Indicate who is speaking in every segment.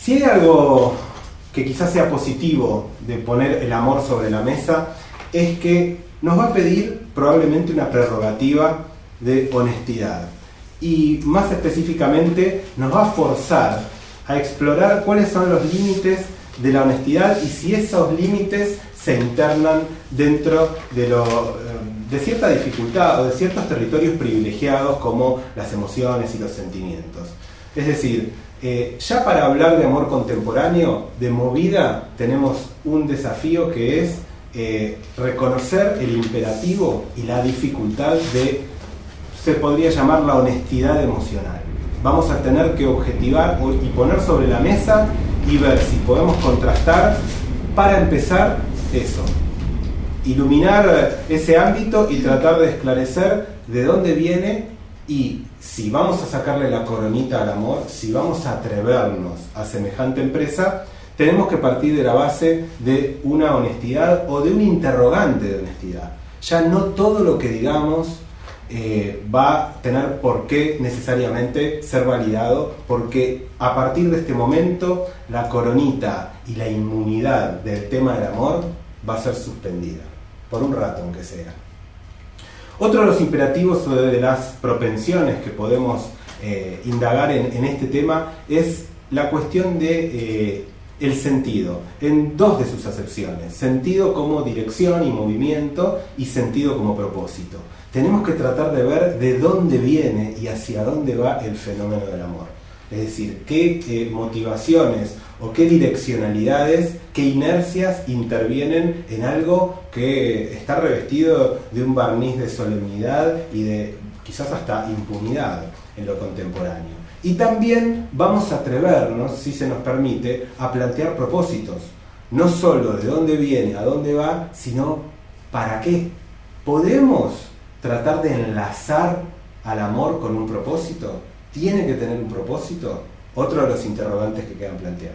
Speaker 1: Si hay algo que quizás sea positivo de poner el amor sobre la mesa, es que nos va a pedir probablemente una prerrogativa de honestidad. Y más específicamente nos va a forzar a explorar cuáles son los límites de la honestidad y si esos límites se internan dentro de cierta dificultad o de ciertos territorios privilegiados como las emociones y los sentimientos. Es decir, ya para hablar de amor contemporáneo, de movida, tenemos un desafío que es reconocer el imperativo y la dificultad de, se podría llamar, la honestidad emocional. Vamos a tener que objetivar y poner sobre la mesa y ver si podemos contrastar, para empezar, eso. Iluminar ese ámbito y tratar de esclarecer de dónde viene y si vamos a sacarle la coronita al amor, si vamos a atrevernos a semejante empresa, tenemos que partir de la base de una honestidad o de un interrogante de honestidad. Ya no todo lo que digamos va a tener por qué necesariamente ser validado, porque a partir de este momento la coronita y la inmunidad del tema del amor va a ser suspendida, por un rato aunque sea. Otro de los imperativos o de las propensiones que podemos indagar en este tema es la cuestión de el sentido, en dos de sus acepciones: sentido como dirección y movimiento y sentido como propósito. Tenemos que tratar de ver de dónde viene y hacia dónde va el fenómeno del amor. Es decir, qué motivaciones o qué direccionalidades, qué inercias intervienen en algo que está revestido de un barniz de solemnidad y de quizás hasta impunidad en lo contemporáneo. Y también vamos a atrevernos, si se nos permite, a plantear propósitos. No solo de dónde viene, a dónde va, sino para qué. ¿Podemos tratar de enlazar al amor con un propósito? ¿Tiene que tener un propósito? Otro de los interrogantes que quedan planteados.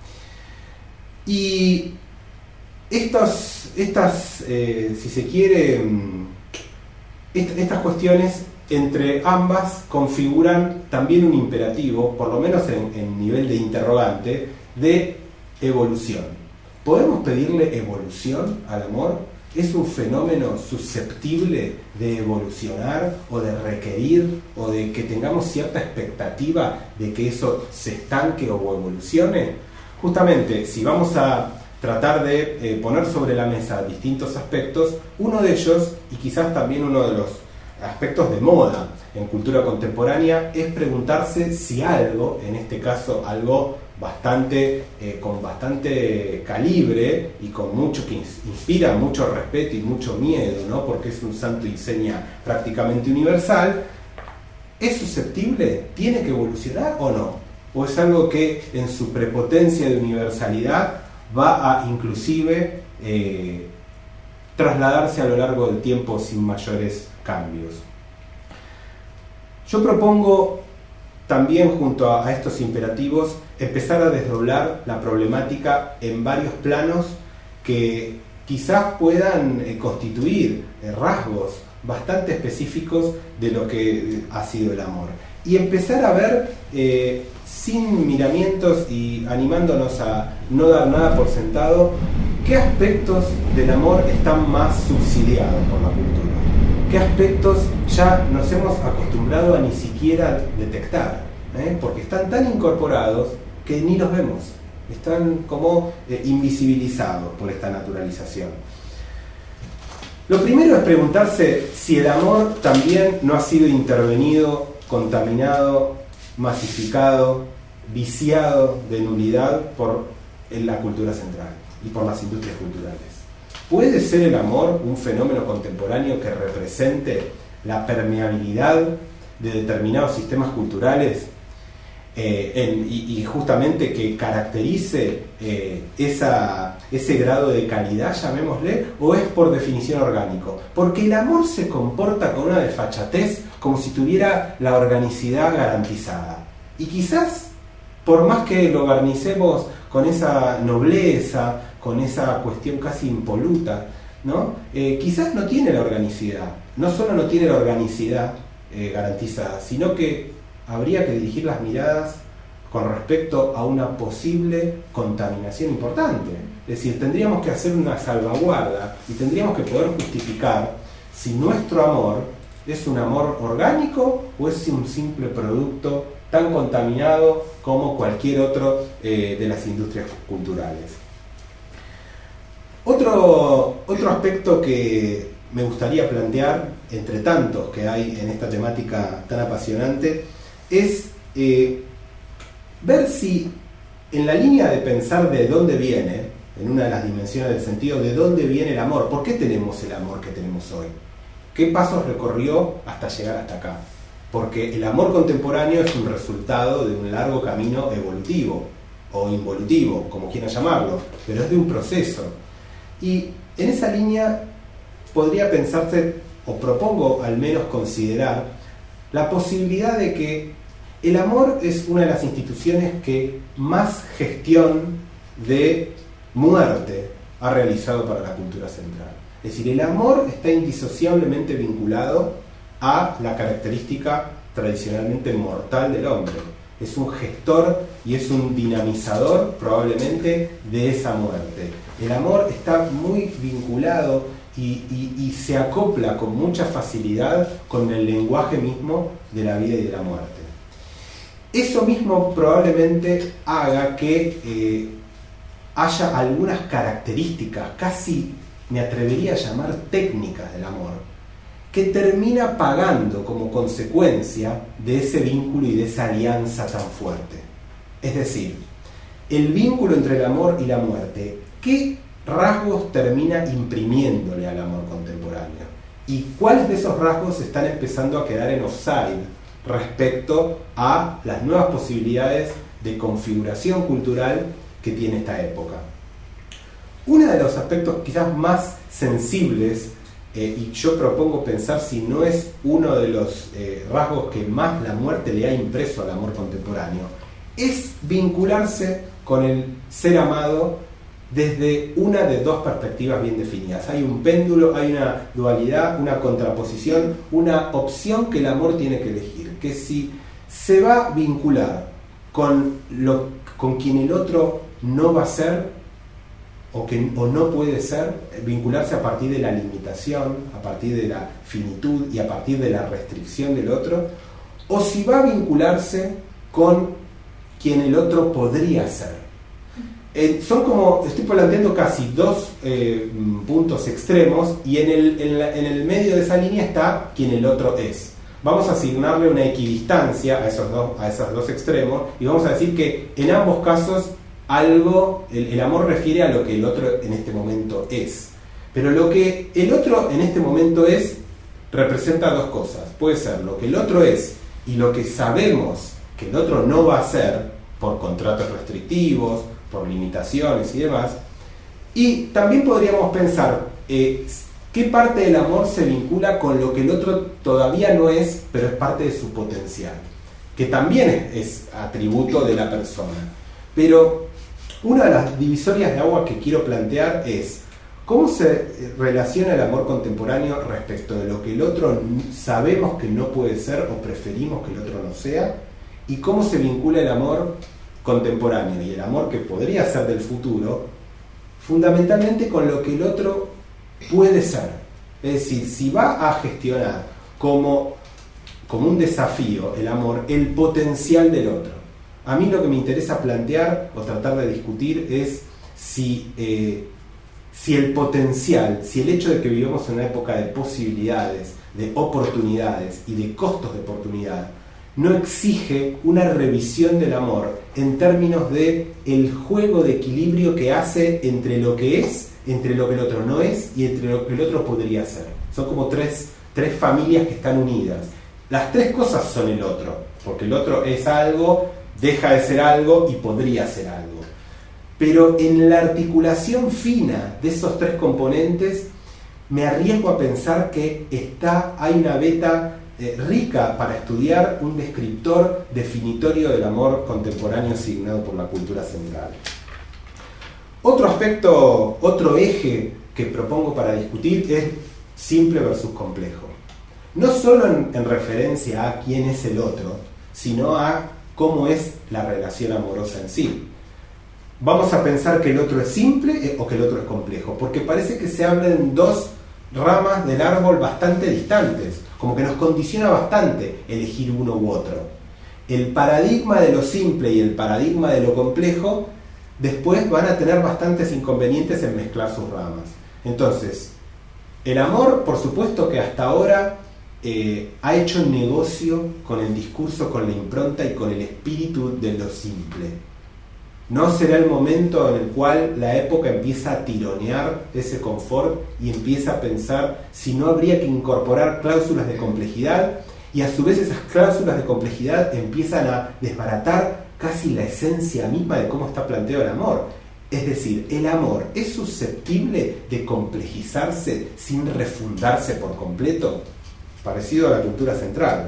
Speaker 1: Y estas si se quiere, estas cuestiones entre ambas configuran también un imperativo, por lo menos en nivel de interrogante, de evolución. ¿Podemos pedirle evolución al amor? ¿Es un fenómeno susceptible de evolucionar o de requerir o de que tengamos cierta expectativa de que eso se estanque o evolucione? Justamente, si vamos a tratar de poner sobre la mesa distintos aspectos, uno de ellos, y quizás también uno de los aspectos de moda en cultura contemporánea, es preguntarse si algo, en este caso algo con bastante calibre y con mucho que inspira mucho respeto y mucho miedo, ¿no? Porque es un santo y seña prácticamente universal, ¿es susceptible? ¿Tiene que evolucionar o no? ¿O es algo que en su prepotencia de universalidad va a inclusive trasladarse a lo largo del tiempo sin mayores cambios? Yo propongo también, junto a estos imperativos, empezar a desdoblar la problemática en varios planos que quizás puedan constituir rasgos bastante específicos de lo que ha sido el amor. Y empezar a ver, sin miramientos y animándonos a no dar nada por sentado, qué aspectos del amor están más subsidiados por la cultura. ¿Qué aspectos ya nos hemos acostumbrado a ni siquiera detectar? Porque están tan incorporados que ni los vemos. Están como invisibilizados por esta naturalización. Lo primero es preguntarse si el amor también no ha sido intervenido, contaminado, masificado, viciado de nulidad por la cultura central y por las industrias culturales. ¿Puede ser el amor un fenómeno contemporáneo que represente la permeabilidad de determinados sistemas culturales y justamente que caracterice ese grado de calidad, llamémosle, o es por definición orgánico? Porque el amor se comporta con una desfachatez como si tuviera la organicidad garantizada. Y quizás, por más que lo garnicemos con esa nobleza, con esa cuestión casi impoluta, ¿no? Quizás no tiene la organicidad. No solo no tiene la organicidad garantizada, sino que habría que dirigir las miradas con respecto a una posible contaminación importante. Es decir, tendríamos que hacer una salvaguarda y tendríamos que poder justificar si nuestro amor es un amor orgánico o es un simple producto tan contaminado como cualquier otro de las industrias culturales. Otro aspecto que me gustaría plantear, entre tantos que hay en esta temática tan apasionante, es ver si en la línea de pensar de dónde viene, en una de las dimensiones del sentido, de dónde viene el amor, ¿por qué tenemos el amor que tenemos hoy? ¿Qué pasos recorrió hasta llegar hasta acá? Porque el amor contemporáneo es un resultado de un largo camino evolutivo o involutivo, como quieran llamarlo, pero es de un proceso. Y en esa línea podría pensarse, o propongo al menos considerar, la posibilidad de que el amor es una de las instituciones que más gestión de muerte ha realizado para la cultura central. Es decir, el amor está indisociablemente vinculado a la característica tradicionalmente mortal del hombre. Es un gestor y es un dinamizador probablemente de esa muerte. El amor está muy vinculado y se acopla con mucha facilidad con el lenguaje mismo de la vida y de la muerte. Eso mismo probablemente haga que haya algunas características, casi me atrevería a llamar técnicas del amor, que termina pagando como consecuencia de ese vínculo y de esa alianza tan fuerte. Es decir, el vínculo entre el amor y la muerte, ¿qué rasgos termina imprimiéndole al amor contemporáneo? ¿Y cuáles de esos rasgos están empezando a quedar en offside respecto a las nuevas posibilidades de configuración cultural que tiene esta época? Uno de los aspectos quizás más sensibles, y yo propongo pensar si no es uno de los rasgos que más la muerte le ha impreso al amor contemporáneo, es vincularse con el ser amado desde una de dos perspectivas bien definidas. Hay un péndulo, hay una dualidad, una contraposición, una opción que el amor tiene que elegir, que si se va a vincular con quien el otro no va a ser o no puede ser, vincularse a partir de la limitación, a partir de la finitud y a partir de la restricción del otro, o si va a vincularse con quien el otro podría ser. Son como, estoy planteando casi dos puntos extremos, y en el medio de esa línea está quien el otro es. Vamos a asignarle una equidistancia a esos dos extremos y vamos a decir que en ambos casos el amor refiere a lo que el otro en este momento es. Pero lo que el otro en este momento es representa dos cosas. Puede ser lo que el otro es y lo que sabemos que el otro no va a ser por contratos restrictivos, por limitaciones y demás. Y también podríamos pensar qué parte del amor se vincula con lo que el otro todavía no es, pero es parte de su potencial, que también es atributo de la persona. Pero una de las divisorias de agua que quiero plantear es cómo se relaciona el amor contemporáneo respecto de lo que el otro sabemos que no puede ser o preferimos que el otro no sea, y cómo se vincula el amor contemporáneo y el amor que podría ser del futuro fundamentalmente con lo que el otro puede ser. Es decir, si va a gestionar como un desafío el amor, el potencial del otro. A mí lo que me interesa plantear o tratar de discutir es si el potencial, si el hecho de que vivamos en una época de posibilidades, de oportunidades y de costos de oportunidad, no exige una revisión del amor en términos de el juego de equilibrio que hace entre lo que es, entre lo que el otro no es y entre lo que el otro podría ser. Son como tres familias que están unidas. Las tres cosas son el otro, porque el otro es algo, deja de ser algo y podría ser algo. Pero en la articulación fina de esos tres componentes me arriesgo a pensar que hay una beta rica para estudiar un descriptor definitorio del amor contemporáneo asignado por la cultura central. Otro aspecto, otro eje que propongo para discutir es simple versus complejo. No solo en referencia a quién es el otro, sino a cómo es la relación amorosa en sí. Vamos a pensar que el otro es simple o que el otro es complejo, porque parece que se hablan dos ramas del árbol bastante distantes, como que nos condiciona bastante elegir uno u otro. El paradigma de lo simple y el paradigma de lo complejo después van a tener bastantes inconvenientes en mezclar sus ramas. Entonces, el amor, por supuesto que hasta ahora ha hecho negocio con el discurso, con la impronta y con el espíritu de lo simple. No será el momento en el cual la época empieza a tironear ese confort y empieza a pensar si no habría que incorporar cláusulas de complejidad, y a su vez esas cláusulas de complejidad empiezan a desbaratar casi la esencia misma de cómo está planteado el amor. Es decir, el amor es susceptible de complejizarse sin refundarse por completo, parecido a la cultura central.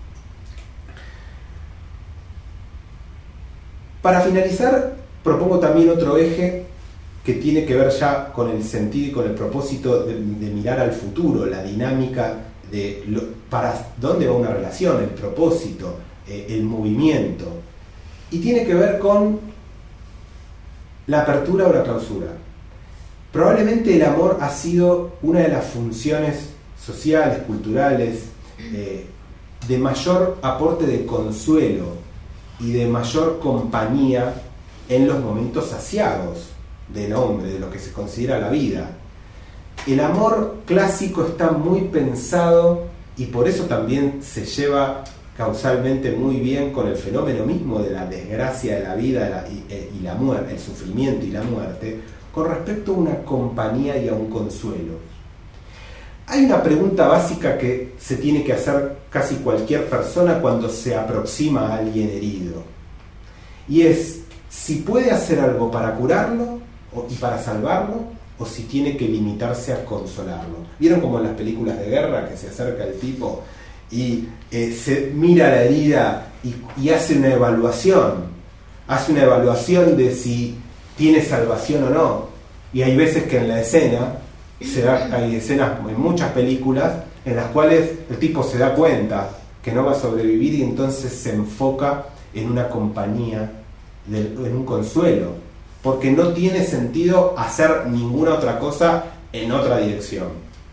Speaker 1: Para finalizar, propongo también otro eje que tiene que ver ya con el sentido y con el propósito de mirar al futuro, la dinámica de para dónde va una relación, el propósito, el movimiento. Y tiene que ver con la apertura o la clausura. Probablemente el amor ha sido una de las funciones sociales, culturales, de mayor aporte de consuelo y de mayor compañía en los momentos saciados del hombre, de lo que se considera la vida. El amor clásico está muy pensado y por eso también se lleva causalmente muy bien con el fenómeno mismo de la desgracia de la vida y la muerte, el sufrimiento y la muerte, con respecto a una compañía y a un consuelo. Hay una pregunta básica que se tiene que hacer casi cualquier persona cuando se aproxima a alguien herido, y es si puede hacer algo para curarlo y para salvarlo, o si tiene que limitarse a consolarlo. ¿Vieron como en las películas de guerra que se acerca el tipo y se mira la herida y hace una evaluación de si tiene salvación o no? Y hay veces que en la escena hay escenas en muchas películas en las cuales el tipo se da cuenta que no va a sobrevivir y entonces se enfoca en una compañía, en un consuelo, porque no tiene sentido hacer ninguna otra cosa en otra dirección.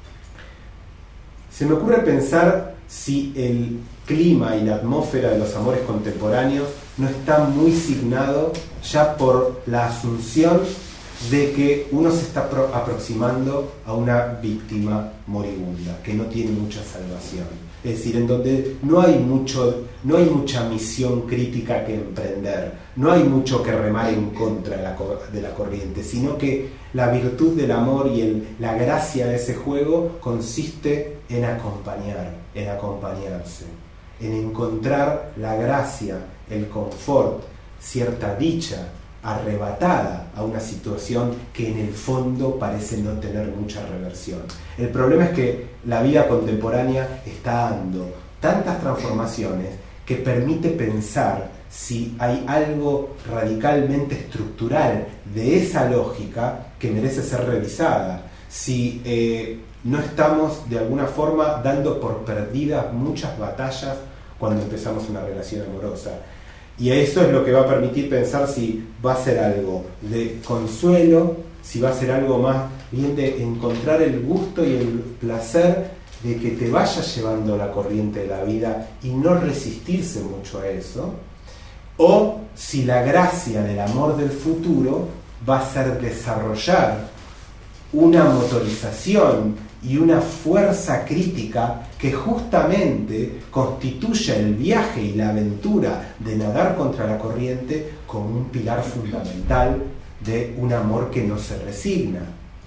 Speaker 1: Se me ocurre pensar si el clima y la atmósfera de los amores contemporáneos no está muy signado ya por la asunción de que uno se está aproximando a una víctima moribunda, que no tiene mucha salvación. Es decir, en donde no hay mucha misión crítica que emprender, no hay mucho que remar en contra de la corriente, sino que la virtud del amor y la gracia de ese juego consiste en acompañar, en acompañarse, en encontrar la gracia, el confort, cierta dicha arrebatada a una situación que en el fondo parece no tener mucha reversión. El problema es que la vida contemporánea está dando tantas transformaciones que permite pensar si hay algo radicalmente estructural de esa lógica que merece ser revisada, si no estamos de alguna forma dando por perdidas muchas batallas cuando empezamos una relación amorosa. Y eso es lo que va a permitir pensar si va a ser algo de consuelo, si va a ser algo más bien de encontrar el gusto y el placer de que te vaya llevando la corriente de la vida y no resistirse mucho a eso, o si la gracia del amor del futuro va a ser desarrollar una motorización y una fuerza crítica que justamente constituye el viaje y la aventura de nadar contra la corriente como un pilar fundamental de un amor que no se resigna.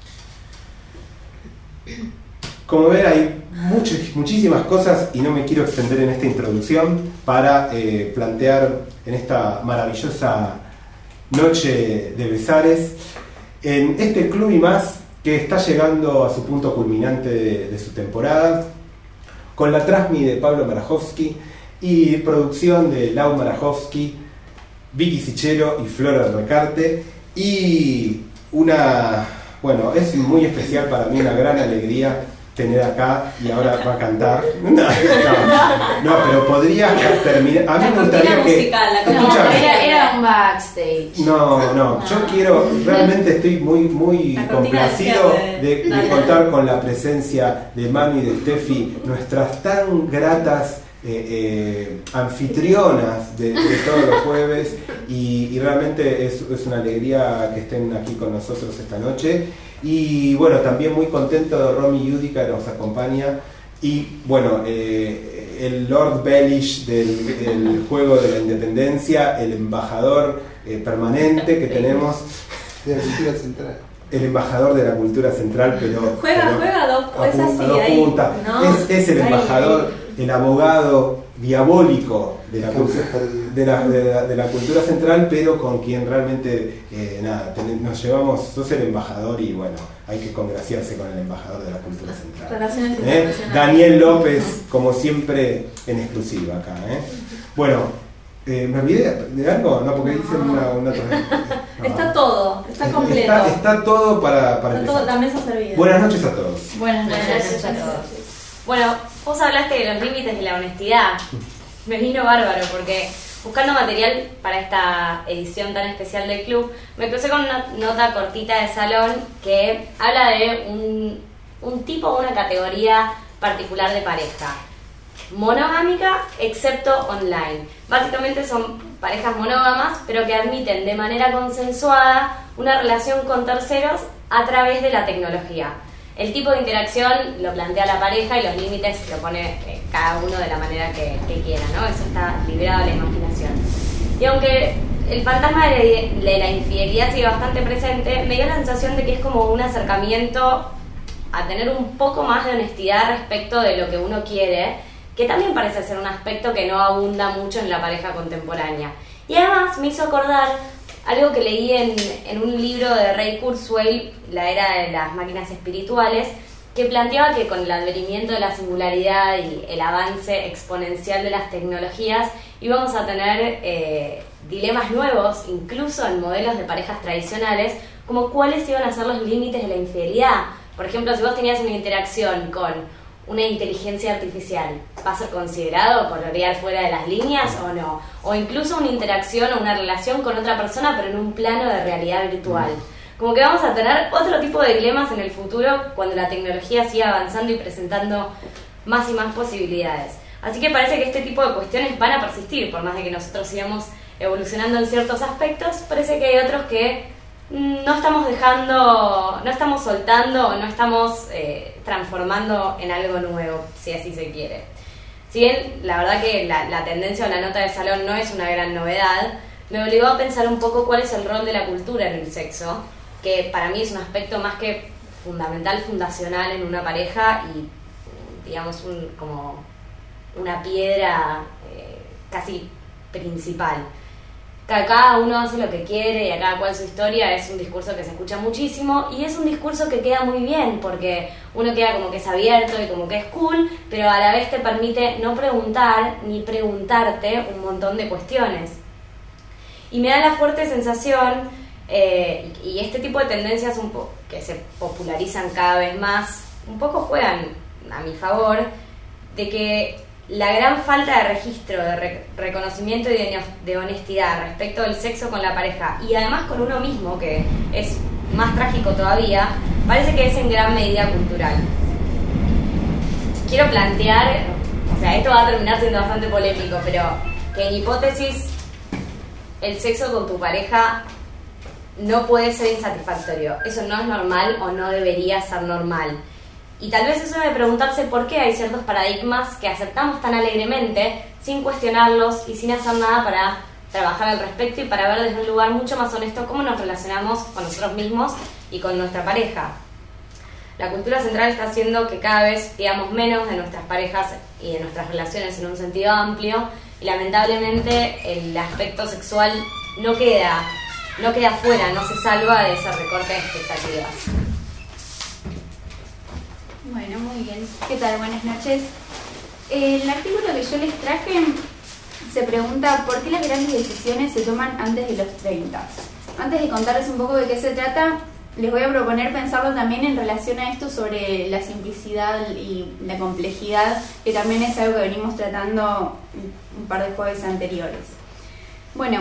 Speaker 1: Como ven, hay muchísimas cosas y no me quiero extender en esta introducción para plantear en esta maravillosa noche de besares, en este Club y Más, que está llegando a su punto culminante de su temporada, con la transmi de Pablo Marajowski y producción de Lau Marajowski, Vicky Sichero y Flora Recarte, y es muy especial para mí, una gran alegría tener acá y ahora va a cantar. No, pero podría terminar. A mí me gustaría que.
Speaker 2: Era un backstage.
Speaker 1: No, yo quiero, realmente estoy muy complacido de contar con la presencia de Manu y de Steffi, nuestras tan gratas anfitrionas de todos los jueves, y realmente es una alegría que estén aquí con nosotros esta noche. Y bueno, también muy contento de Romy Yudica, que nos acompaña, y bueno, el Lord Baelish del Juego de la Independencia, el embajador permanente que tenemos
Speaker 3: de la cultura central.
Speaker 1: El embajador de la cultura central, pero
Speaker 4: juega dos
Speaker 1: puntas, ¿no? Es el embajador, el abogado diabólico de la cultura central, pero con quien realmente nos llevamos. Sos el embajador y bueno, hay que congraciarse con el embajador de la cultura central.
Speaker 4: Relaciones internacionales.
Speaker 1: Daniel López, como siempre, en exclusiva acá. Bueno, ¿me olvidé de algo? No, porque hice una no.
Speaker 4: Está todo, está completo.
Speaker 1: Está todo para
Speaker 4: está
Speaker 1: empezar.
Speaker 4: todo, la mesa servida.
Speaker 1: Buenas noches a todos.
Speaker 2: Buenas noches a todos.
Speaker 5: Bueno, vos hablaste de los límites de la honestidad. Me vino bárbaro porque buscando material para esta edición tan especial del club, me crucé con una nota cortita de salón que habla de un tipo o una categoría particular de pareja. Monogámica excepto online. Básicamente son parejas monógamas, pero que admiten de manera consensuada una relación con terceros a través de la tecnología. El tipo de interacción lo plantea la pareja y los límites lo pone cada uno de la manera que quiera, ¿no? Eso está liberado a la imaginación. Y aunque el fantasma de la infidelidad sigue bastante presente, me dio la sensación de que es como un acercamiento a tener un poco más de honestidad respecto de lo que uno quiere, que también parece ser un aspecto que no abunda mucho en la pareja contemporánea. Y además me hizo acordar algo que leí en un libro de Ray Kurzweil, La era de las máquinas espirituales, que planteaba que con el advenimiento de la singularidad y el avance exponencial de las tecnologías íbamos a tener dilemas nuevos, incluso en modelos de parejas tradicionales, como cuáles iban a ser los límites de la infidelidad. Por ejemplo, si vos tenías una interacción con una inteligencia artificial, ¿va a ser considerado colorear fuera de las líneas o no? O incluso una interacción o una relación con otra persona, pero en un plano de realidad virtual. Como que vamos a tener otro tipo de dilemas en el futuro cuando la tecnología siga avanzando y presentando más y más posibilidades. Así que parece que este tipo de cuestiones van a persistir, por más de que nosotros sigamos evolucionando en ciertos aspectos. Parece que hay otros que no estamos dejando, no estamos soltando o no estamos transformando en algo nuevo, si así se quiere. Si bien la verdad que la tendencia o la nota de salón no es una gran novedad, me obligó a pensar un poco cuál es el rol de la cultura en el sexo, que para mí es un aspecto más que fundamental, fundacional en una pareja y digamos como una piedra casi principal. Cada uno hace lo que quiere y a cada cual su historia, es un discurso que se escucha muchísimo y es un discurso que queda muy bien porque uno queda como que es abierto y como que es cool, pero a la vez te permite no preguntar ni preguntarte un montón de cuestiones. Y me da la fuerte sensación, y este tipo de tendencias que se popularizan cada vez más, un poco juegan a mi favor, de que la gran falta de registro, de reconocimiento y de honestidad respecto del sexo con la pareja y además con uno mismo, que es más trágico todavía, parece que es en gran medida cultural. Quiero plantear, o sea, esto va a terminar siendo bastante polémico, pero que en hipótesis el sexo con tu pareja no puede ser insatisfactorio. Eso no es normal o no debería ser normal. Y tal vez eso debe preguntarse por qué hay ciertos paradigmas que aceptamos tan alegremente, sin cuestionarlos y sin hacer nada para trabajar al respecto y para ver desde un lugar mucho más honesto cómo nos relacionamos con nosotros mismos y con nuestra pareja. La cultura central está haciendo que cada vez pidamos menos de nuestras parejas y de nuestras relaciones en un sentido amplio, y lamentablemente el aspecto sexual no queda fuera, no se salva de ese recorte de expectativas.
Speaker 2: Bueno, muy bien. ¿Qué tal? Buenas noches. El artículo que yo les traje se pregunta ¿por qué las grandes decisiones se toman antes de los 30? Antes de contarles un poco de qué se trata, les voy a proponer pensarlo también en relación a esto sobre la simplicidad y la complejidad, que también es algo que venimos tratando un par de jueves anteriores. Bueno,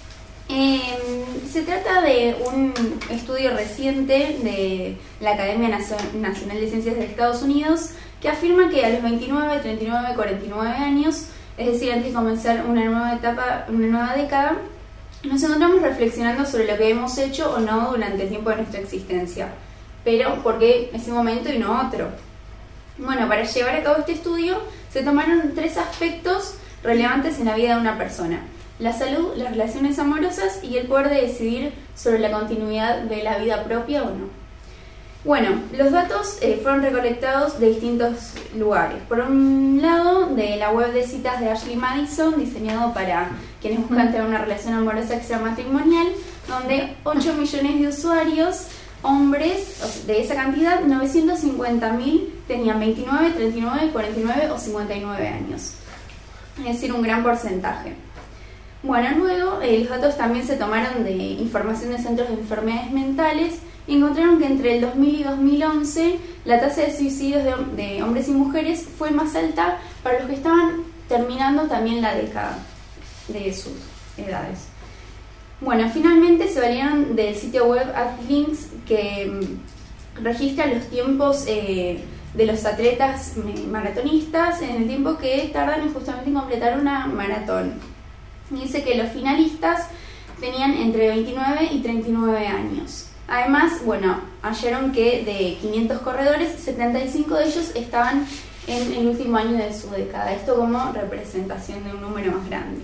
Speaker 2: se trata de un estudio reciente de la Academia Nacional de Ciencias de Estados Unidos que afirma que a los 29, 39, 49 años, es decir, antes de comenzar una nueva etapa, una nueva década, nos encontramos reflexionando sobre lo que hemos hecho o no durante el tiempo de nuestra existencia. Pero, ¿por qué ese momento y no otro? Bueno, para llevar a cabo este estudio se tomaron 3 aspectos relevantes en la vida de una persona: la salud, las relaciones amorosas y el poder de decidir sobre la continuidad de la vida propia o no. Bueno, los datos fueron recolectados de distintos lugares. Por un lado, de la web de citas de Ashley Madison, diseñado para quienes buscan tener una relación amorosa extramatrimonial, donde 8 millones de usuarios, hombres, de esa cantidad, 950.000 tenían 29, 39, 49 o 59 años. Es decir, un gran porcentaje. Bueno, luego los datos también se tomaron de información de centros de enfermedades mentales y encontraron que entre el 2000 y 2011 la tasa de suicidios de hombres y mujeres fue más alta para los que estaban terminando también la década de sus edades. Bueno, finalmente se valieron del sitio web AthLinks, que registra los tiempos de los atletas maratonistas en el tiempo que tardan justamente en completar una maratón. Y dice que los finalistas tenían entre 29 y 39 años. Además, bueno, hallaron que de 500 corredores, 75 de ellos estaban en el último año de su década. Esto como representación de un número más grande.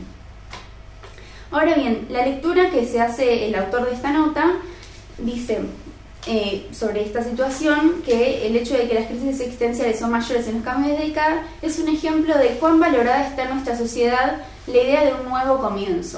Speaker 2: Ahora bien, la lectura que se hace el autor de esta nota dice sobre esta situación que el hecho de que las crisis existenciales son mayores en los cambios de década es un ejemplo de cuán valorada está en nuestra sociedad la idea de un nuevo comienzo.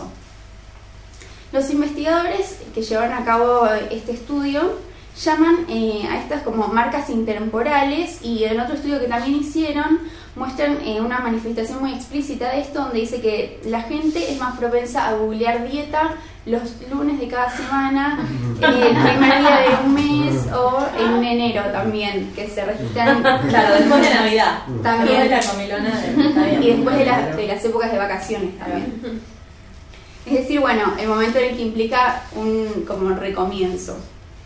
Speaker 2: Los investigadores que llevaron a cabo este estudio llaman a estas como marcas intemporales, y en otro estudio que también hicieron muestran una manifestación muy explícita de esto, donde dice que la gente es más propensa a googlear dieta los lunes de cada semana, el primer día de un mes o en enero también, que se registran,
Speaker 4: claro, después de Navidad,
Speaker 2: también
Speaker 4: de la comilona de
Speaker 2: y después de las épocas de vacaciones también. Es decir, bueno, el momento en el que implica un como recomienzo.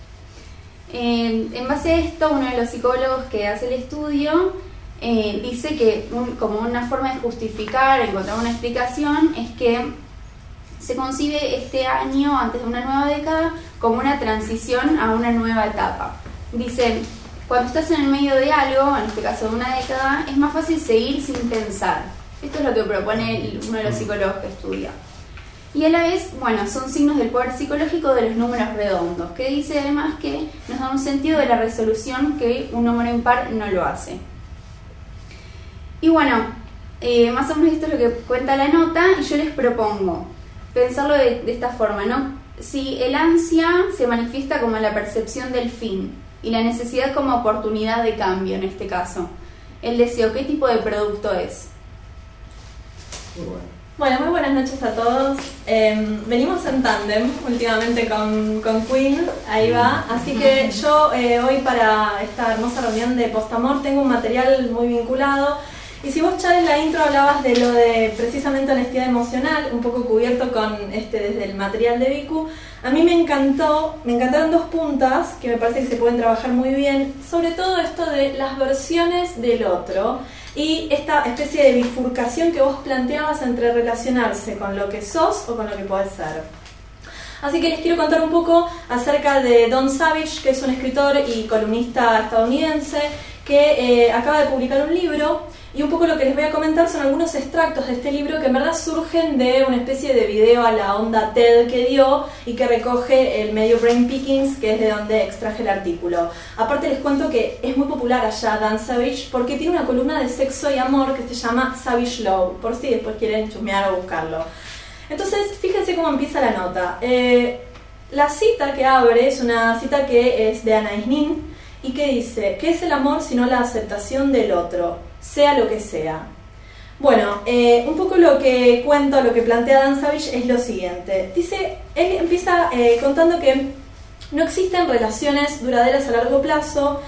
Speaker 2: En base a esto, uno de los psicólogos que hace el estudio dice que como una forma de justificar, encontrar una explicación, es que se concibe este año antes de una nueva década como una transición a una nueva etapa. Dice, cuando estás en el medio de algo, en este caso de una década, es más fácil seguir sin pensar. Esto es lo que propone uno de los psicólogos que estudia. Y a la vez, bueno, son signos del poder psicológico de los números redondos, que dice además que nos da un sentido de la resolución que un número impar no lo hace. Y bueno, más o menos esto es lo que cuenta la nota, y yo les propongo pensarlo de esta forma, ¿no? Si el ansia se manifiesta como la percepción del fin y la necesidad como oportunidad de cambio en este caso, el deseo, ¿qué tipo de producto es?
Speaker 1: Muy bueno.
Speaker 4: Bueno, muy buenas noches a todos. Venimos en tándem últimamente con Queen, ahí va. Así que yo hoy para esta hermosa reunión de Postamor tengo un material muy vinculado. Y si vos, Chad, en la intro hablabas de lo de precisamente honestidad emocional, un poco cubierto con desde el material de Vicu, a mí me encantaron 2 puntas que me parece que se pueden trabajar muy bien, sobre todo esto de las versiones del otro y esta especie de bifurcación que vos planteabas entre relacionarse con lo que sos o con lo que podés ser. Así que les quiero contar un poco acerca de Don Savage, que es un escritor y columnista estadounidense que acaba de publicar un libro. Y un poco lo que les voy a comentar son algunos extractos de este libro que en verdad surgen de una especie de video a la onda TED que dio y que recoge el medio Brain Pickings, que es de donde extraje el artículo. Aparte les cuento que es muy popular allá Dan Savage porque tiene una columna de sexo y amor que se llama Savage Love, por si después quieren chusmear o buscarlo. Entonces, fíjense cómo empieza la nota. La cita que abre es una cita que es de Anais Nin y que dice: ¿qué es el amor sino la aceptación del otro? Sea lo que sea. Bueno, un poco lo que cuenta, lo que plantea Dan Savage es lo siguiente. Dice, él empieza contando que no existen relaciones duraderas a largo plazo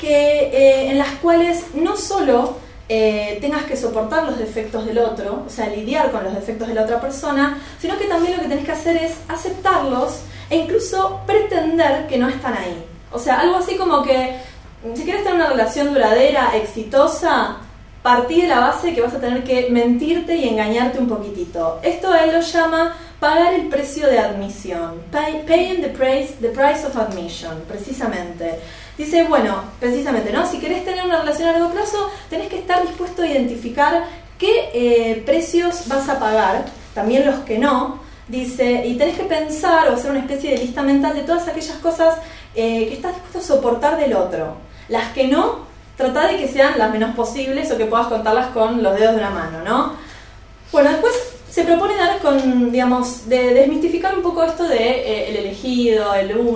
Speaker 4: en las cuales no solo tengas que soportar los defectos del otro, o sea, lidiar con los defectos de la otra persona, sino que también lo que tenés que hacer es aceptarlos e incluso pretender que no están ahí. O sea, algo así como que si quieres tener una relación duradera, exitosa, partí de la base de que vas a tener que mentirte y engañarte un poquitito. Esto él lo llama pagar el precio de admisión, paying the price of admission, precisamente. Dice, bueno, precisamente, ¿no? Si querés tener una relación a largo plazo, tenés que estar dispuesto a identificar qué precios vas a pagar, también los que no. Dice, y tenés que pensar o hacer una especie de lista mental de todas aquellas cosas que estás dispuesto a soportar del otro. Las que no, trata de que sean las menos posibles o que puedas contarlas con los dedos de una mano, ¿no? Bueno, después se propone dar con, digamos, de desmistificar un poco esto de el elegido,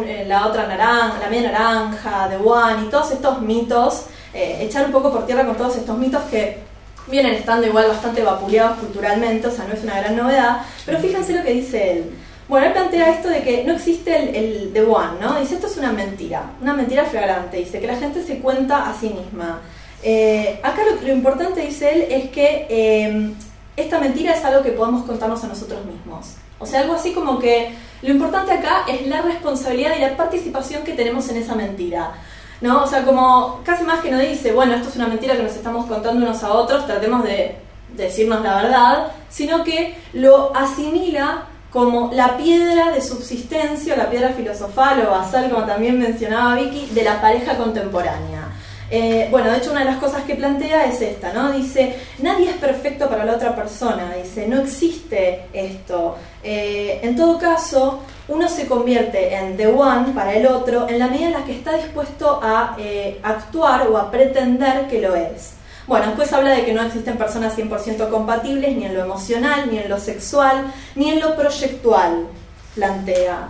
Speaker 4: la otra naranja, la media naranja, The One y todos estos mitos, echar un poco por tierra con todos estos mitos que vienen estando igual bastante vapuleados culturalmente, o sea, no es una gran novedad, pero fíjense lo que dice él. Bueno, él plantea esto de que no existe el The One, ¿no? Dice, esto es una mentira flagrante, dice, que la gente se cuenta a sí misma. Acá lo importante, dice él, es que esta mentira es algo que podemos contarnos a nosotros mismos. O sea, algo así como que lo importante acá es la responsabilidad y la participación que tenemos en esa mentira, ¿no? O sea, como casi más que no dice, bueno, esto es una mentira que nos estamos contando unos a otros, tratemos de decirnos la verdad, sino que lo asimila como la piedra de subsistencia, la piedra filosofal o basal, como también mencionaba Vicky, de la pareja contemporánea. Bueno, de hecho una de las cosas que plantea es esta, ¿no? Dice, nadie es perfecto para la otra persona, dice, no existe esto. En todo caso, uno se convierte en the one para el otro en la medida en la que está dispuesto a actuar o a pretender que lo es. Bueno, después habla de que no existen personas 100% compatibles ni en lo emocional, ni en lo sexual, ni en lo proyectual, plantea.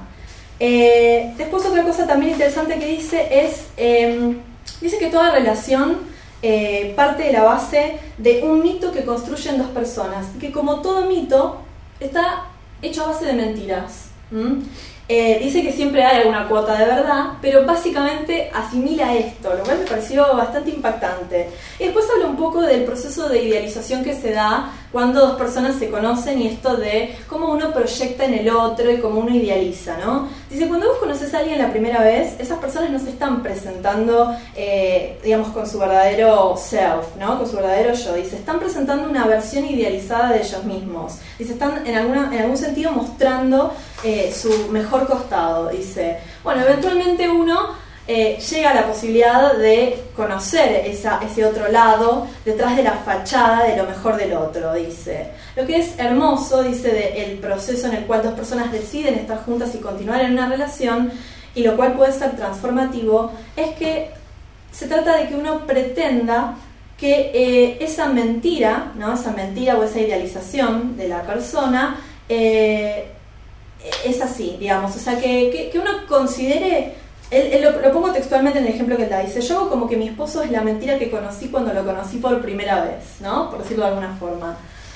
Speaker 4: Después otra cosa también interesante que dice es... dice que toda relación parte de la base de un mito que construyen dos personas, y que como todo mito está hecho a base de mentiras. Dice que siempre hay alguna cuota de verdad, pero básicamente asimila esto, lo cual me pareció bastante impactante. Y después habla un poco del proceso de idealización que se da cuando dos personas se conocen y esto de cómo uno proyecta en el otro y cómo uno idealiza, ¿no? Dice, cuando vos conoces a alguien la primera vez, esas personas no se están presentando, digamos, con su verdadero self, ¿no? Con su verdadero yo. Dice, están presentando una versión idealizada de ellos mismos. Dice, están en algún sentido mostrando su mejor costado. Dice, bueno, eventualmente uno llega a la posibilidad de conocer ese otro lado detrás de la fachada de lo mejor del otro, dice. Lo que es hermoso, dice, del proceso en el cual dos personas deciden estar juntas y continuar en una relación, y lo cual puede ser transformativo, es que se trata de que uno pretenda que esa mentira, ¿no? Esa mentira o esa idealización de la persona es así, digamos. O sea, que uno considere... Él lo pongo textualmente en el ejemplo que él da. Dice, yo hago como que mi esposo es la mentira que conocí cuando lo conocí por primera vez, ¿no? Por decirlo de alguna forma.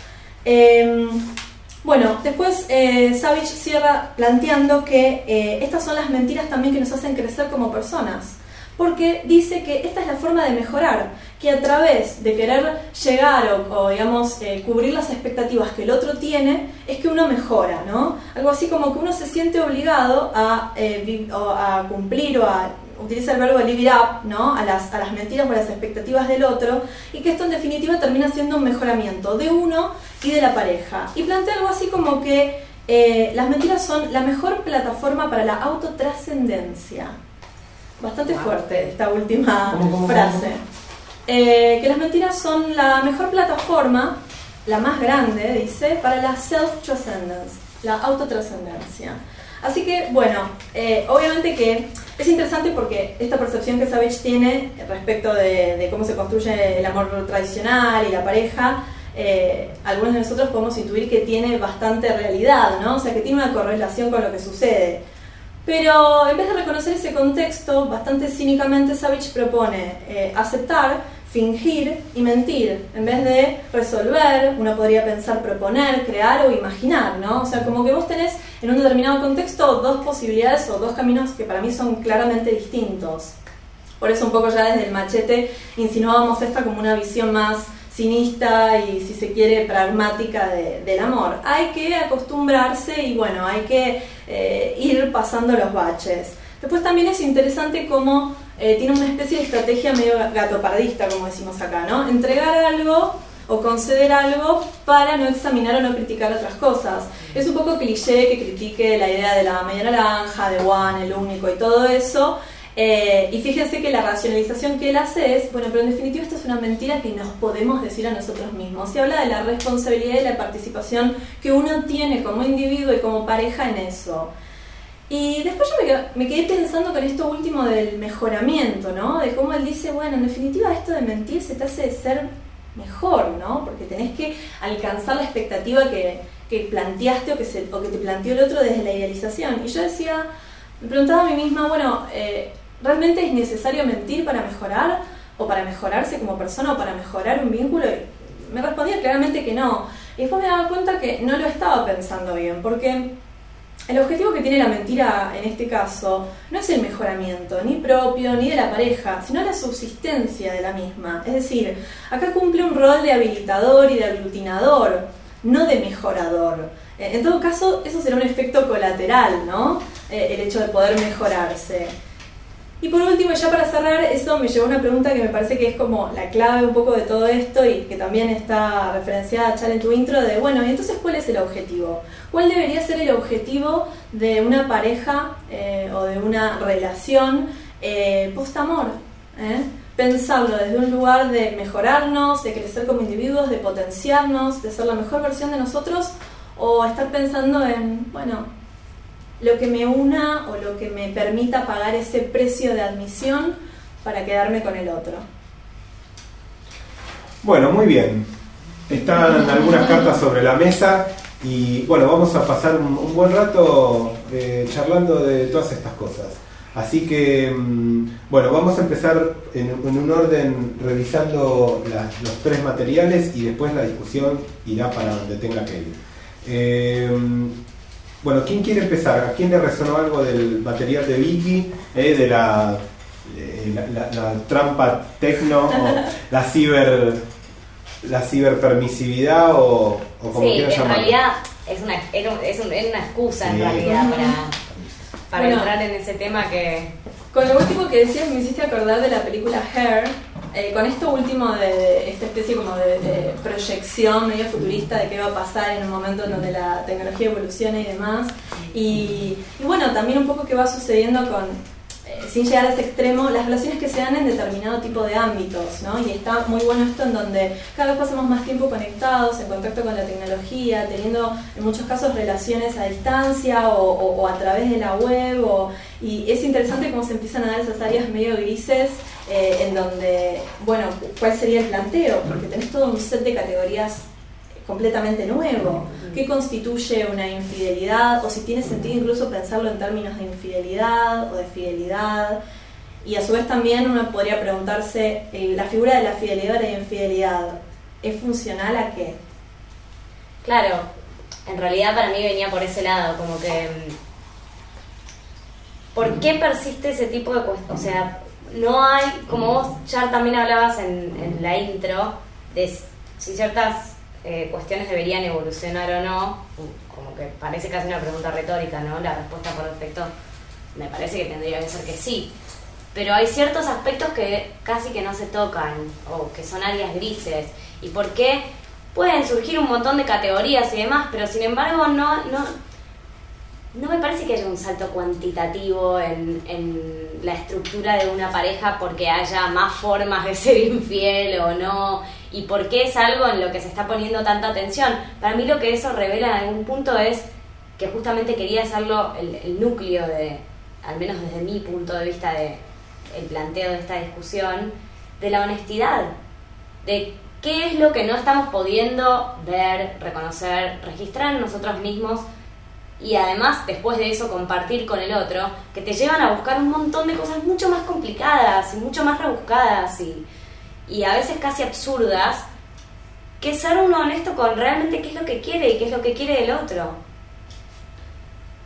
Speaker 4: Bueno, después Savage cierra planteando que estas son las mentiras también que nos hacen crecer como personas. Porque dice que esta es la forma de mejorar, que a través de querer llegar o digamos, cubrir las expectativas que el otro tiene, es que uno mejora, ¿no? Algo así como que uno se siente obligado a cumplir o a utilizar el verbo live it up, ¿no? A las mentiras o a las expectativas del otro, y que esto en definitiva termina siendo un mejoramiento de uno y de la pareja. Y plantea algo así como que las mentiras son la mejor plataforma para la autotrascendencia. Bastante fuerte esta última frase. Que las mentiras son la mejor plataforma, la más grande, dice, para la self-transcendence, la autotrascendencia. Así que, bueno, obviamente que es interesante porque esta percepción que Savage tiene respecto de cómo se construye el amor tradicional y la pareja, algunos de nosotros podemos intuir que tiene bastante realidad, ¿no? O sea, que tiene una correlación con lo que sucede. Pero en vez de reconocer ese contexto, bastante cínicamente Savage propone aceptar, fingir y mentir. En vez de resolver, uno podría pensar proponer, crear o imaginar, ¿no? O sea, como que vos tenés en un determinado contexto dos posibilidades o dos caminos que para mí son claramente distintos. Por eso un poco ya desde el machete insinuábamos esta como una visión más cinista y, si se quiere, pragmática del amor. Hay que acostumbrarse y bueno, hay que ir pasando los baches. Después también es interesante cómo tiene una especie de estrategia medio gatopardista, como decimos acá, ¿no? Entregar algo o conceder algo para no examinar o no criticar otras cosas. Es un poco cliché que critique la idea de la media naranja, de One, el único y todo eso. Y fíjense que la racionalización que él hace es, bueno, pero en definitiva esto es una mentira que nos podemos decir a nosotros mismos. Y habla de la responsabilidad y la participación que uno tiene como individuo y como pareja en eso. Y después yo me quedé pensando con esto último del mejoramiento, ¿no? De cómo él dice, bueno, en definitiva esto de mentir se te hace ser mejor, ¿no? Porque tenés que alcanzar la expectativa que planteaste o que te planteó el otro desde la idealización. Y yo decía, me preguntaba a mí misma, bueno, ¿realmente es necesario mentir para mejorar? ¿O para mejorarse como persona? ¿O para mejorar un vínculo? Y me respondía claramente que no. Y después me daba cuenta que no lo estaba pensando bien, porque el objetivo que tiene la mentira en este caso no es el mejoramiento, ni propio, ni de la pareja, sino la subsistencia de la misma. Es decir, acá cumple un rol de habilitador y de aglutinador, no de mejorador. En todo caso, eso será un efecto colateral, ¿no? El hecho de poder mejorarse. Y por último, ya para cerrar, eso me llevó a una pregunta que me parece que es como la clave un poco de todo esto y que también está referenciada, Chal, en tu intro, de, bueno, ¿y entonces cuál es el objetivo? ¿Cuál debería ser el objetivo de una pareja o de una relación post-amor? Pensarlo desde un lugar de mejorarnos, de crecer como individuos, de potenciarnos, de ser la mejor versión de nosotros, o estar pensando en, bueno, lo que me una o lo que me permita pagar ese precio de admisión para quedarme con el otro.
Speaker 1: Bueno, muy bien. Están algunas cartas sobre la mesa y bueno, vamos a pasar un buen rato charlando de todas estas cosas. Así que, bueno, vamos a empezar en un orden revisando los tres materiales y después la discusión irá para donde tenga que ir. Bueno, ¿quién quiere empezar? ¿A quién le resonó algo del material de Vicky? De la trampa tecno, o la ciberpermisividad o como quieran llamarlo.
Speaker 5: Sí, en realidad es una excusa en realidad para
Speaker 4: bueno,
Speaker 5: entrar en ese tema que...
Speaker 4: Con lo último que decías me hiciste acordar de la película Hair, con esto último de esta especie como de proyección medio futurista de qué va a pasar en un momento en donde la tecnología evoluciona y demás. Y bueno, también un poco qué va sucediendo con, sin llegar a ese extremo, las relaciones que se dan en determinado tipo de ámbitos, ¿no? Y está muy bueno esto en donde cada vez pasamos más tiempo conectados, en contacto con la tecnología, teniendo en muchos casos relaciones a distancia o a través de la web, y es interesante cómo se empiezan a dar esas áreas medio grises en donde, bueno, ¿cuál sería el planteo? Porque tenés todo un set de categorías completamente nuevo. ¿Qué constituye una infidelidad? O si tiene sentido incluso pensarlo en términos de infidelidad o de fidelidad. Y a su vez también uno podría preguntarse, ¿la figura de la fidelidad o la infidelidad es funcional a qué?
Speaker 5: Claro, en realidad para mí venía por ese lado, como que... ¿Por qué persiste ese tipo de cuestiones? O sea, no hay, como vos, Char, también hablabas en la intro, de si ciertas cuestiones deberían evolucionar o no, como que parece casi una pregunta retórica, ¿no? La respuesta por defecto me parece que tendría que ser que sí. Pero hay ciertos aspectos que casi que no se tocan, o que son áreas grises. ¿Y por qué? Pueden surgir un montón de categorías y demás, pero sin embargo no me parece que haya un salto cuantitativo en la estructura de una pareja porque haya más formas de ser infiel o no, y por qué es algo en lo que se está poniendo tanta atención. Para mí lo que eso revela en algún punto es que justamente quería hacerlo el núcleo de, al menos desde mi punto de vista de el planteo de esta discusión, de la honestidad, de qué es lo que no estamos pudiendo ver, reconocer, registrar en nosotros mismos, y además después de eso compartir con el otro, que te llevan a buscar un montón de cosas mucho más complicadas y mucho más rebuscadas y a veces casi absurdas, que ser uno honesto con realmente qué es lo que quiere y qué es lo que quiere del otro.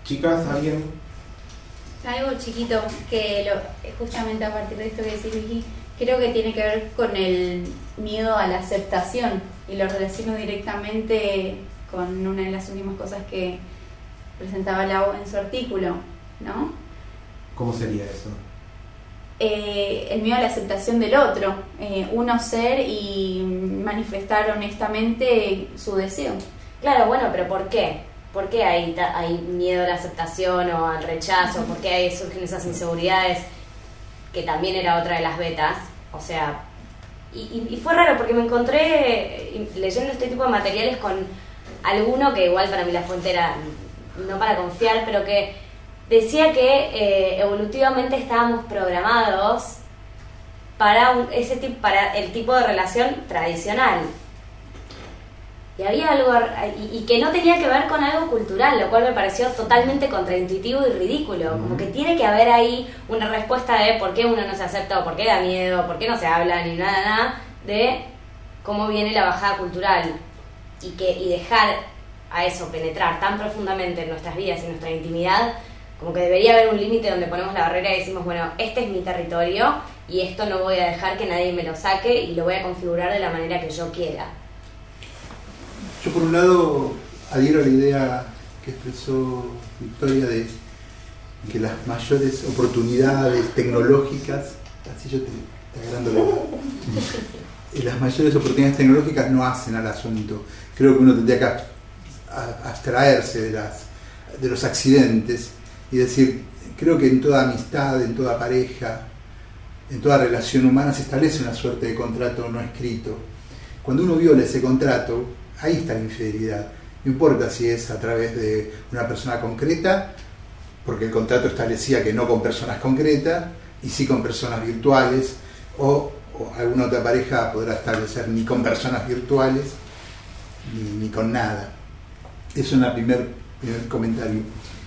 Speaker 1: Chicas, ¿alguien?
Speaker 2: Algo chiquito que justamente a partir de esto que decís, Vicky, creo que tiene que ver con el miedo a la aceptación, y lo relaciono directamente con una de las últimas cosas que presentaba Lau en su artículo, ¿no?
Speaker 1: ¿Cómo sería eso?
Speaker 2: El miedo a la aceptación del otro, uno ser y manifestar honestamente su deseo.
Speaker 5: Claro, bueno, pero ¿por qué? ¿Por qué hay miedo a la aceptación o al rechazo? ¿Por qué surgen esas inseguridades? Que también era otra de las betas. O sea, y fue raro porque me encontré leyendo este tipo de materiales con alguno que igual para mí la fuente era no para confiar, pero que decía que evolutivamente estábamos programados para para el tipo de relación tradicional. Y había algo, y que no tenía que ver con algo cultural, lo cual me pareció totalmente contraintuitivo y ridículo. Como que tiene que haber ahí una respuesta de por qué uno no se acepta, o por qué da miedo, por qué no se habla, ni nada, de cómo viene la bajada cultural. Y dejar a eso penetrar tan profundamente en nuestras vidas y en nuestra intimidad, como que debería haber un límite donde ponemos la barrera y decimos, bueno, este es mi territorio y esto no voy a dejar que nadie me lo saque y lo voy a configurar de la manera que yo quiera.
Speaker 3: Yo por un lado adhiero a la idea que expresó Victoria de que las mayores oportunidades tecnológicas, así yo te agrando la edad, las mayores oportunidades tecnológicas no hacen al asunto. Creo que uno tendría que abstraerse de los accidentes y decir, creo que en toda amistad, en toda pareja, en toda relación humana se establece una suerte de contrato no escrito. Cuando uno viola ese contrato, ahí está la infidelidad. No importa si es a través de una persona concreta, porque el contrato establecía que no con personas concretas, y sí con personas virtuales, o alguna otra pareja podrá establecer ni con personas virtuales, ni con nada. Eso es un primer comentario.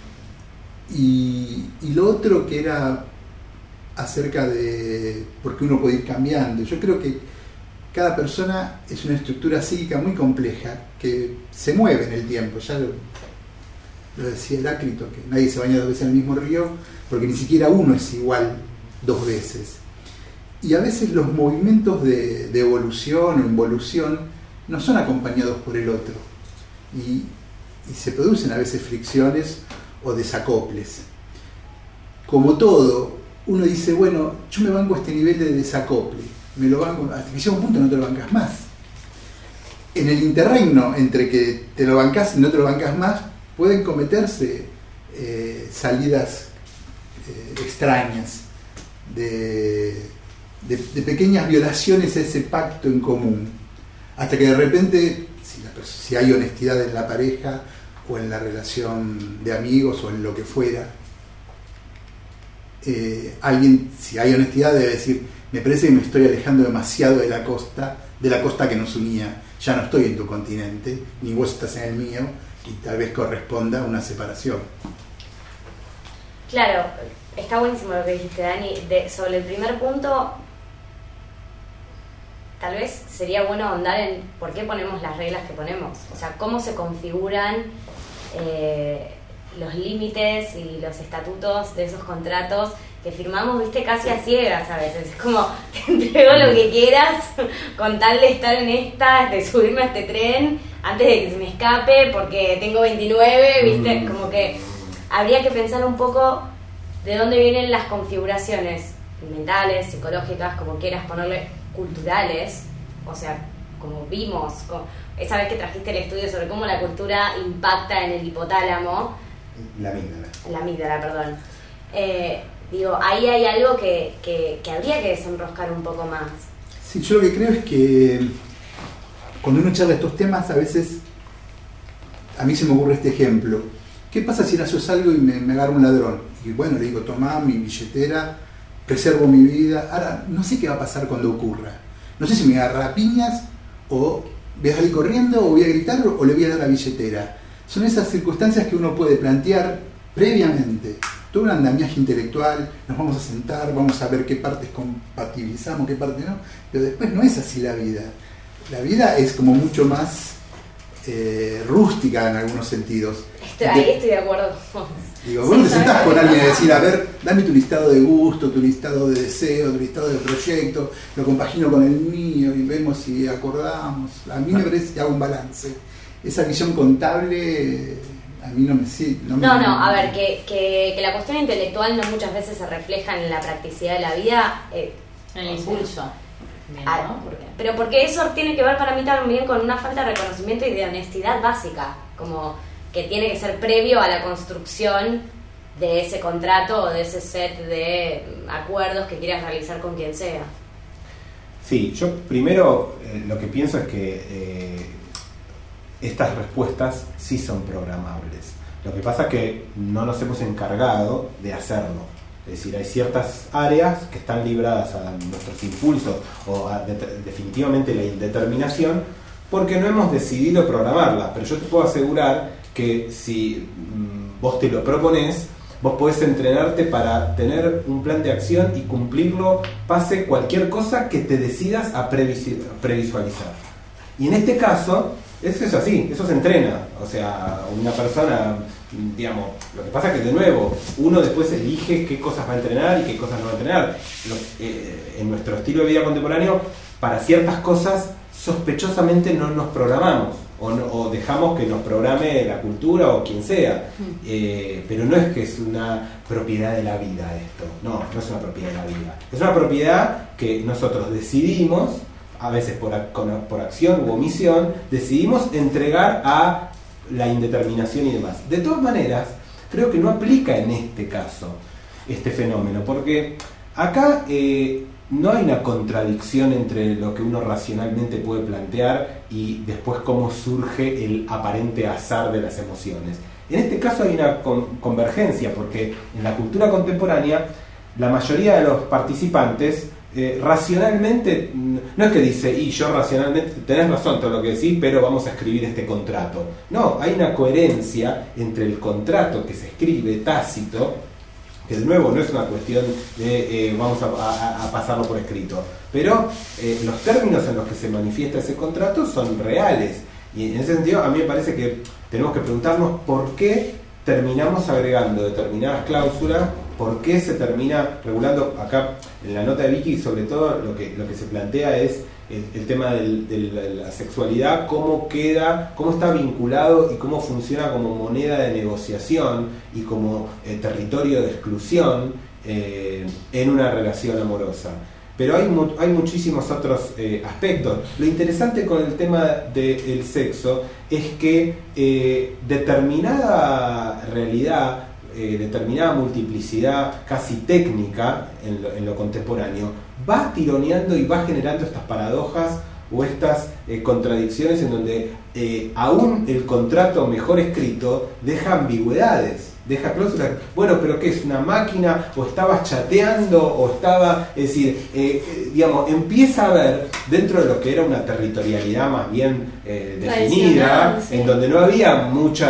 Speaker 3: Y lo otro que era acerca de por qué uno puede ir cambiando. Yo creo que cada persona es una estructura psíquica muy compleja que se mueve en el tiempo. Ya lo decía Heráclito, que nadie se baña 2 veces en el mismo río, porque ni siquiera uno es igual 2 veces. Y a veces los movimientos de evolución o involución no son acompañados por el otro. Y se producen a veces fricciones o desacoples. Como todo, uno dice, bueno, yo me banco este nivel de desacople, me lo banco, hasta que llega un punto no te lo bancas más. En el interregno entre que te lo bancas y no te lo bancas más, pueden cometerse salidas extrañas, de pequeñas violaciones a ese pacto en común, hasta que de repente, si hay honestidad en la pareja o en la relación de amigos o en lo que fuera, alguien, si hay honestidad, debe decir, me parece que me estoy alejando demasiado de la costa que nos unía, ya no estoy en tu continente, ni vos estás en el mío, y tal vez corresponda una separación.
Speaker 5: Claro, está buenísimo lo que dijiste, Dani. Sobre el primer punto, tal vez sería bueno ahondar en por qué ponemos las reglas que ponemos, o sea, cómo se configuran los límites y los estatutos de esos contratos que firmamos, viste, casi a ciegas a veces. Es como, te entrego lo que quieras con tal de estar en de subirme a este tren antes de que se me escape porque tengo 29, viste, como que habría que pensar un poco de dónde vienen las configuraciones mentales, psicológicas, como quieras ponerle, culturales, o sea, como vimos, esa vez que trajiste el estudio sobre cómo la cultura impacta en el hipotálamo,
Speaker 1: la amígdala,
Speaker 5: perdón. Digo, ahí hay algo que habría que desenroscar un poco más.
Speaker 3: Sí, yo lo que creo es que cuando uno charla estos temas, a veces a mí se me ocurre este ejemplo. ¿Qué pasa si yo salgo y me agarra un ladrón? Y bueno, le digo, tomá mi billetera, preservo mi vida. Ahora, no sé qué va a pasar cuando ocurra. No sé si me agarra a piñas, o voy a salir corriendo, o voy a gritar, o le voy a dar la billetera. Son esas circunstancias que uno puede plantear previamente. Todo un andamiaje intelectual, nos vamos a sentar, vamos a ver qué partes compatibilizamos, qué partes no, pero después no es así la vida. La vida es como mucho más rústica en algunos sentidos.
Speaker 5: Ahí estoy de acuerdo.
Speaker 3: Digo, vos no te sentás con alguien a decir, a ver, dame tu listado de gusto, tu listado de deseo, tu listado de proyecto, lo compagino con el mío y vemos si acordamos. A mí me parece que hago un balance. Esa visión contable a mí no me sirve.
Speaker 5: A ver, que la cuestión intelectual no muchas veces se refleja en la practicidad de la vida.
Speaker 6: En el impulso. Bien, ¿no?
Speaker 5: Pero porque eso tiene que ver para mí también con una falta de reconocimiento y de honestidad básica, como que tiene que ser previo a la construcción de ese contrato o de ese set de acuerdos que quieras realizar con quien sea.
Speaker 1: Sí, yo primero lo que pienso es que estas respuestas sí son programables. Lo que pasa es que no nos hemos encargado de hacerlo. Es decir, hay ciertas áreas que están libradas a nuestros impulsos o a definitivamente la indeterminación porque no hemos decidido programarlas. Pero yo te puedo asegurar que si vos te lo proponés, vos podés entrenarte para tener un plan de acción y cumplirlo pase cualquier cosa que te decidas a previsualizar. Y en este caso, eso es así, eso se entrena. O sea, una persona, digamos, lo que pasa es que de nuevo, uno después elige qué cosas va a entrenar y qué cosas no va a entrenar. En nuestro estilo de vida contemporáneo, para ciertas cosas, sospechosamente no nos programamos. O dejamos que nos programe la cultura o quien sea, pero no es que es una propiedad de la vida esto, no es una propiedad de la vida, es una propiedad que nosotros decidimos, a veces por acción u omisión, decidimos entregar a la indeterminación y demás. De todas maneras, creo que no aplica en este caso este fenómeno, porque acá no hay una contradicción entre lo que uno racionalmente puede plantear y después cómo surge el aparente azar de las emociones. En este caso hay una convergencia, porque en la cultura contemporánea la mayoría de los participantes racionalmente, no es que dice, y yo racionalmente, tenés razón todo lo que decís, pero vamos a escribir este contrato. No, hay una coherencia entre el contrato que se escribe tácito, que de nuevo no es una cuestión de vamos a pasarlo por escrito, pero los términos en los que se manifiesta ese contrato son reales, y en ese sentido a mí me parece que tenemos que preguntarnos por qué terminamos agregando determinadas cláusulas, por qué se termina regulando. Acá en la nota de Vicky sobre todo lo que se plantea es el tema de la sexualidad, cómo está vinculado y cómo funciona como moneda de negociación y como territorio de exclusión en una relación amorosa. Pero hay muchísimos otros aspectos. Lo interesante con el tema del sexo es que determinada realidad, determinada multiplicidad casi técnica en lo contemporáneo, va tironeando y va generando estas paradojas o estas contradicciones en donde aún el contrato mejor escrito deja ambigüedades, deja cláusulas. Bueno, pero ¿qué es? ¿Una máquina? ¿O estabas chateando? ¿O estaba...? Es decir, digamos, empieza a haber dentro de lo que era una territorialidad más bien definida, sí, en donde no había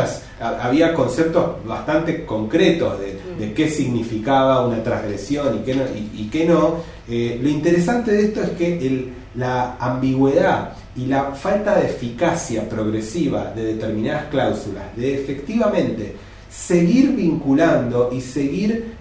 Speaker 1: había conceptos bastante concretos de qué significaba una transgresión y qué no. Lo interesante de esto es que la ambigüedad y la falta de eficacia progresiva de determinadas cláusulas, de efectivamente seguir vinculando y seguir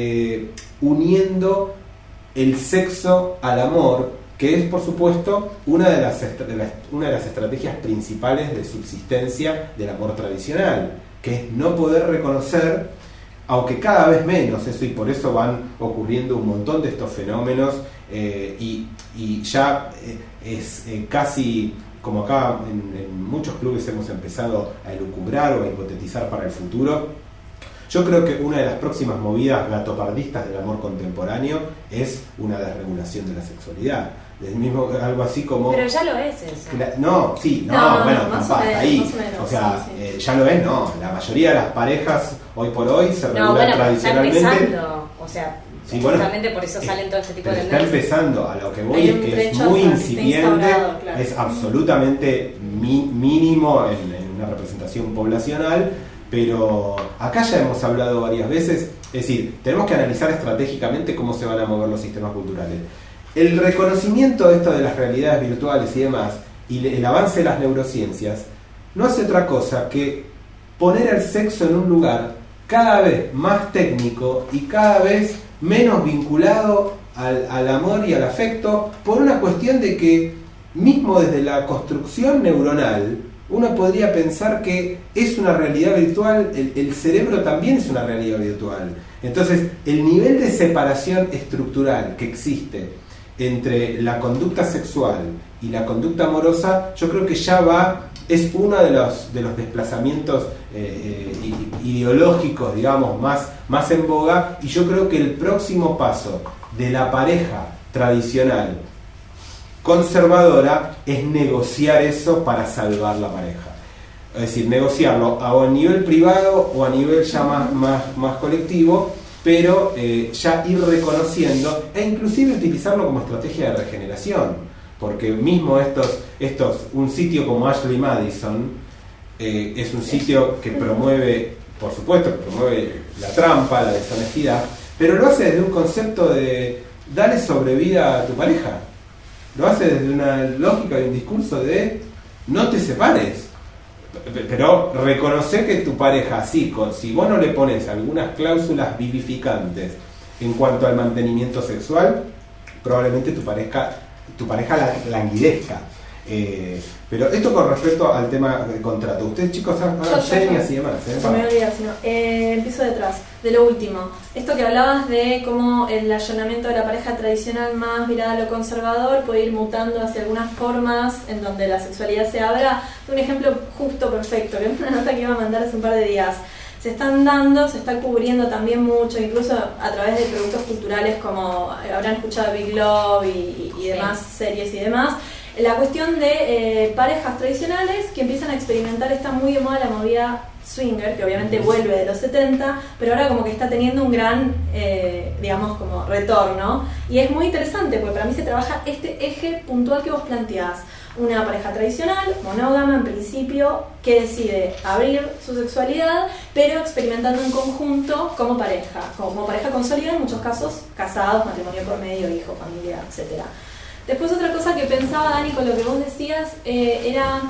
Speaker 1: uniendo el sexo al amor, que es por supuesto una de las estrategias principales de subsistencia del amor tradicional, que es no poder reconocer, aunque cada vez menos eso, y por eso van ocurriendo un montón de estos fenómenos, y ya es casi como acá en muchos clubes hemos empezado a elucubrar o a hipotetizar para el futuro. Yo creo que una de las próximas movidas gatopardistas del amor contemporáneo es una desregulación de la sexualidad. Del mismo, algo así como...
Speaker 5: Pero ya lo es eso.
Speaker 1: Bueno, ahí. O sea, sí. Ya lo es, no. La mayoría de las parejas hoy por hoy se regulan tradicionalmente.
Speaker 5: Está empezando, o sea...
Speaker 1: Sí,
Speaker 5: justamente por eso salen todo este tipo de
Speaker 1: tendencias. Está empezando, a lo que voy es que es muy incipiente, claro. Es absolutamente mínimo en una representación poblacional, pero acá ya hemos hablado varias veces, es decir, tenemos que analizar estratégicamente cómo se van a mover los sistemas culturales. El reconocimiento de esto de las realidades virtuales y demás, y el avance de las neurociencias, no hace otra cosa que poner el sexo en un lugar cada vez más técnico y cada vez menos vinculado al amor y al afecto, por una cuestión de que mismo desde la construcción neuronal uno podría pensar que es una realidad virtual, el cerebro también es una realidad virtual. Entonces, el nivel de separación estructural que existe entre la conducta sexual y la conducta amorosa, yo creo que ya es uno de los desplazamientos ideológicos, digamos, más en boga, y yo creo que el próximo paso de la pareja tradicional conservadora es negociar eso para salvar la pareja. Es decir, negociarlo a nivel privado o a nivel ya más colectivo, pero ya ir reconociendo e inclusive utilizarlo como estrategia de regeneración, porque mismo un sitio como Ashley Madison es un sitio que promueve, por supuesto, que promueve la trampa, la deshonestidad, pero lo hace desde un concepto de darle sobrevida a tu pareja. Lo hace desde una lógica y un discurso de no te separes, pero reconoce que tu pareja, si vos no le pones algunas cláusulas vivificantes en cuanto al mantenimiento sexual, probablemente tu pareja languidezca. Pero esto con respecto al tema del contrato. Ustedes, chicos, hagan señas y demás.
Speaker 4: No me olvides, empiezo detrás, de lo último. Esto que hablabas de cómo el allanamiento de la pareja tradicional más virada a lo conservador puede ir mutando hacia algunas formas en donde la sexualidad se abra. Un ejemplo justo perfecto, que es una nota que iba a mandar hace un par de días. Se está cubriendo también mucho, incluso a través de productos culturales como habrán escuchado Big Love y demás series y demás. La cuestión de parejas tradicionales que empiezan a experimentar, está muy de moda la movida swinger, que obviamente vuelve de los 70, pero ahora como que está teniendo un gran, digamos, como retorno. Y es muy interesante, porque para mí se trabaja este eje puntual que vos planteás. Una pareja tradicional, monógama en principio, que decide abrir su sexualidad, pero experimentando en conjunto como pareja consolidada, en muchos casos casados, matrimonio por medio, hijo, familia, etcétera. Después otra cosa que pensaba, Dani, con lo que vos decías, era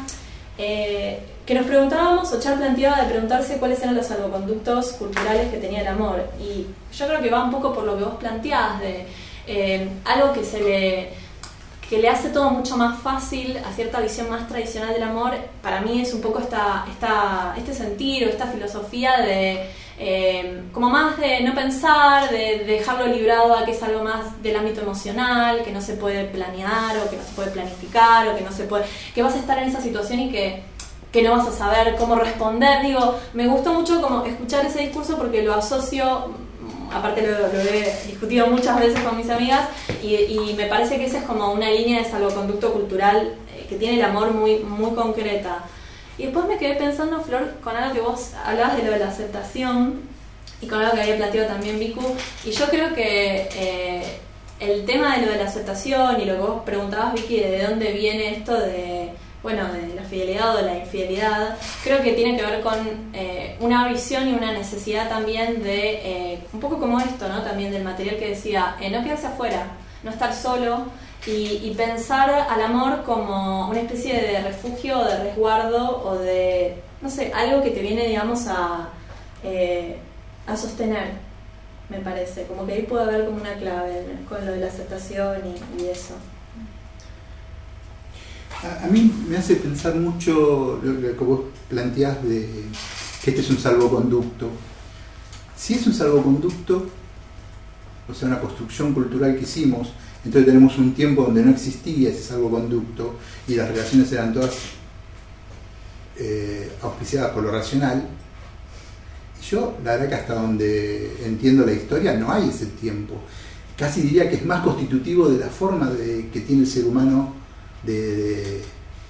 Speaker 4: que nos preguntábamos, o Char planteaba de preguntarse cuáles eran los salvoconductos culturales que tenía el amor. Y yo creo que va un poco por lo que vos planteás, de algo que le hace todo mucho más fácil a cierta visión más tradicional del amor. Para mí es un poco este sentir o esta filosofía de como más de no pensar, de dejarlo librado a que es algo más del ámbito emocional, que no se puede planear o que no se puede planificar o que vas a estar en esa situación y que no vas a saber cómo responder. Digo, me gustó mucho como escuchar ese discurso porque lo asocio, aparte lo he discutido muchas veces con mis amigas y me parece que esa es como una línea de salvoconducto cultural que tiene el amor muy, muy concreta. Y después me quedé pensando, Flor, con algo que vos hablabas de lo de la aceptación y con algo que había planteado también Vicu, y yo creo que el tema de lo de la aceptación y lo que vos preguntabas, Vicky, de dónde viene esto de la fidelidad o de la infidelidad, creo que tiene que ver con una visión y una necesidad también de, un poco como esto, ¿no? También del material que decía, no quedarse afuera, no estar solo y pensar al amor como una especie de refugio o de resguardo o de, no sé, algo que te viene, digamos, a sostener, me parece. Como que ahí puede haber como una clave con lo de la aceptación y eso.
Speaker 3: A mí me hace pensar mucho lo que vos planteás de que este es un salvoconducto. Si es un salvoconducto, o sea, una construcción cultural que hicimos, entonces tenemos un tiempo donde no existía ese salvoconducto y las relaciones eran todas auspiciadas por lo racional. Y yo, la verdad que hasta donde entiendo la historia, no hay ese tiempo. Casi diría que es más constitutivo de la forma que tiene el ser humano de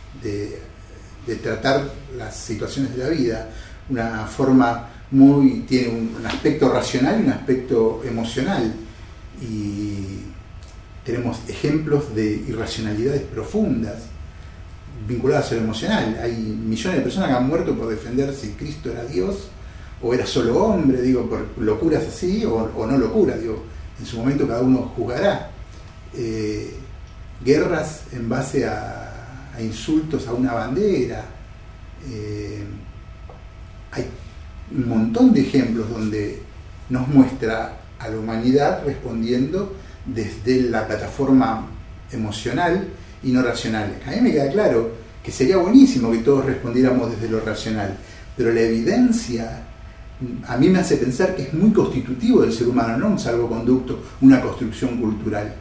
Speaker 3: tratar las situaciones de la vida. Una forma tiene un aspecto racional y un aspecto emocional. Y tenemos ejemplos de irracionalidades profundas vinculadas a lo emocional. Hay millones de personas que han muerto por defender si Cristo era Dios o era solo hombre, digo, por locuras así o no locuras, digo, en su momento cada uno juzgará. Guerras en base a insultos a una bandera. Hay un montón de ejemplos donde nos muestra a la humanidad respondiendo desde la plataforma emocional y no racional. A mí me queda claro que sería buenísimo que todos respondiéramos desde lo racional, pero la evidencia a mí me hace pensar que es muy constitutivo del ser humano, no un salvoconducto, una construcción cultural.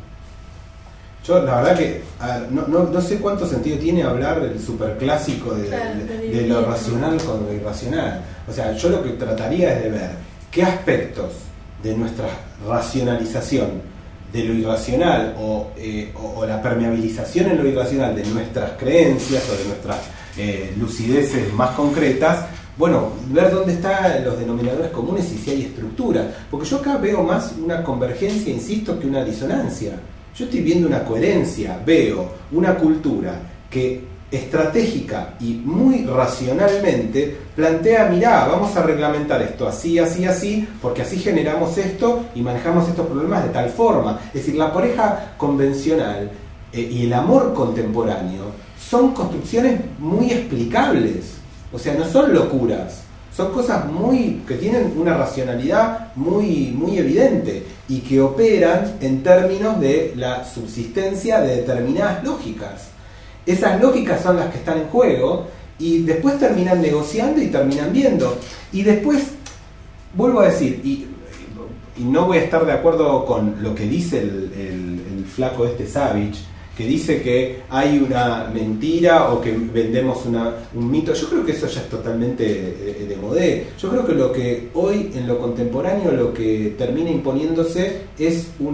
Speaker 1: Yo la verdad que no sé cuánto sentido tiene hablar del superclásico de lo racional con lo irracional. O sea, yo lo que trataría es de ver qué aspectos de nuestra racionalización de lo irracional o la permeabilización en lo irracional de nuestras creencias o de nuestras lucideces más concretas, bueno, ver dónde están los denominadores comunes y si hay estructura. Porque yo acá veo más una convergencia, insisto, que una disonancia. Yo estoy viendo una coherencia, veo una cultura que estratégica y muy racionalmente plantea, mirá, vamos a reglamentar esto así, así, así, porque así generamos esto y manejamos estos problemas de tal forma. Es decir, la pareja convencional y el amor contemporáneo son construcciones muy explicables, o sea, no son locuras, son cosas que tienen una racionalidad muy, muy evidente y que operan en términos de la subsistencia de determinadas lógicas. Esas lógicas son las que están en juego y después terminan negociando y terminan viendo. Y después, vuelvo a decir, y no voy a estar de acuerdo con lo que dice el flaco Savage, que dice que hay una mentira o que vendemos un mito. Yo creo que eso ya es totalmente de modé. Yo creo que lo que hoy en lo contemporáneo lo que termina imponiéndose es un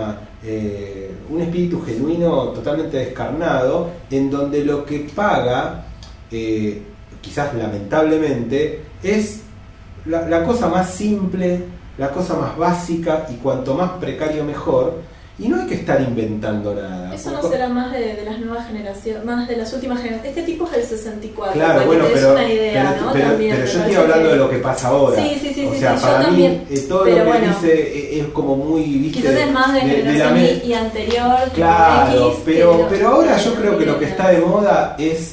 Speaker 1: espíritu genuino totalmente descarnado, en donde lo que paga, quizás lamentablemente, es la cosa más simple, la cosa más básica, y cuanto más precario mejor. Y no hay que estar inventando nada.
Speaker 4: Eso no será más de las nuevas generaciones, más de las últimas generaciones. Este tipo es el 64.
Speaker 1: Claro, bueno, pero
Speaker 4: También,
Speaker 1: yo estoy hablando de lo que pasa ahora.
Speaker 4: Sí,
Speaker 1: o sea, para mí
Speaker 4: también,
Speaker 1: todo lo que dice es como muy, ¿viste?
Speaker 4: Quizás es más de generación y anterior.
Speaker 1: Claro,
Speaker 4: X,
Speaker 1: pero ahora yo creo que lo que está de moda es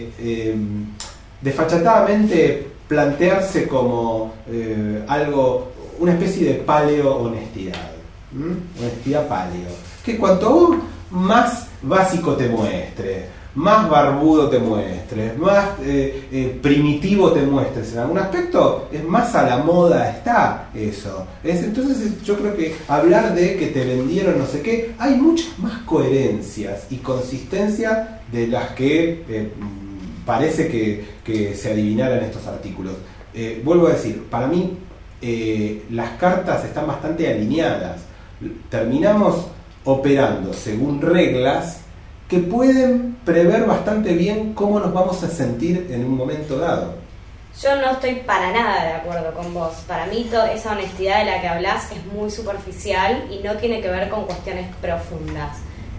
Speaker 1: desfachatadamente plantearse como algo, una especie de paleo-honestidad. Honestidad paleo, que cuanto vos más básico te muestres, más barbudo te muestres, más primitivo te muestres en algún aspecto, es más a la moda está eso. Entonces yo creo que hablar de que te vendieron no sé qué, hay muchas más coherencias y consistencia de las que parece que se adivinaran estos artículos. Vuelvo a decir, para mí las cartas están bastante alineadas. Terminamos operando según reglas que pueden prever bastante bien cómo nos vamos a sentir en un momento dado.
Speaker 5: Yo no estoy para nada de acuerdo con vos. Para mí esa honestidad de la que hablás es muy superficial y no tiene que ver con cuestiones profundas.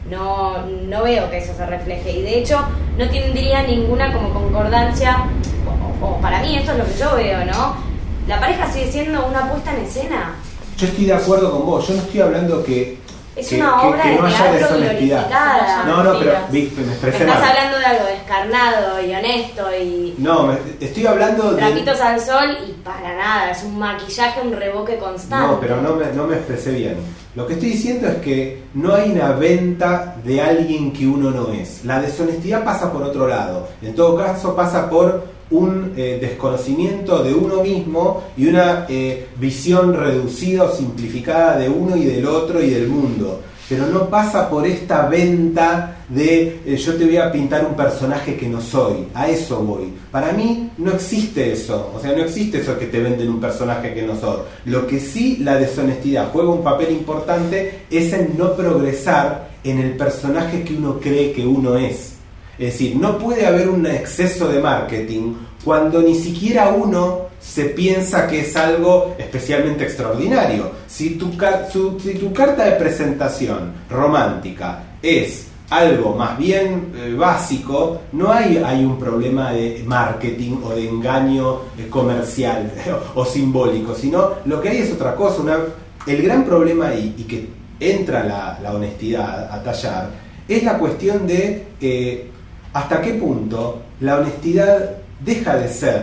Speaker 5: No veo que eso se refleje, y de hecho no tendría ninguna como concordancia, o para mí esto es lo que yo veo, ¿no? La pareja sigue siendo una puesta en escena.
Speaker 1: Yo estoy de acuerdo con vos, yo no estoy hablando que
Speaker 5: una obra
Speaker 1: que no
Speaker 5: de
Speaker 1: haya
Speaker 5: teatro
Speaker 1: glorificada. No, pero me expresé mal.
Speaker 5: Estás hablando de algo descarnado y honesto y...
Speaker 1: No, estoy hablando de...
Speaker 5: trapitos al sol y para nada, es un maquillaje, un revoque constante.
Speaker 1: No, pero no me expresé bien. Lo que estoy diciendo es que no hay una venta de alguien que uno no es. La deshonestidad pasa por otro lado. En todo caso pasa por un desconocimiento de uno mismo y una visión reducida o simplificada de uno y del otro y del mundo, pero no pasa por esta venta de yo te voy a pintar un personaje que no soy. A eso voy. Para mí no existe eso, o sea, no existe eso que te venden un personaje que no soy. Lo que sí la deshonestidad juega un papel importante es en no progresar en el personaje que uno cree que uno es. Es decir, no puede haber un exceso de marketing cuando ni siquiera uno se piensa que es algo especialmente extraordinario. Si tu carta de presentación romántica es algo más bien básico, no hay un problema de marketing o de engaño comercial o simbólico, sino lo que hay es otra cosa. El gran problema ahí, y que entra la honestidad a tallar, es la cuestión de hasta qué punto la honestidad deja de ser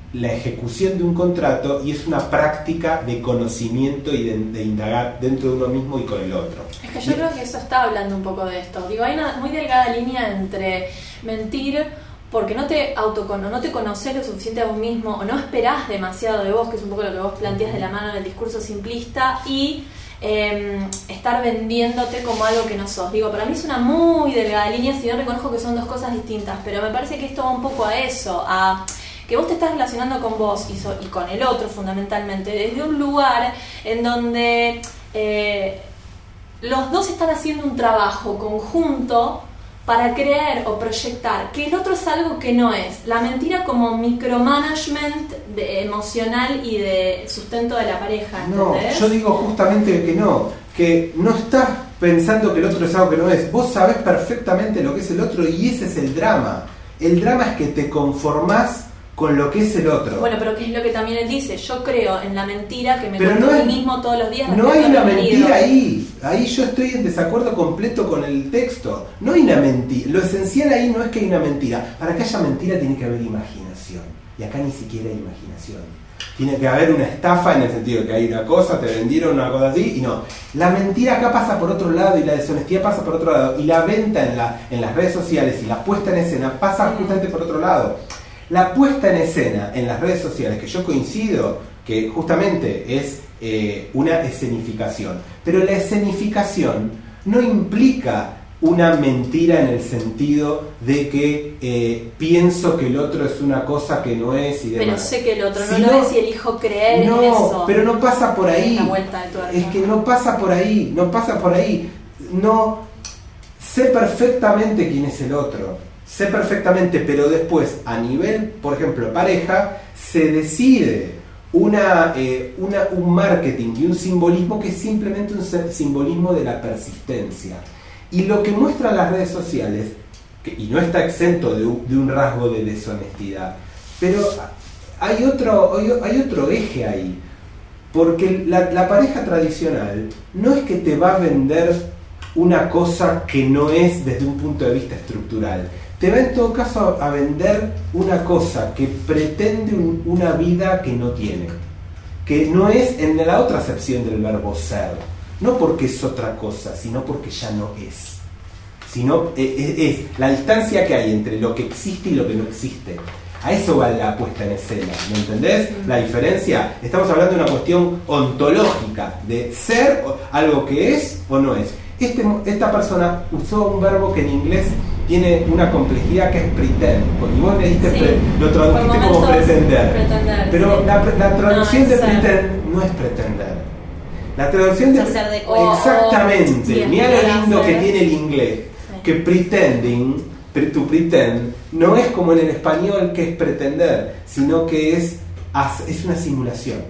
Speaker 1: la ejecución de un contrato y es una práctica de conocimiento y de indagar dentro de uno mismo y con el otro.
Speaker 4: Es que yo creo que eso está hablando un poco de esto. Digo, hay una muy delgada línea entre mentir porque no te conoces lo suficiente a vos mismo o no esperás demasiado de vos, que es un poco lo que vos planteas de la mano del discurso simplista, y estar vendiéndote como algo que no sos. Digo, para mí es una muy delgada línea, si bien reconozco que son dos cosas distintas, pero me parece que esto va un poco a eso, a que vos te estás relacionando con vos y con el otro fundamentalmente desde un lugar en donde los dos están haciendo un trabajo conjunto para creer o proyectar que el otro es algo que no es. La mentira como micromanagement emocional y de sustento de la pareja, ¿entendés?
Speaker 1: No, yo digo justamente que no estás pensando que el otro es algo que no es. Vos sabés perfectamente lo que es el otro y ese es el drama. El drama es que te conformás con lo que es el otro.
Speaker 4: Bueno, pero ¿qué es lo que también él dice? Yo creo en la mentira que me
Speaker 1: pero
Speaker 4: cuento
Speaker 1: no
Speaker 4: a mí mismo todos los días.
Speaker 1: No hay una mentira ahí. Ahí yo estoy en desacuerdo completo con el texto. No hay una mentira. Lo esencial ahí no es que hay una mentira. Para que haya mentira tiene que haber imaginación. Y acá ni siquiera hay imaginación. Tiene que haber una estafa en el sentido de que hay una cosa, te vendieron una cosa así, y no. La mentira acá pasa por otro lado y la deshonestidad pasa por otro lado. Y la venta en las redes sociales y la puesta en escena pasa justamente por otro lado. La puesta en escena en las redes sociales, que yo coincido que justamente es una escenificación, pero la escenificación no implica una mentira en el sentido de que pienso que el otro es una cosa que no es y demás.
Speaker 4: Pero sé que el otro no lo es y elijo creer en eso.
Speaker 1: No, pero no pasa por ahí.
Speaker 4: La vuelta de tuerca.
Speaker 1: Es que no pasa por ahí, no pasa por ahí. No sé perfectamente quién es el otro. Sé perfectamente, pero después, a nivel, por ejemplo, pareja, se decide un marketing y un simbolismo que es simplemente un simbolismo de la persistencia. Y lo que muestran las redes sociales, y no está exento de un rasgo de deshonestidad, pero hay otro eje ahí. Porque la pareja tradicional no es que te va a vender una cosa que no es desde un punto de vista estructural. Te va en todo caso a vender una cosa que pretende una vida que no tiene, que no es en la otra acepción del verbo ser, no porque es otra cosa, sino porque ya no es, sino es la distancia que hay entre lo que existe y lo que no existe. A eso va la puesta en escena, ¿me entendés? La diferencia, estamos hablando de una cuestión ontológica, de ser algo que es o no es. Esta persona usó un verbo que en inglés tiene una complejidad que es pretend, porque vos le diste lo tradujiste como pretender. Pero sí. La traducción de pretend no es pretender. La traducción de exactamente, mira lo lindo que tiene el inglés, que pretending, to pretend, no es como en el español que es pretender, sino que es una simulación.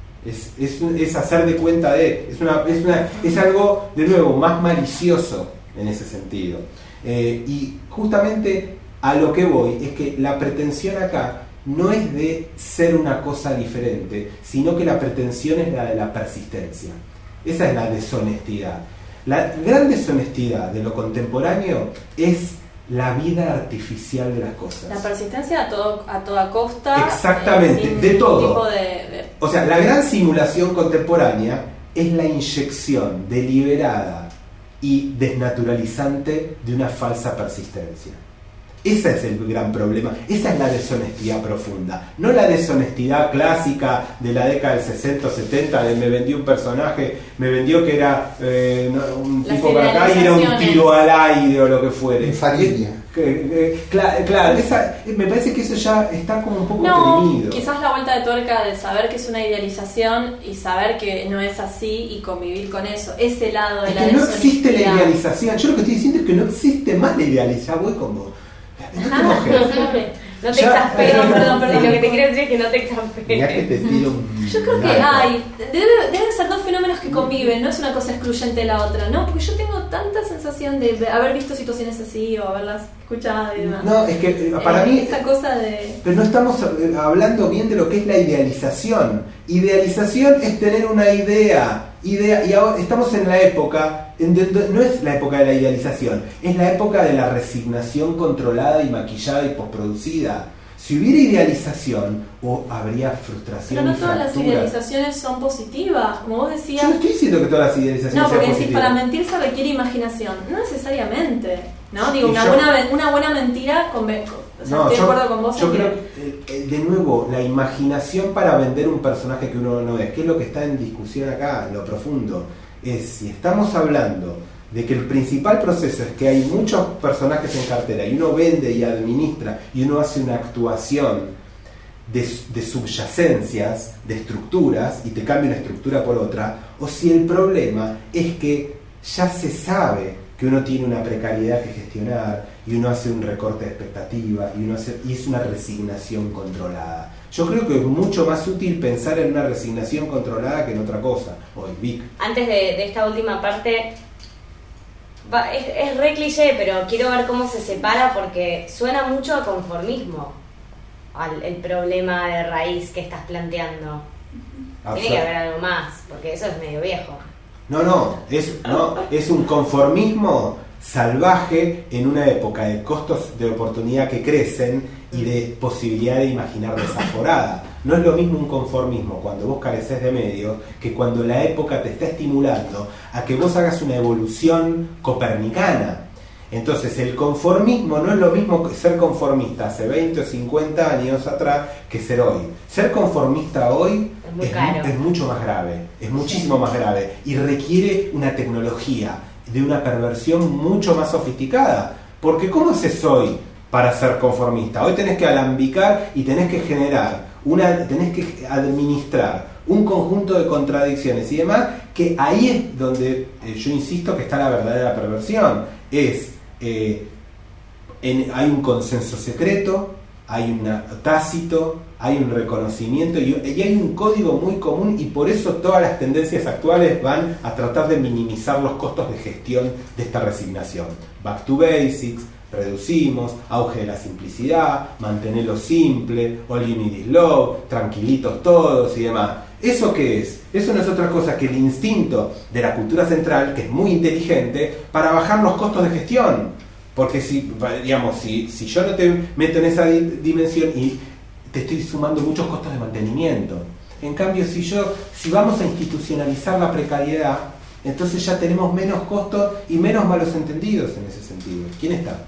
Speaker 1: Es hacer de cuenta de, es algo de nuevo más malicioso en ese sentido. Y justamente a lo que voy es que la pretensión acá no es de ser una cosa diferente, sino que la pretensión es la de la persistencia. Esa es la deshonestidad. La gran deshonestidad de lo contemporáneo es la vida artificial de las cosas.
Speaker 4: La persistencia a toda costa.
Speaker 1: Exactamente, de todo.
Speaker 4: Tipo
Speaker 1: O sea, la gran simulación contemporánea es la inyección deliberada y desnaturalizante de una falsa persistencia. Ese es el gran problema, esa es la deshonestidad profunda, no la deshonestidad clásica de la década del 60 o 70 de me vendió un personaje, me vendió que era un tipo para acá y era un tiro al aire o lo que fuere. Claro, me parece que eso ya está como un poco perimido.
Speaker 4: Quizás la vuelta de tuerca de saber que es una idealización y saber que no es así y convivir con eso, ese lado de la
Speaker 1: deshonestidad. No existe la idealización, yo lo que estoy diciendo es que no existe más la idealización, voy como...
Speaker 5: No te exasperes, perdón. Lo que te quiero decir es que no te exasperes.
Speaker 4: Yo creo que deben ser dos fenómenos que conviven, no es una cosa excluyente de la otra, ¿no? Porque yo tengo tanta sensación de haber visto situaciones así o haberlas escuchado y demás.
Speaker 1: No, es que para mí...
Speaker 4: Esta cosa de...
Speaker 1: Pero no estamos hablando bien de lo que es la idealización. Idealización es tener una idea y ahora estamos en la época... No es la época de la idealización, es la época de la resignación controlada y maquillada y postproducida. Si hubiera idealización, habría frustración.
Speaker 4: Pero no
Speaker 1: y
Speaker 4: todas las
Speaker 1: fractura.
Speaker 4: idealizaciones son positivas, como vos decías.
Speaker 1: Yo no estoy diciendo que todas las idealizaciones
Speaker 4: No, porque
Speaker 1: sean
Speaker 4: decís,
Speaker 1: positivas.
Speaker 4: para mentir se requiere imaginación. No necesariamente, ¿no? Digo,
Speaker 1: Y
Speaker 4: una buena mentira estoy de acuerdo con vos.
Speaker 1: Yo
Speaker 4: en
Speaker 1: creo
Speaker 4: que-
Speaker 1: que, de nuevo, la imaginación para vender un personaje que uno no es, que es lo que está en discusión acá, en lo profundo, es si estamos hablando de que el principal proceso es que hay muchos personajes en cartera y uno vende y administra y uno hace una actuación de subyacencias, de estructuras, y te cambia una estructura por otra, o si el problema es que ya se sabe que uno tiene una precariedad que gestionar y uno hace un recorte de expectativa y es una resignación controlada. Yo creo que es mucho más útil pensar en una resignación controlada que en otra cosa. Hoy, Vic.
Speaker 5: Antes de esta última parte, es re cliché, pero quiero ver cómo se separa porque suena mucho a conformismo el problema de raíz que estás planteando. Tiene que haber algo más, porque eso es medio viejo.
Speaker 1: No, es un conformismo salvaje en una época de costos de oportunidad que crecen y de posibilidad de imaginar desaforada. No es lo mismo un conformismo cuando vos careces de medios que cuando la época te está estimulando a que vos hagas una evolución copernicana. Entonces el conformismo no es lo mismo que ser conformista hace 20 o 50 años atrás que ser hoy. Ser conformista hoy es mucho más grave, es muchísimo más grave y requiere una tecnología de una perversión mucho más sofisticada. Porque ¿cómo haces hoy para ser conformista? Hoy tenés que alambicar y tenés que generar, tenés que administrar un conjunto de contradicciones y demás, que ahí es donde yo insisto que está la verdadera perversión. Hay un consenso secreto, hay un tácito, hay un reconocimiento y hay un código muy común, y por eso todas las tendencias actuales van a tratar de minimizar los costos de gestión de esta resignación. Back to basics, reducimos, auge de la simplicidad, mantenerlo simple, all you need is love, tranquilitos todos y demás. ¿Eso qué es? Eso no es otra cosa que el instinto de la cultura central, que es muy inteligente, para bajar los costos de gestión. Porque si yo no te meto en esa dimensión y te estoy sumando muchos costos de mantenimiento. En cambio, si vamos a institucionalizar la precariedad, entonces ya tenemos menos costos y menos malos entendidos en ese sentido. ¿Quién está?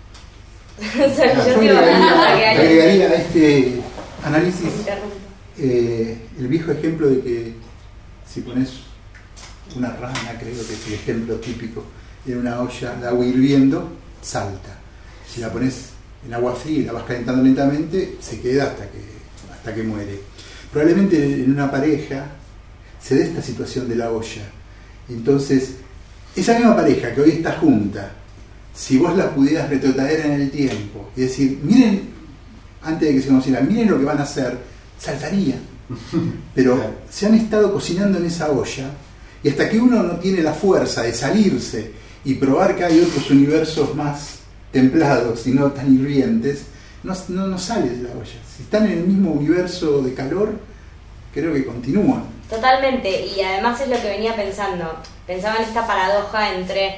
Speaker 3: Yo agregaría a este análisis el viejo ejemplo de que si pones una rana, creo que es el ejemplo típico, en una olla de agua hirviendo, salta. Si la pones en agua fría y la vas calentando lentamente, se queda hasta que muere. Probablemente en una pareja se dé esta situación de la olla. Entonces, esa misma pareja que hoy está junta, si vos la pudieras retrotraer en el tiempo y decir, miren, antes de que se conocieran, miren lo que van a hacer, saltaría. Pero se han estado cocinando en esa olla y hasta que uno no tiene la fuerza de salirse y probar que hay otros universos más templados y no tan hirvientes, no sales de la olla. Si están en el mismo universo de calor, creo que continúan.
Speaker 5: Totalmente, y además es lo que venía pensando. Pensaba en esta paradoja entre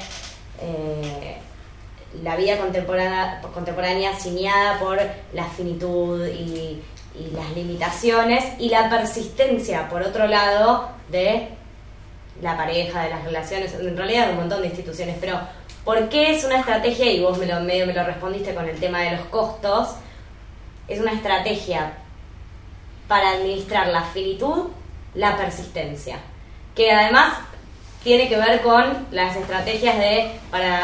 Speaker 5: la vida contemporánea ciñada por la finitud y las limitaciones, y la persistencia, por otro lado, de la pareja, de las relaciones, en realidad de un montón de instituciones. Pero ¿por qué es una estrategia? Y vos medio me lo respondiste con el tema de los costos. Es una estrategia para administrar la finitud, la persistencia, que además tiene que ver con las estrategias de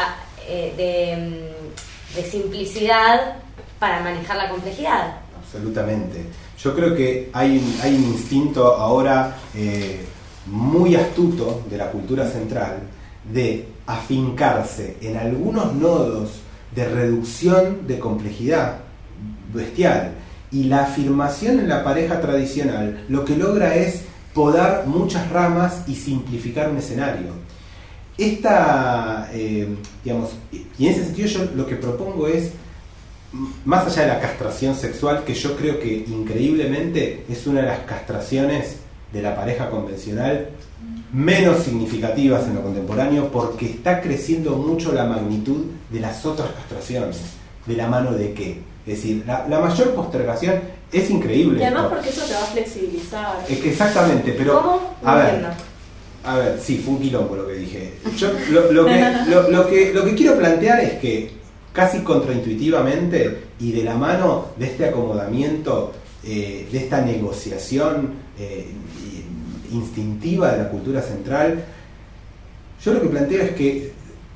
Speaker 5: simplicidad para manejar la complejidad.
Speaker 1: Absolutamente. Yo creo que hay un instinto ahora muy astuto de la cultura central de afincarse en algunos nodos de reducción de complejidad bestial, y la afirmación en la pareja tradicional lo que logra es podar muchas ramas y simplificar un escenario. Y en ese sentido yo lo que propongo es, más allá de la castración sexual, que yo creo que increíblemente es una de las castraciones de la pareja convencional menos significativas en lo contemporáneo, porque está creciendo mucho la magnitud de las otras castraciones. ¿De la mano de qué? Es decir, la mayor postergación es increíble.
Speaker 4: Y además
Speaker 1: esto.
Speaker 4: porque eso te va a flexibilizar.
Speaker 1: Es que exactamente, pero
Speaker 5: ¿Cómo? No
Speaker 1: a ver,
Speaker 5: entiendo.
Speaker 1: a ver, sí, fue un quilombo lo que dije. Yo lo que quiero plantear es que casi contraintuitivamente y de la mano de este acomodamiento, de esta negociación instintiva de la cultura central, yo lo que planteo es que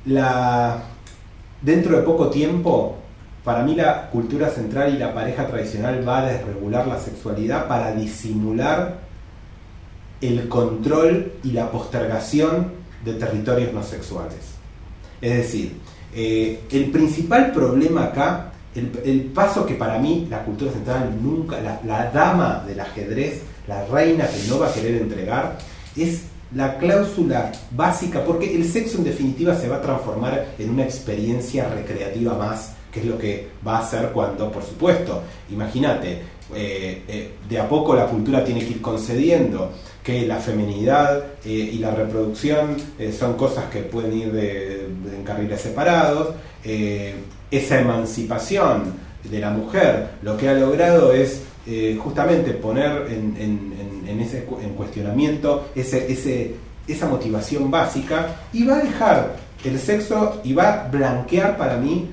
Speaker 1: dentro de poco tiempo, para mí la cultura central y la pareja tradicional va a desregular la sexualidad para disimular el control y la postergación de territorios no sexuales. Es decir, el principal problema acá, el paso que para mí la cultura central nunca, la dama del ajedrez, la reina que no va a querer entregar, es la cláusula básica, porque el sexo en definitiva se va a transformar en una experiencia recreativa más, que es lo que va a hacer cuando, por supuesto, imagínate, de a poco la cultura tiene que ir concediendo que la feminidad y la reproducción son cosas que pueden ir en carriles separados. Esa emancipación de la mujer lo que ha logrado es justamente poner en cuestionamiento esa motivación básica, y va a dejar el sexo y va a blanquear para mí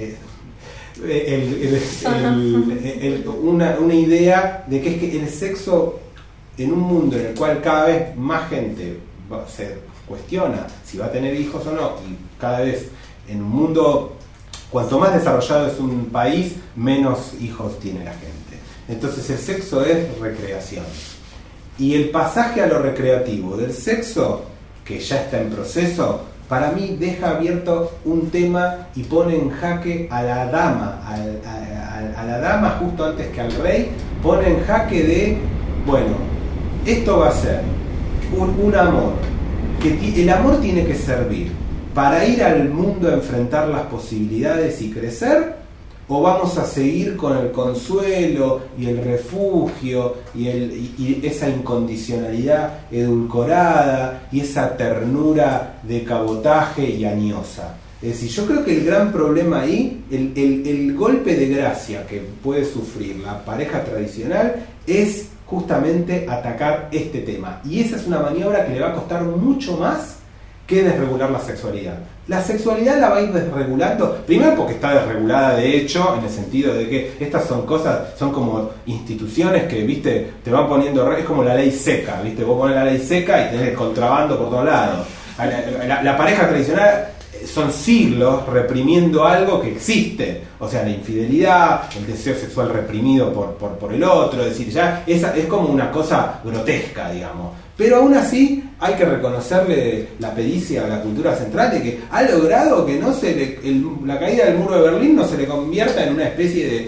Speaker 1: una idea de que es que el sexo, en un mundo en el cual cada vez más gente se cuestiona si va a tener hijos o no, y cada vez en un mundo, cuanto más desarrollado es un país, menos hijos tiene la gente. Entonces el sexo es recreación. Y el pasaje a lo recreativo del sexo, que ya está en proceso, para mí deja abierto un tema y pone en jaque a la dama, a la dama justo antes que al rey, pone en jaque de, bueno, esto va a ser un amor, que el amor tiene que servir para ir al mundo a enfrentar las posibilidades y crecer, o vamos a seguir con el consuelo y el refugio y esa incondicionalidad edulcorada y esa ternura de cabotaje y añosa. Es decir, yo creo que el gran problema ahí, el golpe de gracia que puede sufrir la pareja tradicional es justamente atacar este tema, y esa es una maniobra que le va a costar mucho más que desregular la sexualidad. La sexualidad la va a ir desregulando, primero porque está desregulada de hecho, en el sentido de que estas son cosas, son como instituciones que, viste, te van poniendo, es como la ley seca, viste, vos pones la ley seca y tenés el contrabando por todos lados. La pareja tradicional son siglos reprimiendo algo que existe, o sea, la infidelidad, el deseo sexual reprimido por el otro, es decir, ya es como una cosa grotesca, digamos. Pero aún así hay que reconocerle la pericia a la cultura central de que ha logrado que no la caída del muro de Berlín no se le convierta en una especie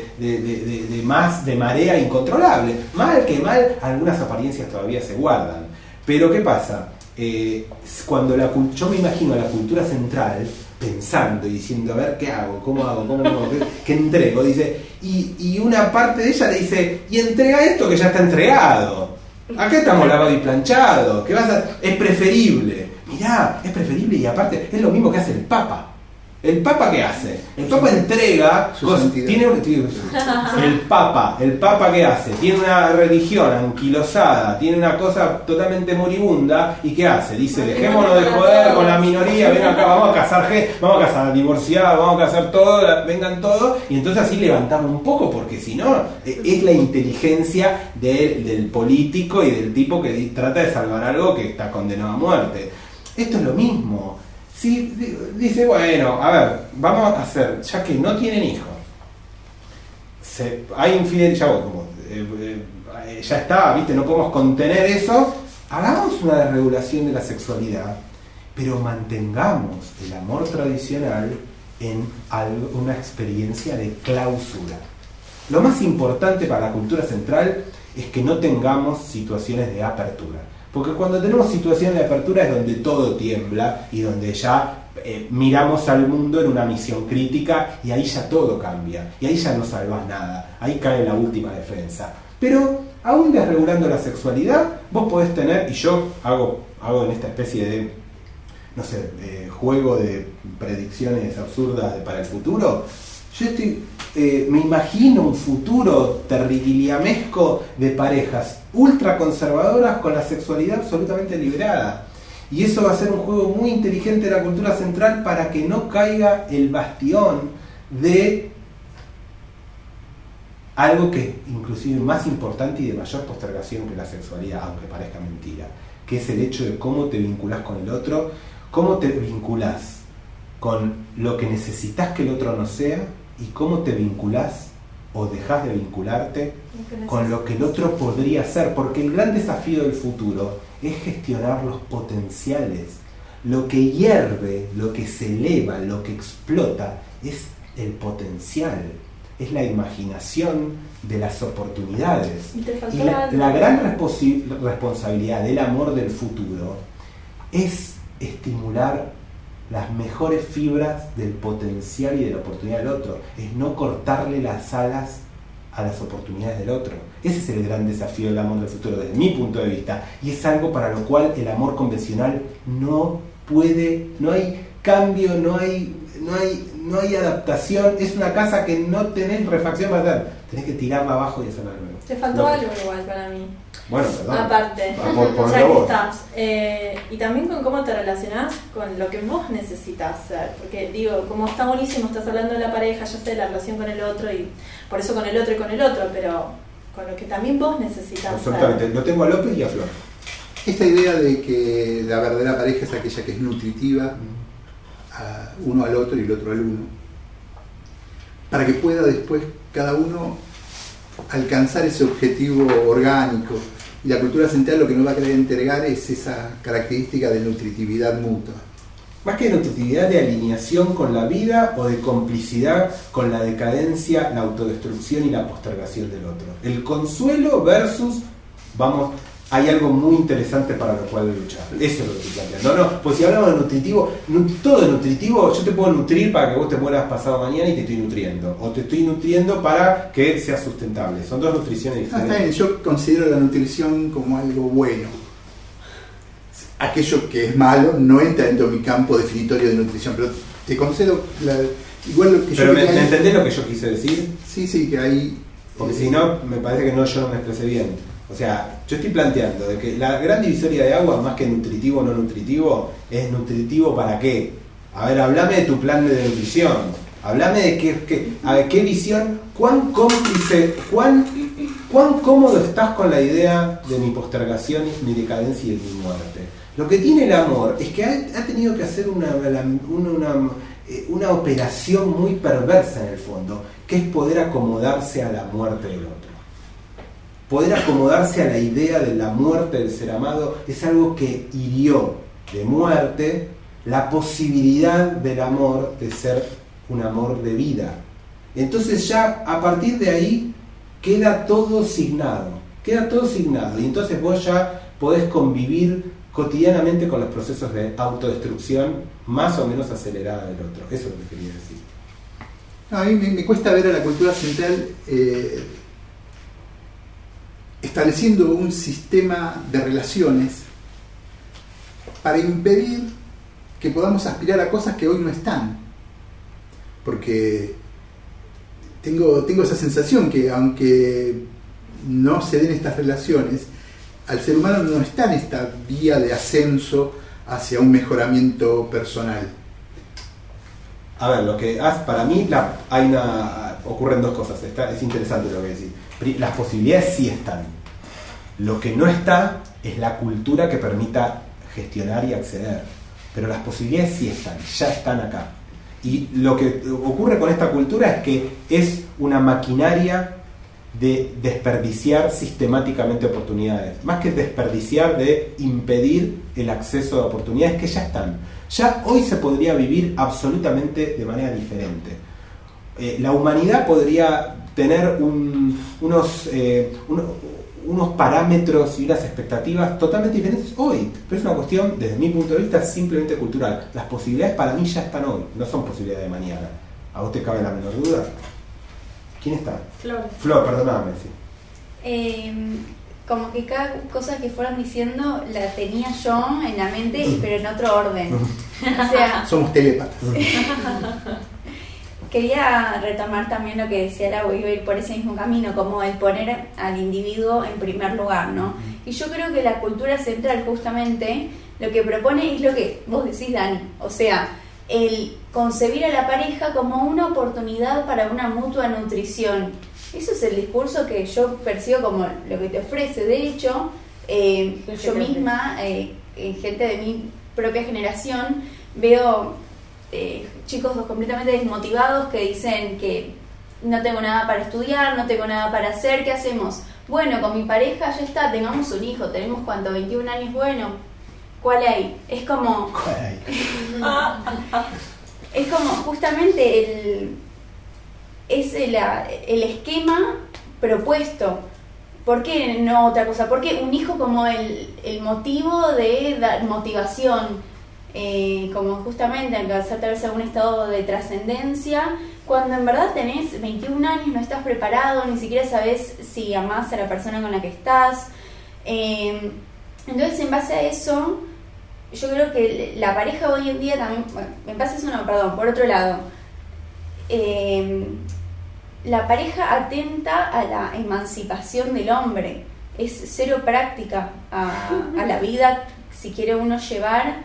Speaker 1: de marea incontrolable. Mal que mal, algunas apariencias todavía se guardan. Pero ¿qué pasa? Cuando yo me imagino a la cultura central pensando y diciendo, a ver, ¿qué hago? ¿Cómo hago? ¿Qué entrego? Dice, y una parte de ella le dice, y entrega esto que ya está entregado. Acá estamos lavado y planchado. ¿Qué vas a...? Es preferible. Mirá, es preferible, y aparte es lo mismo que hace el Papa. ¿El Papa qué hace? El Papa entrega cosas, el Papa ¿qué hace? Tiene una religión anquilosada, tiene una cosa totalmente moribunda, ¿y qué hace? Dice, dejémonos de joder con la minoría, ven acá, vamos a casar divorciados, vamos a casar todo, vengan todos, y entonces así levantamos un poco, porque si no, es la inteligencia del político y del tipo que trata de salvar algo que está condenado a muerte. Esto es lo mismo. Si dice, bueno, a ver, vamos a hacer, ya que no tienen hijos, hay infidelidad, ya está, ¿viste? No podemos contener eso, hagamos una desregulación de la sexualidad, pero mantengamos el amor tradicional en una experiencia de clausura. Lo más importante para la cultura central es que no tengamos situaciones de apertura. Porque cuando tenemos situaciones de apertura es donde todo tiembla y donde ya miramos al mundo en una misión crítica, y ahí ya todo cambia, y ahí ya no salvas nada, ahí cae la última defensa. Pero aún desregulando la sexualidad, vos podés tener, y yo hago en esta especie de, no sé, juego de predicciones absurdas para el futuro, me imagino un futuro terribiliamesco de parejas ultraconservadoras con la sexualidad absolutamente liberada. Y eso va a ser un juego muy inteligente de la cultura central para que no caiga el bastión de algo que es inclusive más importante y de mayor postergación que la sexualidad, aunque parezca mentira, que es el hecho de cómo te vinculás con el otro, cómo te vinculás con lo que necesitas que el otro no sea y cómo te vinculás o dejás de vincularte con lo que el otro podría ser, porque el gran desafío del futuro es gestionar los potenciales. Lo que hierve, lo que se eleva, lo que explota es el potencial, es la imaginación de las oportunidades. Y la gran responsabilidad del amor del futuro es estimular las mejores fibras del potencial y de la oportunidad del otro, es no cortarle las alas a las oportunidades del otro. Ese es el gran desafío del amor del futuro desde mi punto de vista, y es algo para lo cual el amor convencional no puede, no hay cambio, no hay adaptación. Es una casa que no tenés refacción para hacer, tenés que tirarla abajo y hacerla de nuevo.
Speaker 4: Te faltó algo igual para mí.
Speaker 1: Bueno, perdón.
Speaker 4: Aparte,
Speaker 1: por
Speaker 4: ya que
Speaker 1: vos.
Speaker 4: estás. Y también con cómo te relacionás con lo que vos necesitas ser. Porque digo, como está buenísimo, estás hablando de la pareja, ya sé, la relación con el otro, y por eso con el otro y con el otro, pero con lo que también vos necesitas
Speaker 1: absolutamente
Speaker 4: ser.
Speaker 1: Lo tengo a López y a Flor.
Speaker 3: Esta idea de que la verdadera pareja es aquella que es nutritiva, uno al otro y el otro al uno, para que pueda después cada uno alcanzar ese objetivo orgánico. Y la cultura central lo que nos va a querer entregar es esa característica de nutritividad mutua.
Speaker 1: Más que de nutritividad, de alineación con la vida o de complicidad con la decadencia, la autodestrucción y la postergación del otro. El consuelo versus, hay algo muy interesante para lo cual luchar. Eso es lo que estoy planteando. Pues si hablamos de nutritivo, todo es nutritivo. Yo te puedo nutrir para que vos te mueras pasado mañana y te estoy nutriendo. O te estoy nutriendo para que seas sustentable. Son dos nutriciones diferentes.
Speaker 3: Está bien, yo considero la nutrición como algo bueno. Aquello que es malo no entra dentro de mi campo definitorio de nutrición, pero te concedo igual lo que
Speaker 1: pero
Speaker 3: yo...
Speaker 1: ¿me entendés lo que yo quise decir?
Speaker 3: Sí, que hay...
Speaker 1: Porque si no, me parece que yo no me expresé bien. O sea, yo estoy planteando de que la gran divisoria de aguas, más que nutritivo o no nutritivo, es nutritivo ¿para qué? A ver, hablame de tu plan de nutrición. Hablame de qué visión, cuán cómplice, cuán cómodo estás con la idea de mi postergación, mi decadencia y de mi muerte. Lo que tiene el amor es que ha tenido que hacer una operación muy perversa en el fondo, que es poder acomodarse a la muerte del otro. Poder acomodarse a la idea de la muerte del ser amado es algo que hirió de muerte la posibilidad del amor de ser un amor de vida. Entonces ya a partir de ahí queda todo signado, y entonces vos ya podés convivir cotidianamente con los procesos de autodestrucción más o menos acelerada del otro. Eso es lo que quería decir.
Speaker 3: A mí me cuesta ver a la cultura central estableciendo un sistema de relaciones para impedir que podamos aspirar a cosas que hoy no están. Porque tengo esa sensación que aunque no se den estas relaciones, al ser humano no está en esta vía de ascenso hacia un mejoramiento personal.
Speaker 1: A ver, para mí ocurren dos cosas. Es interesante lo que decís. Las posibilidades sí están. Lo que no está es la cultura que permita gestionar y acceder. Pero las posibilidades sí están, ya están acá. Y lo que ocurre con esta cultura es que es una maquinaria de desperdiciar sistemáticamente oportunidades. Más que desperdiciar, de impedir el acceso a oportunidades que ya están. Ya hoy se podría vivir absolutamente de manera diferente. La humanidad podría tener unos parámetros y unas expectativas totalmente diferentes hoy, pero es una cuestión, desde mi punto de vista, simplemente cultural. Las posibilidades para mí ya están hoy, no son posibilidades de mañana. ¿A vos te cabe la menor duda? ¿Quién está? Flor, perdóname, sí.
Speaker 2: Como que cada cosa que fueron diciendo la tenía yo en la mente, pero en otro orden. O sea,
Speaker 3: somos telépatas.
Speaker 2: quería retomar también lo que decía Lau, iba a ir por ese mismo camino, como el poner al individuo en primer lugar, ¿no? Y yo creo que la cultura central justamente lo que propone es lo que vos decís, Dani, o sea, el concebir a la pareja como una oportunidad para una mutua nutrición. Eso es el discurso que yo percibo como lo que te ofrece. De hecho, yo misma, gente de mi propia generación, veo chicos completamente desmotivados que dicen que no tengo nada para estudiar, no tengo nada para hacer, ¿qué hacemos? Bueno, con mi pareja ya está, tengamos un hijo, tenemos ¿cuánto? 21 años, bueno, ¿cuál hay? Es como... es como justamente el esquema propuesto. ¿Por qué no otra cosa? Porque un hijo como el motivo de dar motivación, como justamente alcanzar tal vez algún estado de trascendencia, cuando en verdad tenés 21 años, no estás preparado, ni siquiera sabés si amás a la persona con la que estás. Entonces, en base a eso, yo creo que la pareja hoy en día también, bueno, en base a eso no, perdón, por otro lado, la pareja atenta a la emancipación del hombre, es cero práctica a la vida si quiere uno llevar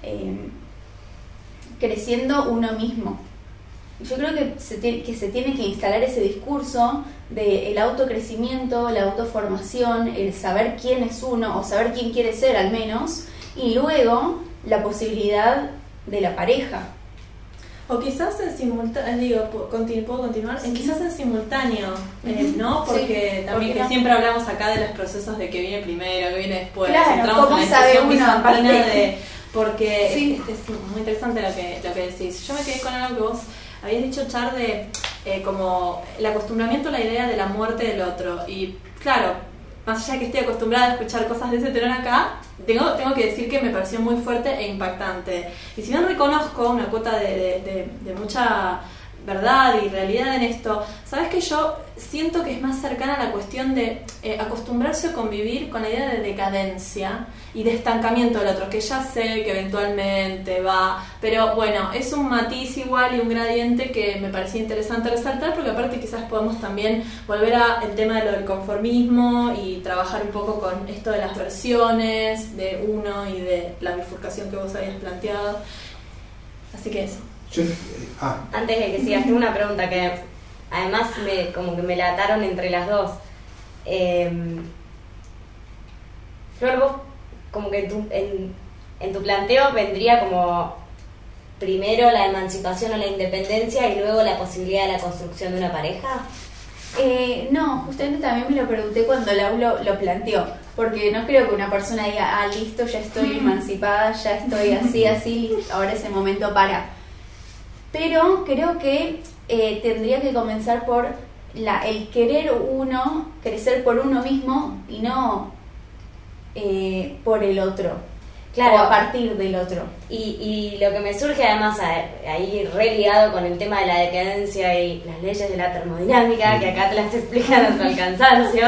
Speaker 2: creciendo uno mismo. Yo creo que se tiene que instalar ese discurso del autocrecimiento, la autoformación, el saber quién es uno o saber quién quiere ser al menos, y luego la posibilidad de la pareja.
Speaker 4: O quizás en simultáneo, ¿puedo continuar? Quizás en simultáneo, ¿no? Porque
Speaker 2: sí,
Speaker 4: también que siempre hablamos acá de los procesos de que viene primero, que viene después.
Speaker 2: Claro,
Speaker 4: entramos
Speaker 2: ¿cómo
Speaker 4: en la
Speaker 2: sabe
Speaker 4: discusión
Speaker 2: uno aparte?
Speaker 4: bizantina porque
Speaker 2: Sí.
Speaker 4: es muy interesante lo que decís. Yo me quedé con algo que vos habías dicho, Char, de como el acostumbramiento a la idea de la muerte del otro. Y claro, más allá de que estoy acostumbrada a escuchar cosas de ese tenor acá, tengo que decir que me pareció muy fuerte e impactante. Y si bien reconozco una cuota de mucha verdad y realidad en esto, sabes que yo siento que es más cercana a la cuestión de acostumbrarse a convivir con la idea de decadencia y de estancamiento del otro, que ya sé que eventualmente va, pero bueno, es un matiz igual y un gradiente que me parecía interesante resaltar, porque aparte quizás podemos también volver al tema de lo del conformismo y trabajar un poco con esto de las versiones de uno y de la bifurcación que vos habías planteado. Así que eso.
Speaker 5: Antes de que sigas, tengo una pregunta que además como que me la ataron entre las dos. Flor, vos como que en tu planteo vendría como primero la emancipación o la independencia y luego la posibilidad de la construcción de una pareja.
Speaker 2: No, justamente también me lo pregunté cuando Lau lo planteó, porque no creo que una persona diga, listo, ya estoy emancipada, ya estoy así, ahora es el momento para... Pero creo que tendría que comenzar por el querer uno, crecer por uno mismo y no por el otro,
Speaker 5: claro,
Speaker 2: o a partir del otro.
Speaker 5: Y lo que me surge además ahí re ligado con el tema de la decadencia y las leyes de la termodinámica, que acá te las explican hasta el cansancio.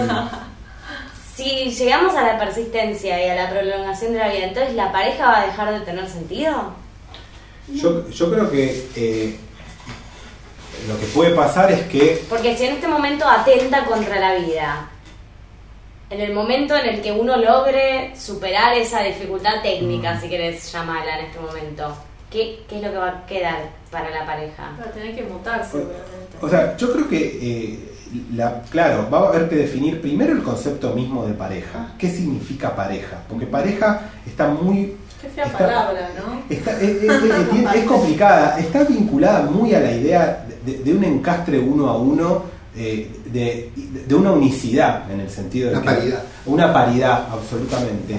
Speaker 5: Si llegamos a la persistencia y a la prolongación de la vida, entonces ¿la pareja va a dejar de tener sentido?
Speaker 1: Yo creo que lo que puede pasar es que...
Speaker 5: Porque si en este momento atenta contra la vida, en el momento en el que uno logre superar esa dificultad técnica, si querés llamarla en este momento, ¿qué es lo que va a quedar para la pareja?
Speaker 4: Va a tener que mutarse, obviamente.
Speaker 1: O sea, yo creo que, claro, va a haber que definir primero el concepto mismo de pareja. ¿Qué significa pareja? Porque pareja está muy...
Speaker 4: Qué fea palabra, ¿no?
Speaker 1: Es complicada, está vinculada muy a la idea de un encastre uno a uno, de una unicidad, en el sentido de
Speaker 3: paridad.
Speaker 1: Una paridad, absolutamente.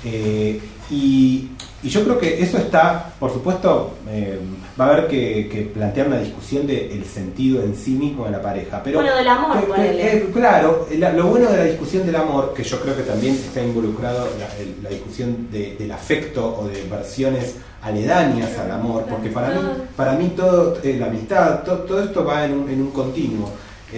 Speaker 1: Y yo creo que eso está, por supuesto, va a haber que plantear una discusión del sentido en sí mismo de la pareja. Pero,
Speaker 5: bueno, del amor, ponele.
Speaker 1: Claro, lo bueno de la discusión del amor, que yo creo que también está involucrado la discusión del afecto o de versiones aledañas al amor, porque para mí todo, la amistad, todo esto va en un continuo.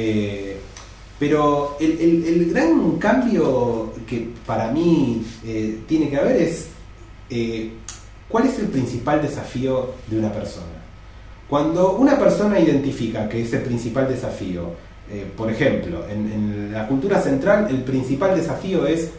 Speaker 1: Pero el gran cambio que para mí tiene que haber es ¿cuál es el principal desafío de una persona? Cuando una persona identifica que es el principal desafío, por ejemplo, en la cultura central el principal desafío es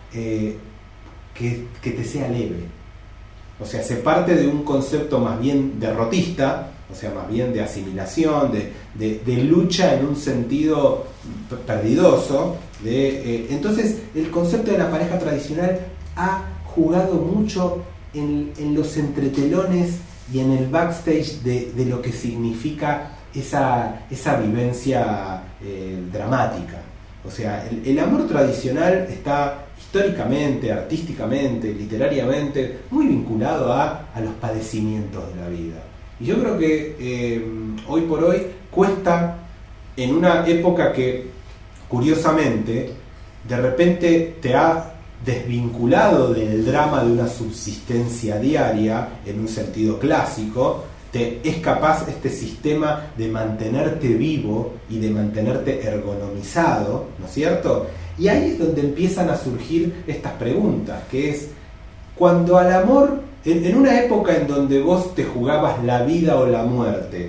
Speaker 1: que te sea leve. O sea, se parte de un concepto más bien derrotista, o sea, más bien de asimilación, de lucha en un sentido perdidoso. Entonces, el concepto de la pareja tradicional ha jugado mucho en los entretelones y en el backstage de lo que significa esa vivencia dramática. O sea, el amor tradicional está históricamente, artísticamente, literariamente, muy vinculado a los padecimientos de la vida. Y yo creo que hoy por hoy cuesta, en una época que, curiosamente, de repente te ha desvinculado del drama de una subsistencia diaria, en un sentido clásico, es capaz este sistema de mantenerte vivo y de mantenerte ergonomizado, ¿no es cierto? Y ahí es donde empiezan a surgir estas preguntas, que es, cuando al amor, en una época en donde vos te jugabas la vida o la muerte,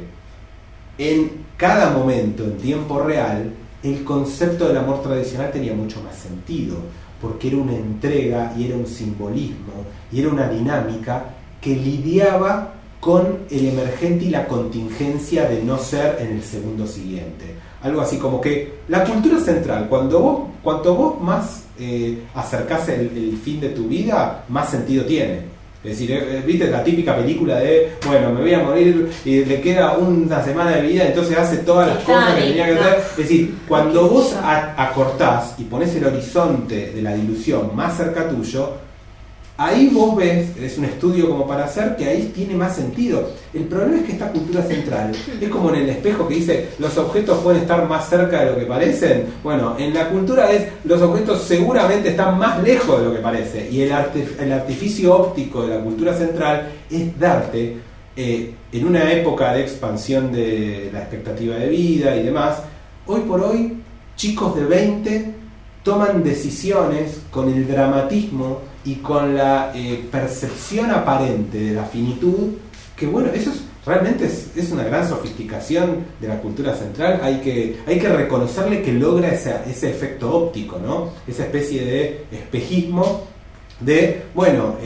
Speaker 1: en cada momento, en tiempo real, el concepto del amor tradicional tenía mucho más sentido, porque era una entrega y era un simbolismo y era una dinámica que lidiaba con el emergente y la contingencia de no ser en el segundo siguiente. Algo así como que la cultura central, cuanto vos más acercás el fin de tu vida, más sentido tiene. Es decir, viste la típica película de, bueno, me voy a morir y le queda una semana de vida, entonces hace todas las cosas que tenía que hacer. Es decir, cuando vos acortás y ponés el horizonte de la dilución más cerca tuyo, ahí vos ves, es un estudio como para hacer, que ahí tiene más sentido. El problema es que esta cultura central es como en el espejo que dice, los objetos pueden estar más cerca de lo que parecen. Bueno, en la cultura los objetos seguramente están más lejos de lo que parece. Y el artificio óptico de la cultura central es darte, en una época de expansión de la expectativa de vida y demás, hoy por hoy, chicos de 20 toman decisiones con el dramatismo y con la percepción aparente de la finitud, que bueno, eso realmente es una gran sofisticación de la cultura central. Hay que reconocerle que logra ese efecto óptico, ¿no? Esa especie de espejismo de, bueno,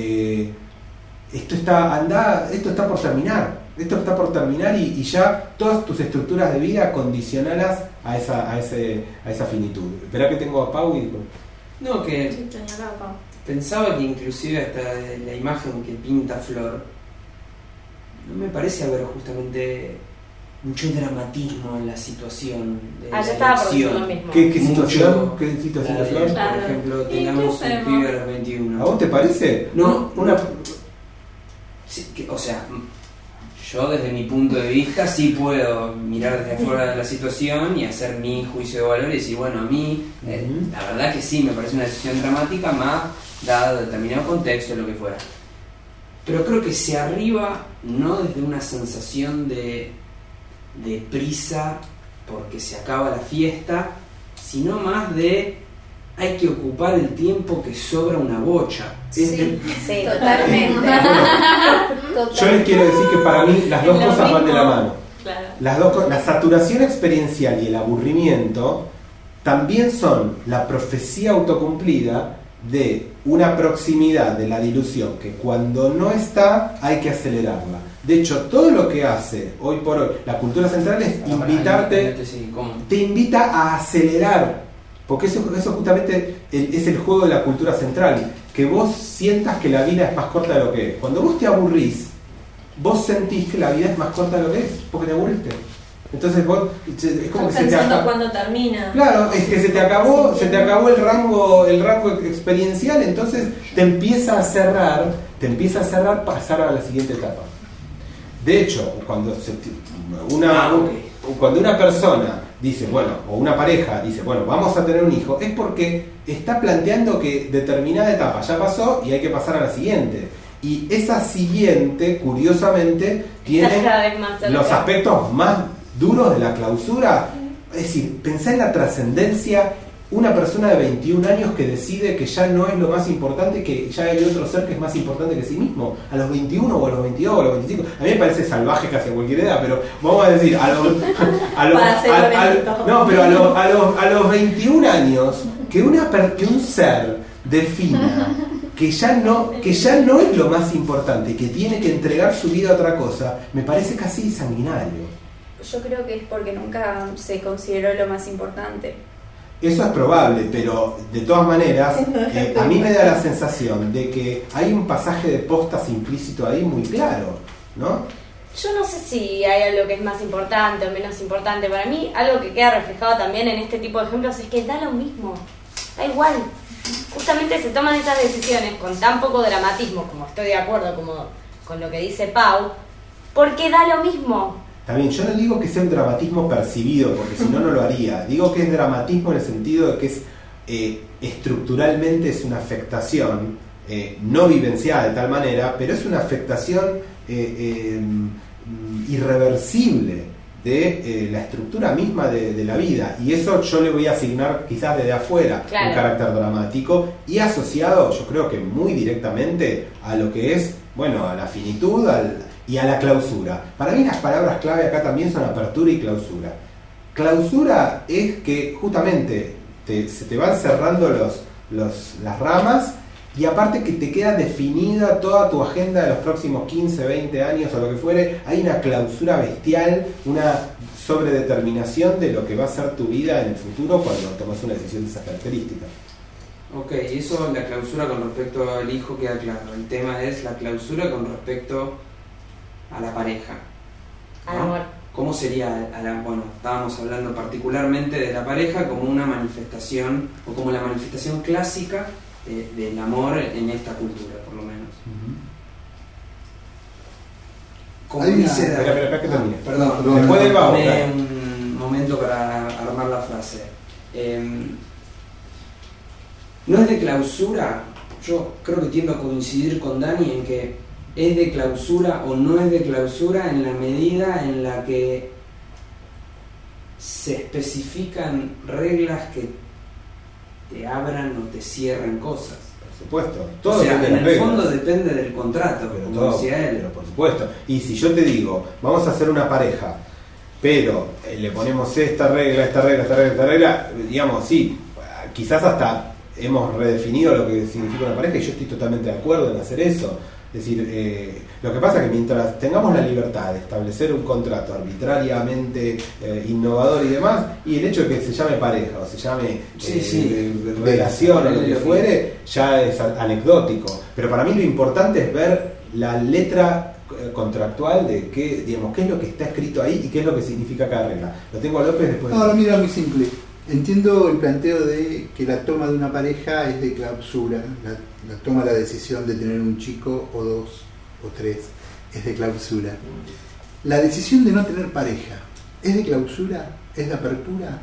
Speaker 1: esto está por terminar y ya todas tus estructuras de vida condicionalas a esa finitud. Esperá que tengo a Pau y...
Speaker 7: No, que pensaba que inclusive hasta la imagen que pinta Flor, no me parece haber justamente mucho dramatismo en la situación de la
Speaker 5: yo estaba por decir
Speaker 7: elección.
Speaker 5: lo mismo.
Speaker 1: ¿Qué situación? ¿Qué situación?
Speaker 7: Por
Speaker 4: Claro.
Speaker 7: ejemplo, tengamos un pibe a los 21.
Speaker 1: ¿A vos te parece?
Speaker 7: No, o sea, yo desde mi punto de vista sí puedo mirar desde afuera de la situación y hacer mi juicio de valor y decir, bueno, a mí, la verdad que sí, me parece una decisión dramática, más dado determinado contexto, lo que fuera. Pero creo que se arriba no desde una sensación de prisa porque se acaba la fiesta, sino más de hay que ocupar el tiempo que sobra una bocha.
Speaker 2: Sí, totalmente.
Speaker 1: Yo les quiero decir que para mí las dos
Speaker 4: Es lo
Speaker 1: cosas van de la
Speaker 4: mismo.
Speaker 1: mano.
Speaker 4: Claro.
Speaker 1: La saturación experiencial y el aburrimiento también son la profecía autocumplida de una proximidad de la dilución que cuando no está hay que acelerarla. De hecho, todo lo que hace hoy por hoy la cultura central es invitarte, te invita a acelerar, porque eso justamente es el juego de la cultura central, que vos sientas que la vida es más corta de lo que es. Cuando vos te aburrís, vos sentís que la vida es más corta de lo que es, porque te aburriste. Entonces vos, es como que se te acabó.
Speaker 4: Cuando termina.
Speaker 1: Claro, es que se te acabó el rango experiencial, entonces te empieza a cerrar pasar a la siguiente etapa. De hecho, cuando una persona dice, bueno, o una pareja dice, bueno, vamos a tener un hijo, es porque está planteando que determinada etapa ya pasó y hay que pasar a la siguiente. Y esa siguiente, curiosamente, tiene los aspectos más duros de la clausura. Es decir, pensá en la trascendencia una persona de 21 años que decide que ya no es lo más importante, que ya hay otro ser que es más importante que sí mismo, a los 21 o a los 22 o a los 25. A mí me parece salvaje casi a cualquier edad, pero vamos a decir, a los 21 años, que un ser defina que ya no es lo más importante, que tiene que entregar su vida a otra cosa, me parece casi sanguinario.
Speaker 2: Yo creo que es porque nunca se consideró lo más importante.
Speaker 1: Eso es probable, pero de todas maneras, a mí me da la sensación de que hay un pasaje de postas implícito ahí muy claro, ¿no?
Speaker 5: Yo no sé si hay algo que es más importante o menos importante. Para mí, algo que queda reflejado también en este tipo de ejemplos es que da lo mismo, da igual. Justamente se toman esas decisiones con tan poco dramatismo, como estoy de acuerdo como con lo que dice Pau, porque da lo mismo.
Speaker 1: También, yo no digo que sea un dramatismo percibido, porque si no, no lo haría. Digo que es dramatismo en el sentido de que es estructuralmente es una afectación, no vivenciada de tal manera, pero es una afectación irreversible de la estructura misma de la vida. Y eso yo le voy a asignar quizás desde afuera, claro, un carácter dramático y asociado, yo creo que muy directamente a lo que es, bueno, a la finitud, y a la clausura. Para mí las palabras clave acá también son apertura y clausura. Clausura es que justamente se te van cerrando las ramas y aparte que te queda definida toda tu agenda de los próximos 15, 20 años o lo que fuere. Hay una clausura bestial, una sobredeterminación de lo que va a ser tu vida en el futuro cuando tomas una decisión de esas características.
Speaker 7: Ok, y eso, la clausura con respecto al hijo queda claro. El tema es la clausura con respecto a la pareja, ¿no?
Speaker 5: Al amor.
Speaker 7: ¿Cómo sería? Bueno, estábamos hablando particularmente de la pareja como una manifestación, o como la manifestación clásica del amor en esta cultura, por lo menos. Como dice...
Speaker 1: Espera que termine.
Speaker 7: Perdón.
Speaker 1: Después del bajo.
Speaker 7: Un momento para armar la frase. No es de clausura, yo creo que tiendo a coincidir con Dani en que es de clausura o no es de clausura en la medida en la que se especifican reglas que te abran o te cierren cosas.
Speaker 1: Por supuesto. Todo,
Speaker 7: o sea, en el
Speaker 1: reglas.
Speaker 7: Fondo depende del contrato,
Speaker 1: pero
Speaker 7: como
Speaker 1: todo,
Speaker 7: decía él.
Speaker 1: pero por supuesto. Y si yo te digo, vamos a hacer una pareja, pero le ponemos esta regla, digamos, sí, quizás hasta hemos redefinido lo que significa una pareja y yo estoy totalmente de acuerdo en hacer eso. Es decir, lo que pasa es que mientras tengamos la libertad de establecer un contrato arbitrariamente innovador y demás, y el hecho de que se llame pareja o se llame relación o lo que fuere, ya es anecdótico. Pero para mí lo importante es ver la letra contractual de qué es lo que está escrito ahí y qué es lo que significa cada regla. Lo tengo a López después.
Speaker 3: No, lo miro muy simple. Entiendo el planteo de que la toma de una pareja es de clausura, la toma de la decisión de tener un chico o dos o tres es de clausura. La decisión de no tener pareja, ¿es de clausura? ¿Es de apertura?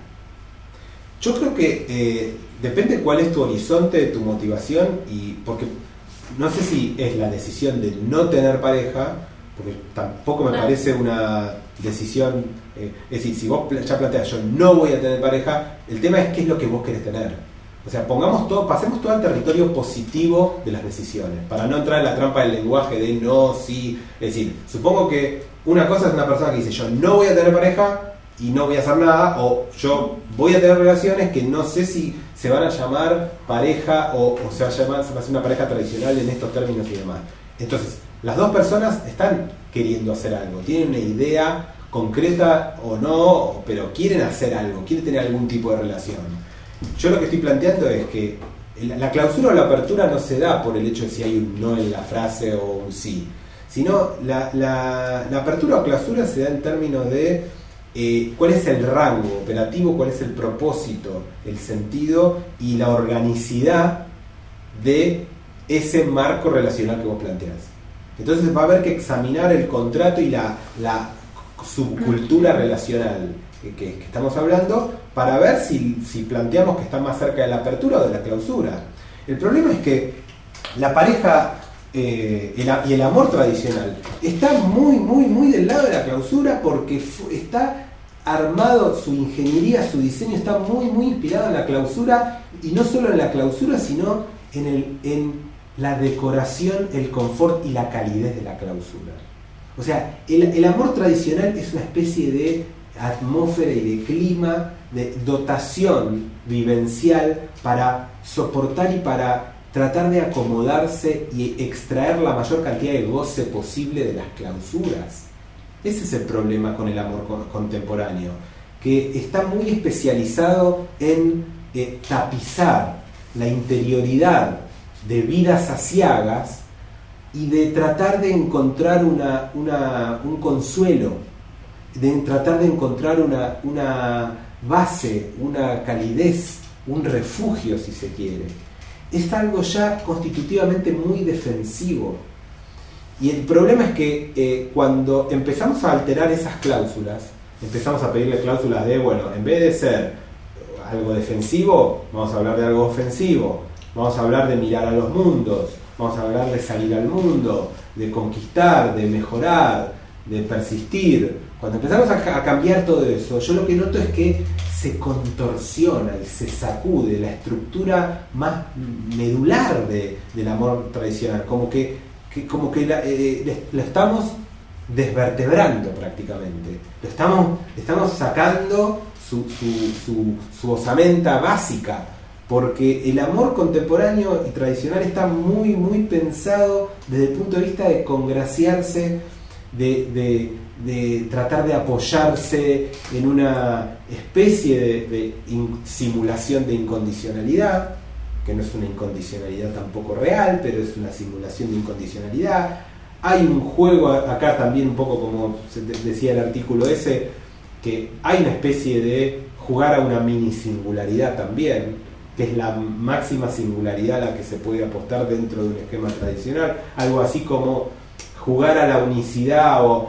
Speaker 1: Yo creo que depende cuál es tu horizonte, tu motivación, y porque no sé si es la decisión de no tener pareja, porque tampoco me parece una decisión, es decir, si vos ya planteas yo no voy a tener pareja, el tema es qué es lo que vos querés tener. O sea, pasemos todo al territorio positivo de las decisiones, para no entrar en la trampa del lenguaje de no, sí. Es decir, supongo que una cosa es una persona que dice yo no voy a tener pareja y no voy a hacer nada, o yo voy a tener relaciones que no sé si se van a llamar pareja o se va a hacer una pareja tradicional en estos términos y demás. Entonces, las dos personas están queriendo hacer algo, tienen una idea concreta o no, pero quieren hacer algo, quieren tener algún tipo de relación. Yo lo que estoy planteando es que la clausura o la apertura no se da por el hecho de si hay un no en la frase o un sí, sino la apertura o clausura se da en términos de cuál es el rango operativo, cuál es el propósito, el sentido y la organicidad de ese marco relacional que vos planteás. Entonces va a haber que examinar el contrato y la subcultura relacional que estamos hablando para ver si planteamos que está más cerca de la apertura o de la clausura. El problema es que la pareja y el amor tradicional está muy del lado de la clausura porque está armado, su ingeniería, su diseño está muy inspirado en la clausura, y no solo en la clausura, sino en la decoración, el confort y la calidez de la clausura. O sea, el amor tradicional es una especie de atmósfera y de clima, de dotación vivencial para soportar y para tratar de acomodarse y extraer la mayor cantidad de goce posible de las clausuras. Ese es el problema con el amor contemporáneo, que está muy especializado en tapizar la interioridad de vidas aciagas y de tratar de encontrar un consuelo, de tratar de encontrar una base, una calidez, un refugio, si se quiere. Es algo ya constitutivamente muy defensivo. Y el problema es que cuando empezamos a alterar esas cláusulas, empezamos a pedirle cláusulas de, bueno, en vez de ser algo defensivo, vamos a hablar de algo ofensivo, vamos a hablar de mirar a los mundos, vamos a hablar de salir al mundo, de conquistar, de mejorar, de persistir. Cuando empezamos a cambiar todo eso, yo lo que noto es que se contorsiona y se sacude la estructura más medular del amor tradicional, como que lo estamos desvertebrando prácticamente, estamos sacando su osamenta básica, porque el amor contemporáneo y tradicional está muy pensado desde el punto de vista de congraciarse, de tratar de apoyarse en una especie de simulación de incondicionalidad, que no es una incondicionalidad tampoco real, pero es una simulación de incondicionalidad. Hay un juego acá también, un poco como se decía el artículo ese, que hay una especie de jugar a una mini singularidad también, que es la máxima singularidad a la que se puede apostar dentro de un esquema tradicional, algo así como jugar a la unicidad o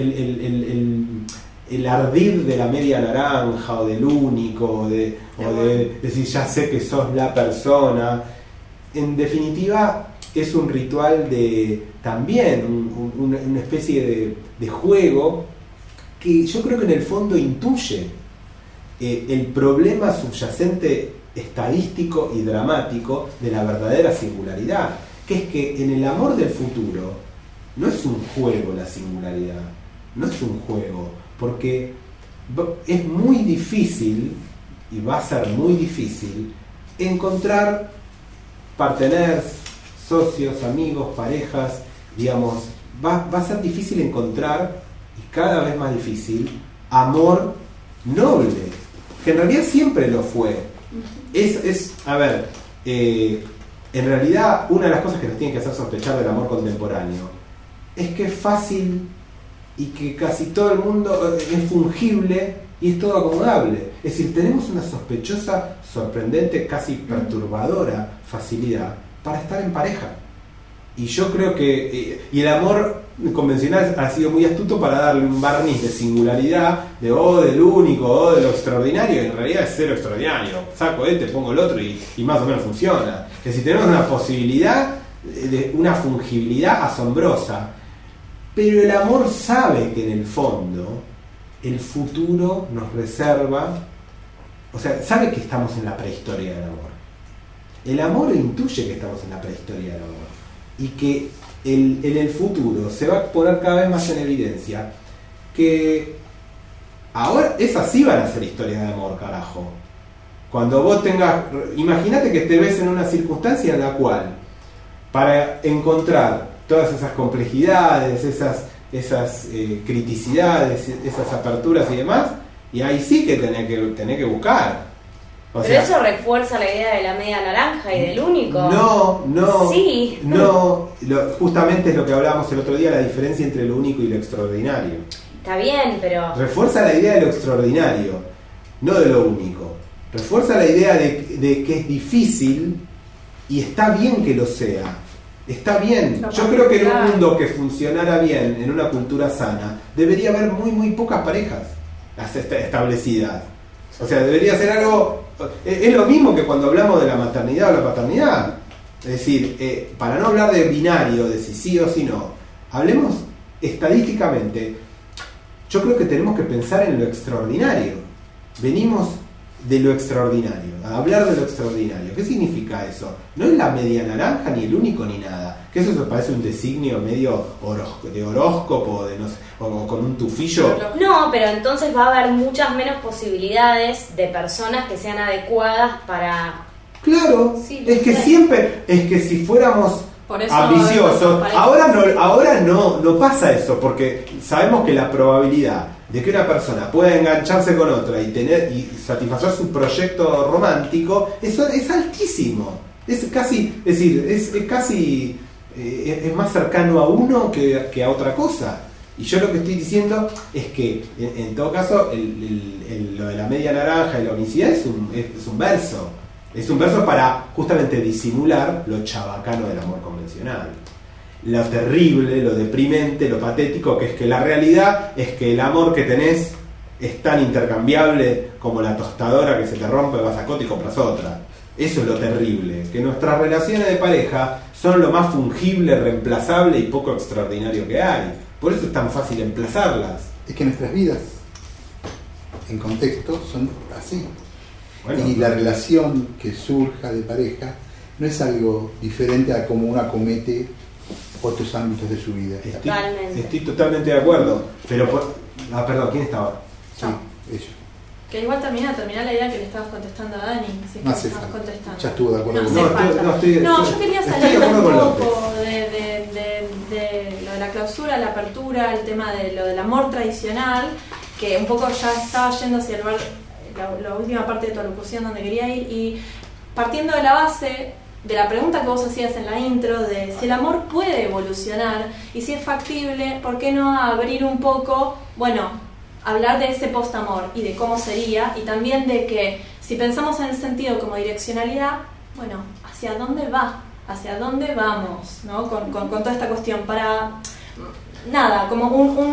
Speaker 1: el ardid de la media naranja o del único, o de decir ya sé que sos la persona. En definitiva es un ritual de también una especie de juego que yo creo que en el fondo intuye el problema subyacente estadístico y dramático de la verdadera singularidad, que es que en el amor del futuro no es un juego la singularidad, no es un juego, porque es muy difícil, y va a ser muy difícil, encontrar parteners, socios, amigos, parejas, digamos, va a ser difícil encontrar, y cada vez más difícil, amor noble, que en realidad siempre lo fue. En realidad una de las cosas que nos tiene que hacer sospechar del amor contemporáneo es que es fácil y que casi todo el mundo es fungible y es todo acomodable. Es decir, tenemos una sospechosa, sorprendente, casi perturbadora facilidad para estar en pareja. Y yo creo que y el amor convencional ha sido muy astuto para darle un barniz de singularidad, del único, de lo extraordinario, y en realidad es cero extraordinario. Saco pongo el otro y más o menos funciona. Es decir, tenemos una posibilidad de una fungibilidad asombrosa, pero el amor sabe que en el fondo el futuro nos reserva, o sea, sabe que estamos en la prehistoria del amor. El amor intuye que estamos en la prehistoria del amor y que en el futuro se va a poner cada vez más en evidencia que ahora esas sí van a ser historias de amor, carajo. Cuando vos imagínate que te ves en una circunstancia en la cual para encontrar todas esas complejidades, esas criticidades, esas aperturas y demás, y ahí sí que tenés que buscar.
Speaker 5: Pero eso refuerza la idea de la media naranja y del único.
Speaker 1: No.
Speaker 5: Sí.
Speaker 1: No, justamente es lo que hablábamos el otro día, la diferencia entre lo único y lo extraordinario.
Speaker 5: Está bien, pero...
Speaker 1: Refuerza la idea de lo extraordinario, no de lo único. Refuerza la idea de que es difícil y está bien que lo sea. Está bien. Yo creo que en un mundo que funcionara bien, en una cultura sana, debería haber muy pocas parejas establecidas. O sea, debería ser algo... Es lo mismo que cuando hablamos de la maternidad o la paternidad. Es decir, para no hablar de binario, de si sí o si no, hablemos estadísticamente. yo creo que tenemos que pensar en lo extraordinario. Venimos de lo extraordinario, a hablar de lo extraordinario. ¿Qué significa eso? No es la media naranja, ni el único, ni nada. Que eso se parece un designio medio de horóscopo, de no sé, o con un tufillo.
Speaker 5: No, pero entonces va a haber muchas menos posibilidades de personas que sean adecuadas para...
Speaker 1: Claro,
Speaker 2: Sí,
Speaker 1: es que siempre, es que si fuéramos
Speaker 4: Por eso
Speaker 1: ambiciosos,
Speaker 4: parejas.
Speaker 1: ahora no pasa eso, porque sabemos que la probabilidad de que una persona pueda engancharse con otra y satisfacer su proyecto romántico es altísimo. Es más cercano a uno que a otra cosa. Y yo lo que estoy diciendo es que en todo caso lo de la media naranja y la unicidad es un verso. Es un verso para justamente disimular lo chabacano del amor convencional. Lo terrible, lo deprimente, lo patético, que es que la realidad es que el amor que tenés es tan intercambiable como la tostadora que se te rompe, vas a Coto y compras otra. Eso es lo terrible, que nuestras relaciones de pareja son lo más fungible, reemplazable y poco extraordinario que hay. Por eso es tan fácil emplazarlas.
Speaker 3: Es que nuestras vidas, en contexto, son así.
Speaker 1: Bueno,
Speaker 3: y la relación que surja de pareja no es algo diferente a como uno acomete otros ámbitos de su vida.
Speaker 1: estoy totalmente de acuerdo. Pero perdón, ¿quién estaba?
Speaker 3: Sí, ellos.
Speaker 4: Que igual termina la idea que le estabas contestando a Dani, si es que
Speaker 3: No hace
Speaker 4: estabas
Speaker 3: falta.
Speaker 4: contestando.
Speaker 3: Ya estuvo de acuerdo
Speaker 4: No
Speaker 3: con
Speaker 4: hace
Speaker 3: vos.
Speaker 4: falta. Yo quería
Speaker 1: estoy
Speaker 4: salir
Speaker 1: de
Speaker 4: un
Speaker 1: acuerdo con
Speaker 4: poco de lo de la clausura, la apertura, el tema de lo del amor tradicional, que un poco ya estaba yendo hacia el lugar, la última parte de tu alocución donde quería ir, y partiendo de la base de la pregunta que vos hacías en la intro de si el amor puede evolucionar y si es factible, ¿por qué no abrir un poco, hablar de ese post-amor y de cómo sería, y también de que si pensamos en el sentido como direccionalidad, ¿hacia dónde va? ¿Hacia dónde vamos? ¿No? Con toda esta cuestión, para nada, como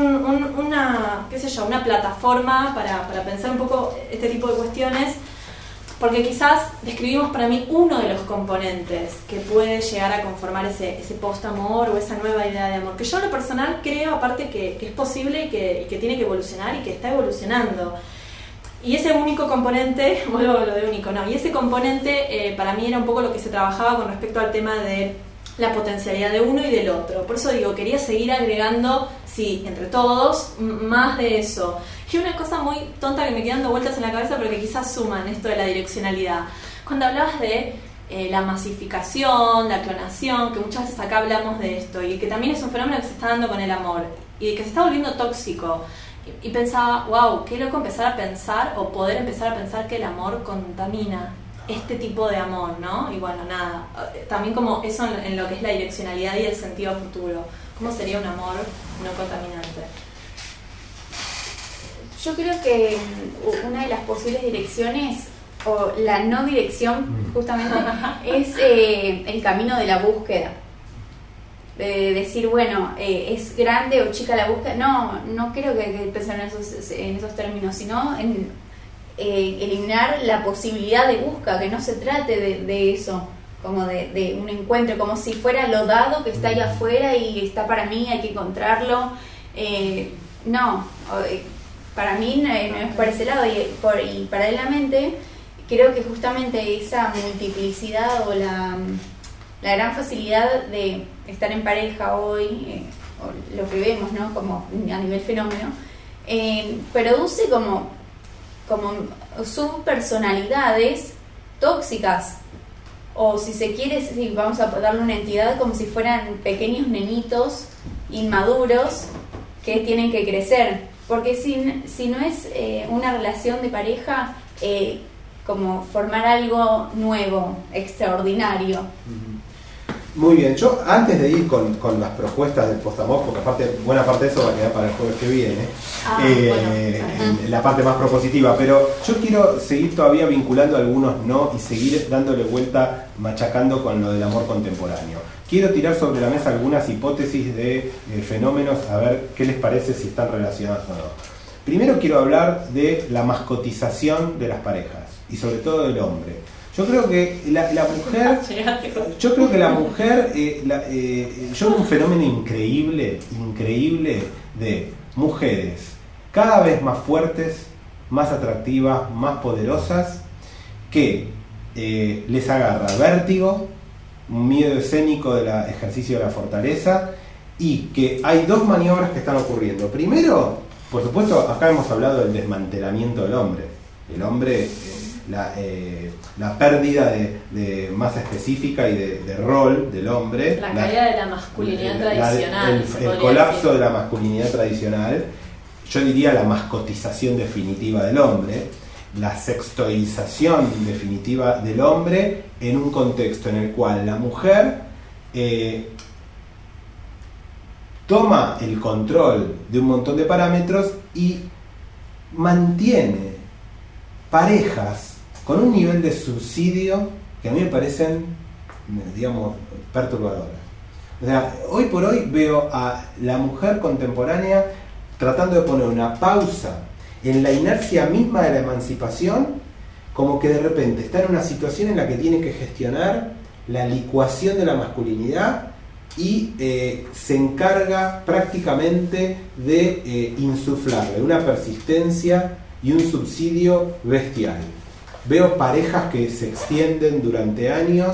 Speaker 4: una, qué sé yo, una plataforma para pensar un poco este tipo de cuestiones, porque quizás describimos para mí uno de los componentes que puede llegar a conformar ese post-amor o esa nueva idea de amor, que yo en lo personal creo aparte que es posible y que tiene que evolucionar y que está evolucionando. Y ese único componente, vuelvo a lo de único, y ese componente para mí era un poco lo que se trabajaba con respecto al tema de la potencialidad de uno y del otro. Por eso digo, quería seguir agregando, sí, entre todos, más de eso. Y una cosa muy tonta que me queda dando vueltas en la cabeza, pero que quizás suman esto de la direccionalidad. Cuando hablabas de la masificación, la clonación, que muchas veces acá hablamos de esto, y que también es un fenómeno que se está dando con el amor, y que se está volviendo tóxico. Y pensaba, wow, qué loco empezar a pensar, o poder empezar a pensar que el amor contamina este tipo de amor, ¿no? Y nada, también como eso en lo que es la direccionalidad y el sentido futuro. ¿Cómo sería un amor no contaminante?
Speaker 2: Yo creo que una de las posibles direcciones, o la no dirección justamente, es el camino de la búsqueda. De decir, es grande o chica la búsqueda. No creo que pensar en esos términos, sino en eliminar la posibilidad de búsqueda, que no se trate de eso, como de un encuentro, como si fuera lo dado que está allá afuera y está para mí, hay que encontrarlo. Para mí no es por ese lado, y paralelamente creo que justamente esa multiplicidad o la gran facilidad de estar en pareja hoy, o lo que vemos, ¿no? Como a nivel fenómeno, produce como subpersonalidades tóxicas, o si se quiere, si vamos a darle una entidad como si fueran pequeños nenitos inmaduros que tienen que crecer, porque si no es una relación de pareja, como formar algo nuevo, extraordinario.
Speaker 1: Muy bien, yo antes de ir con las propuestas del postamor, porque aparte buena parte de eso va a quedar para el jueves que viene, en la parte más propositiva, pero yo quiero seguir todavía vinculando algunos no y seguir dándole vuelta, machacando con lo del amor contemporáneo. Quiero tirar sobre la mesa algunas hipótesis de fenómenos, a ver qué les parece, si están relacionados o no. Primero quiero hablar de la mascotización de las parejas, y sobre todo del hombre. Yo creo que la mujer, yo veo un fenómeno increíble de mujeres cada vez más fuertes, más atractivas, más poderosas, que les agarra vértigo, un miedo escénico del ejercicio de la fortaleza, y que hay dos maniobras que están ocurriendo. Primero, por supuesto, acá hemos hablado del desmantelamiento del hombre. El hombre, la pérdida de masa específica y de rol del hombre.
Speaker 4: La caída de la masculinidad tradicional.
Speaker 1: El colapso de la masculinidad tradicional. Yo diría la mascotización definitiva del hombre. La sextoización definitiva del hombre en un contexto en el cual la mujer toma el control de un montón de parámetros y mantiene parejas con un nivel de subsidio que a mí me parecen, digamos, perturbadoras. O sea, hoy por hoy veo a la mujer contemporánea tratando de poner una pausa en la inercia misma de la emancipación, como que de repente está en una situación en la que tiene que gestionar la licuación de la masculinidad y se encarga prácticamente de insuflarle una persistencia y un subsidio bestial. Veo parejas que se extienden durante años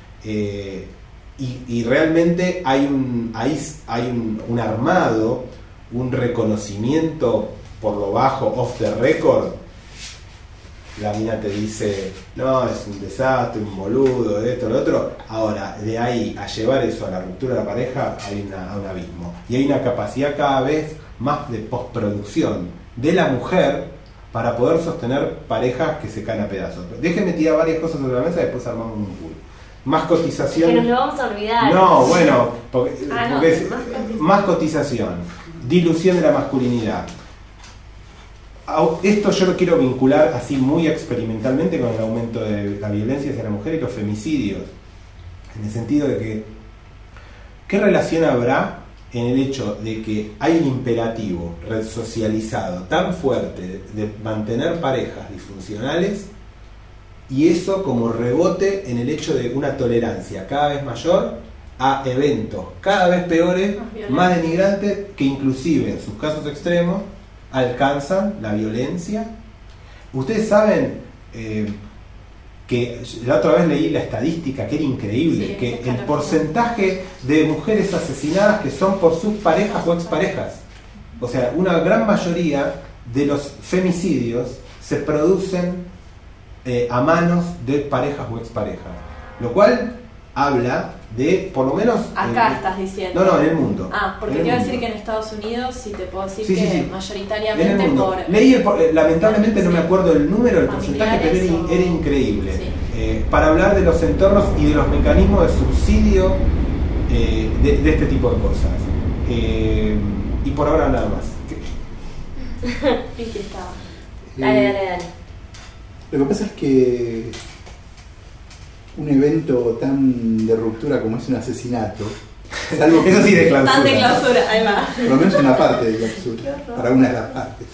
Speaker 1: y realmente hay un armado, un reconocimiento por lo bajo, off the record. La mina te dice, no, es un desastre, un boludo, esto, lo otro. Ahora, de ahí a llevar eso a la ruptura de la pareja, hay un abismo. Y hay una capacidad cada vez más de postproducción de la mujer para poder sostener parejas que se caen a pedazos. Déjenme tirar varias cosas sobre la mesa y después armamos un pool. Más cotización.
Speaker 5: Que nos lo vamos a olvidar.
Speaker 1: No, bueno, porque es
Speaker 5: más
Speaker 1: más cotización, dilución de la masculinidad. Esto yo lo quiero vincular así muy experimentalmente con el aumento de la violencia hacia la mujer y los femicidios, en el sentido de que ¿qué relación habrá en el hecho de que hay un imperativo socializado tan fuerte de mantener parejas disfuncionales y eso como rebote en el hecho de una tolerancia cada vez mayor a eventos cada vez peores, más denigrantes, que inclusive en sus casos extremos alcanzan la violencia? Ustedes saben que la otra vez leí la estadística que era increíble,
Speaker 4: sí,
Speaker 1: que el porcentaje de mujeres asesinadas que son por sus parejas o exparejas, o sea, una gran mayoría de los femicidios se producen a manos de parejas o exparejas, lo cual habla de, por lo menos...
Speaker 4: Acá estás diciendo.
Speaker 1: No, en el mundo.
Speaker 4: Ah, porque te iba a decir que en Estados Unidos, sí te puedo decir
Speaker 1: sí,
Speaker 4: que
Speaker 1: sí.
Speaker 4: mayoritariamente por...
Speaker 1: Leí, lamentablemente no me acuerdo el número, el porcentaje, pero
Speaker 4: familiares
Speaker 1: era increíble.
Speaker 4: Sí.
Speaker 1: Para hablar de los entornos y de los mecanismos de subsidio de este tipo de cosas. Y por ahora nada más.
Speaker 4: Vicky estaba.
Speaker 5: Dale.
Speaker 3: Lo que pasa es que un evento tan de ruptura como es un asesinato, salvo que
Speaker 1: eso sí, de clausura.
Speaker 4: Tan de clausura, ahí va.
Speaker 3: por lo menos una parte de clausura, para una de las partes.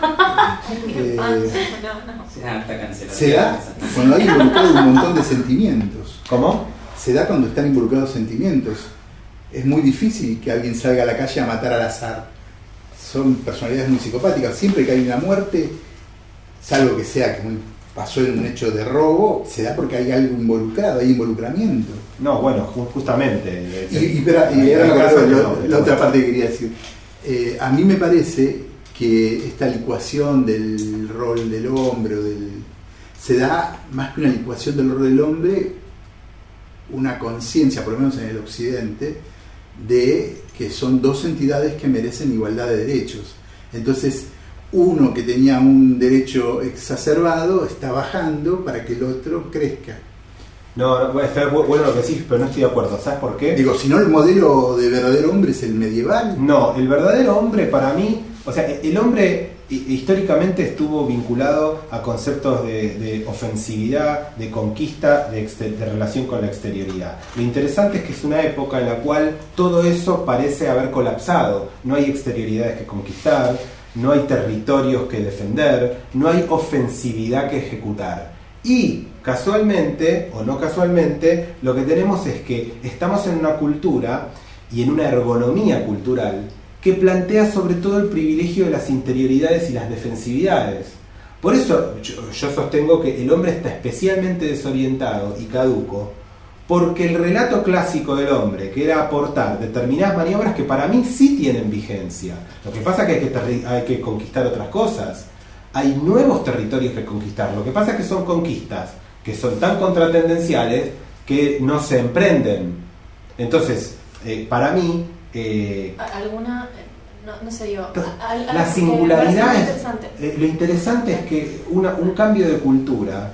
Speaker 7: Está cancelado.
Speaker 3: Se da cuando hay involucrado un montón de sentimientos.
Speaker 1: ¿Cómo?
Speaker 3: Se da cuando están involucrados sentimientos. Es muy difícil que alguien salga a la calle a matar al azar. Son personalidades muy psicopáticas. Siempre que hay una muerte, salvo que sea que pasó en un hecho de robo, se da porque hay algo involucrado, hay involucramiento.
Speaker 1: No, bueno, justamente.
Speaker 3: Y ahora la otra parte que quería decir. A mí me parece que esta licuación del rol del hombre se da más que una licuación del rol del hombre, una conciencia, por lo menos en el occidente, de que son dos entidades que merecen igualdad de derechos. Entonces, uno que tenía un derecho exacerbado está bajando para que el otro crezca.
Speaker 1: No, está bueno lo que decís, pero no estoy de acuerdo. ¿Sabes por qué?
Speaker 3: Digo, si no, el modelo de verdadero hombre es el medieval.
Speaker 1: No, el verdadero hombre para mí, o sea, el hombre históricamente estuvo vinculado a conceptos de ofensividad, de conquista, de relación con la exterioridad. Lo interesante es que es una época en la cual todo eso parece haber colapsado. No hay exterioridades que conquistar, no hay territorios que defender, no hay ofensividad que ejecutar. Y casualmente, o no casualmente, lo que tenemos es que estamos en una cultura y en una ergonomía cultural que que plantea sobre todo el privilegio de las interioridades y las defensividades. Por eso yo sostengo que el hombre está especialmente desorientado y caduco, porque el relato clásico del hombre, que era aportar determinadas maniobras que para mí sí tienen vigencia. Lo que pasa es que hay que conquistar otras cosas. Hay nuevos territorios que conquistar. Lo que pasa es que son conquistas que son tan contratendenciales que no se emprenden. Entonces, para mí...
Speaker 4: ¿Alguna...? No sé yo.
Speaker 1: La singularidad es, lo interesante es que un cambio de cultura,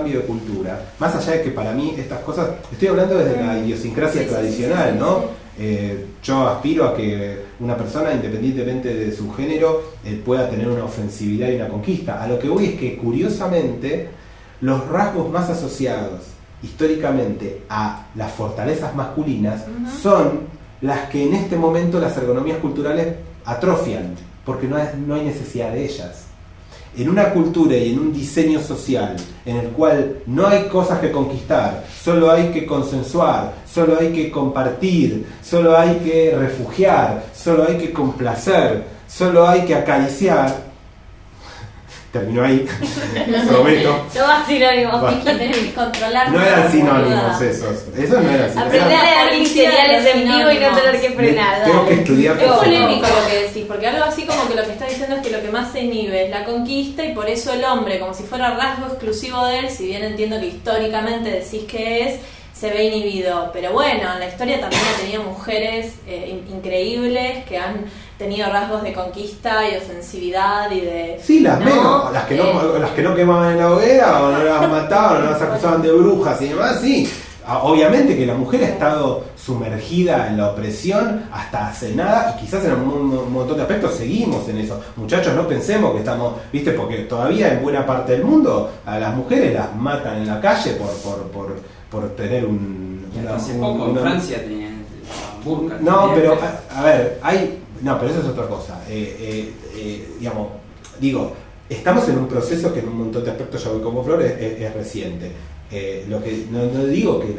Speaker 1: más allá de que para mí estas cosas, estoy hablando desde la idiosincrasia tradicional, ¿no? Yo aspiro a que una persona, independientemente de su género, pueda tener una ofensividad y una conquista. A lo que voy es que, curiosamente, los rasgos más asociados históricamente a las fortalezas masculinas son las que en este momento las ergonomías culturales atrofian, porque no hay necesidad de ellas. En una cultura y en un diseño social en el cual no hay cosas que conquistar, solo hay que consensuar, solo hay que compartir, solo hay que refugiar, solo hay que complacer, solo hay que acariciar. Terminó ahí, prometo.
Speaker 5: No más sinónimos,
Speaker 4: controlar.
Speaker 1: No eran sinónimos esos no eran sinónimos.
Speaker 5: Aprender a dar seriales en vivo y no tener que frenar.
Speaker 1: Tengo que estudiar.
Speaker 4: Es polémico lo que decís, porque algo así como que lo que está diciendo es que lo que más se inhibe es la conquista, y por eso el hombre, como si fuera rasgo exclusivo de él, si bien entiendo que históricamente decís que es, se ve inhibido. Pero bueno, en la historia también ha tenido mujeres increíbles que han tenido rasgos de conquista y de ofensividad y de...
Speaker 1: Sí, las menos, las que no quemaban en la hoguera o no las mataban o no las acusaban de brujas y demás, sí. Obviamente que la mujer ha estado sumergida en la opresión hasta hace nada, y quizás en un montón de aspectos seguimos en eso. Muchachos, no pensemos que estamos, ¿viste? Porque todavía en buena parte del mundo a las mujeres las matan en la calle por tener
Speaker 7: hace poco en Francia tenían burka.
Speaker 1: No, pero a ver, pero eso es otra cosa. Digamos, estamos en un proceso que en un montón de aspectos, ya voy como Flores, es reciente. Lo que no digo que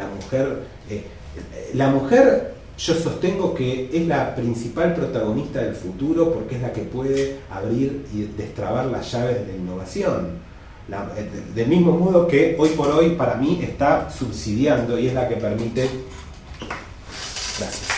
Speaker 1: la mujer yo sostengo que es la principal protagonista del futuro, porque es la que puede abrir y destrabar las llaves de la innovación. Del mismo modo que hoy por hoy para mí está subsidiando y es la que permite... Gracias.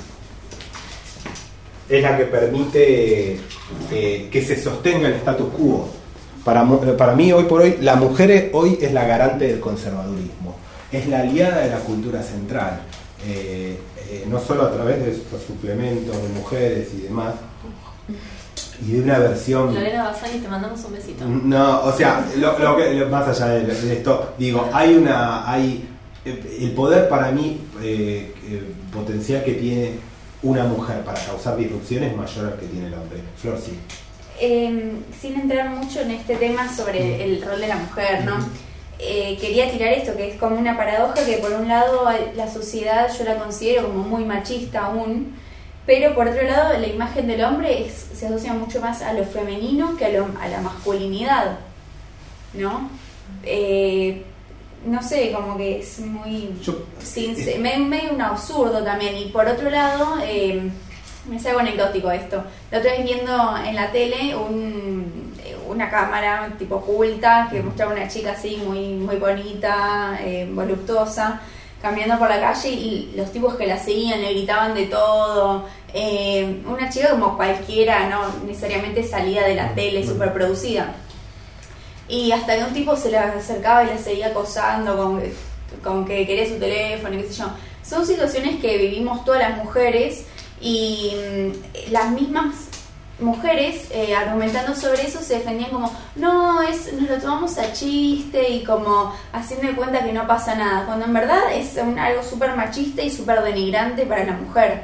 Speaker 1: Es la que permite que se sostenga el status quo. Para mí, hoy por hoy, la mujer hoy es la garante del conservadurismo. Es la aliada de la cultura central. No solo a través de los suplementos de mujeres y demás, y de una versión...
Speaker 4: Lorena Bassani, te mandamos un besito.
Speaker 1: No, o sea, más allá de esto, digo, hay el poder para mí potencial que tiene una mujer para causar disrupción es mayor al que tiene el hombre. Flor, sí.
Speaker 2: Sin entrar mucho en este tema sobre el rol de la mujer, ¿no? Quería tirar esto, que es como una paradoja, que por un lado la sociedad yo la considero como muy machista aún, pero por otro lado la imagen del hombre se asocia mucho más a lo femenino que a la masculinidad, ¿no? No sé, como que es muy... medio un absurdo también. Y por otro lado, me es algo anecdótico esto. La otra vez viendo en la tele una cámara tipo oculta que mostraba una chica así muy, muy bonita, voluptuosa, caminando por la calle, y los tipos que la seguían le gritaban de todo. Una chica como cualquiera, no necesariamente salida de la tele, súper producida. Y hasta que un tipo se le acercaba y la seguía acosando con que quería su teléfono y qué sé yo. Son situaciones que vivimos todas las mujeres, y las mismas mujeres argumentando sobre eso se defendían como nos lo tomamos a chiste y como haciendo de cuenta que no pasa nada, cuando en verdad es algo súper machista y súper denigrante para la mujer.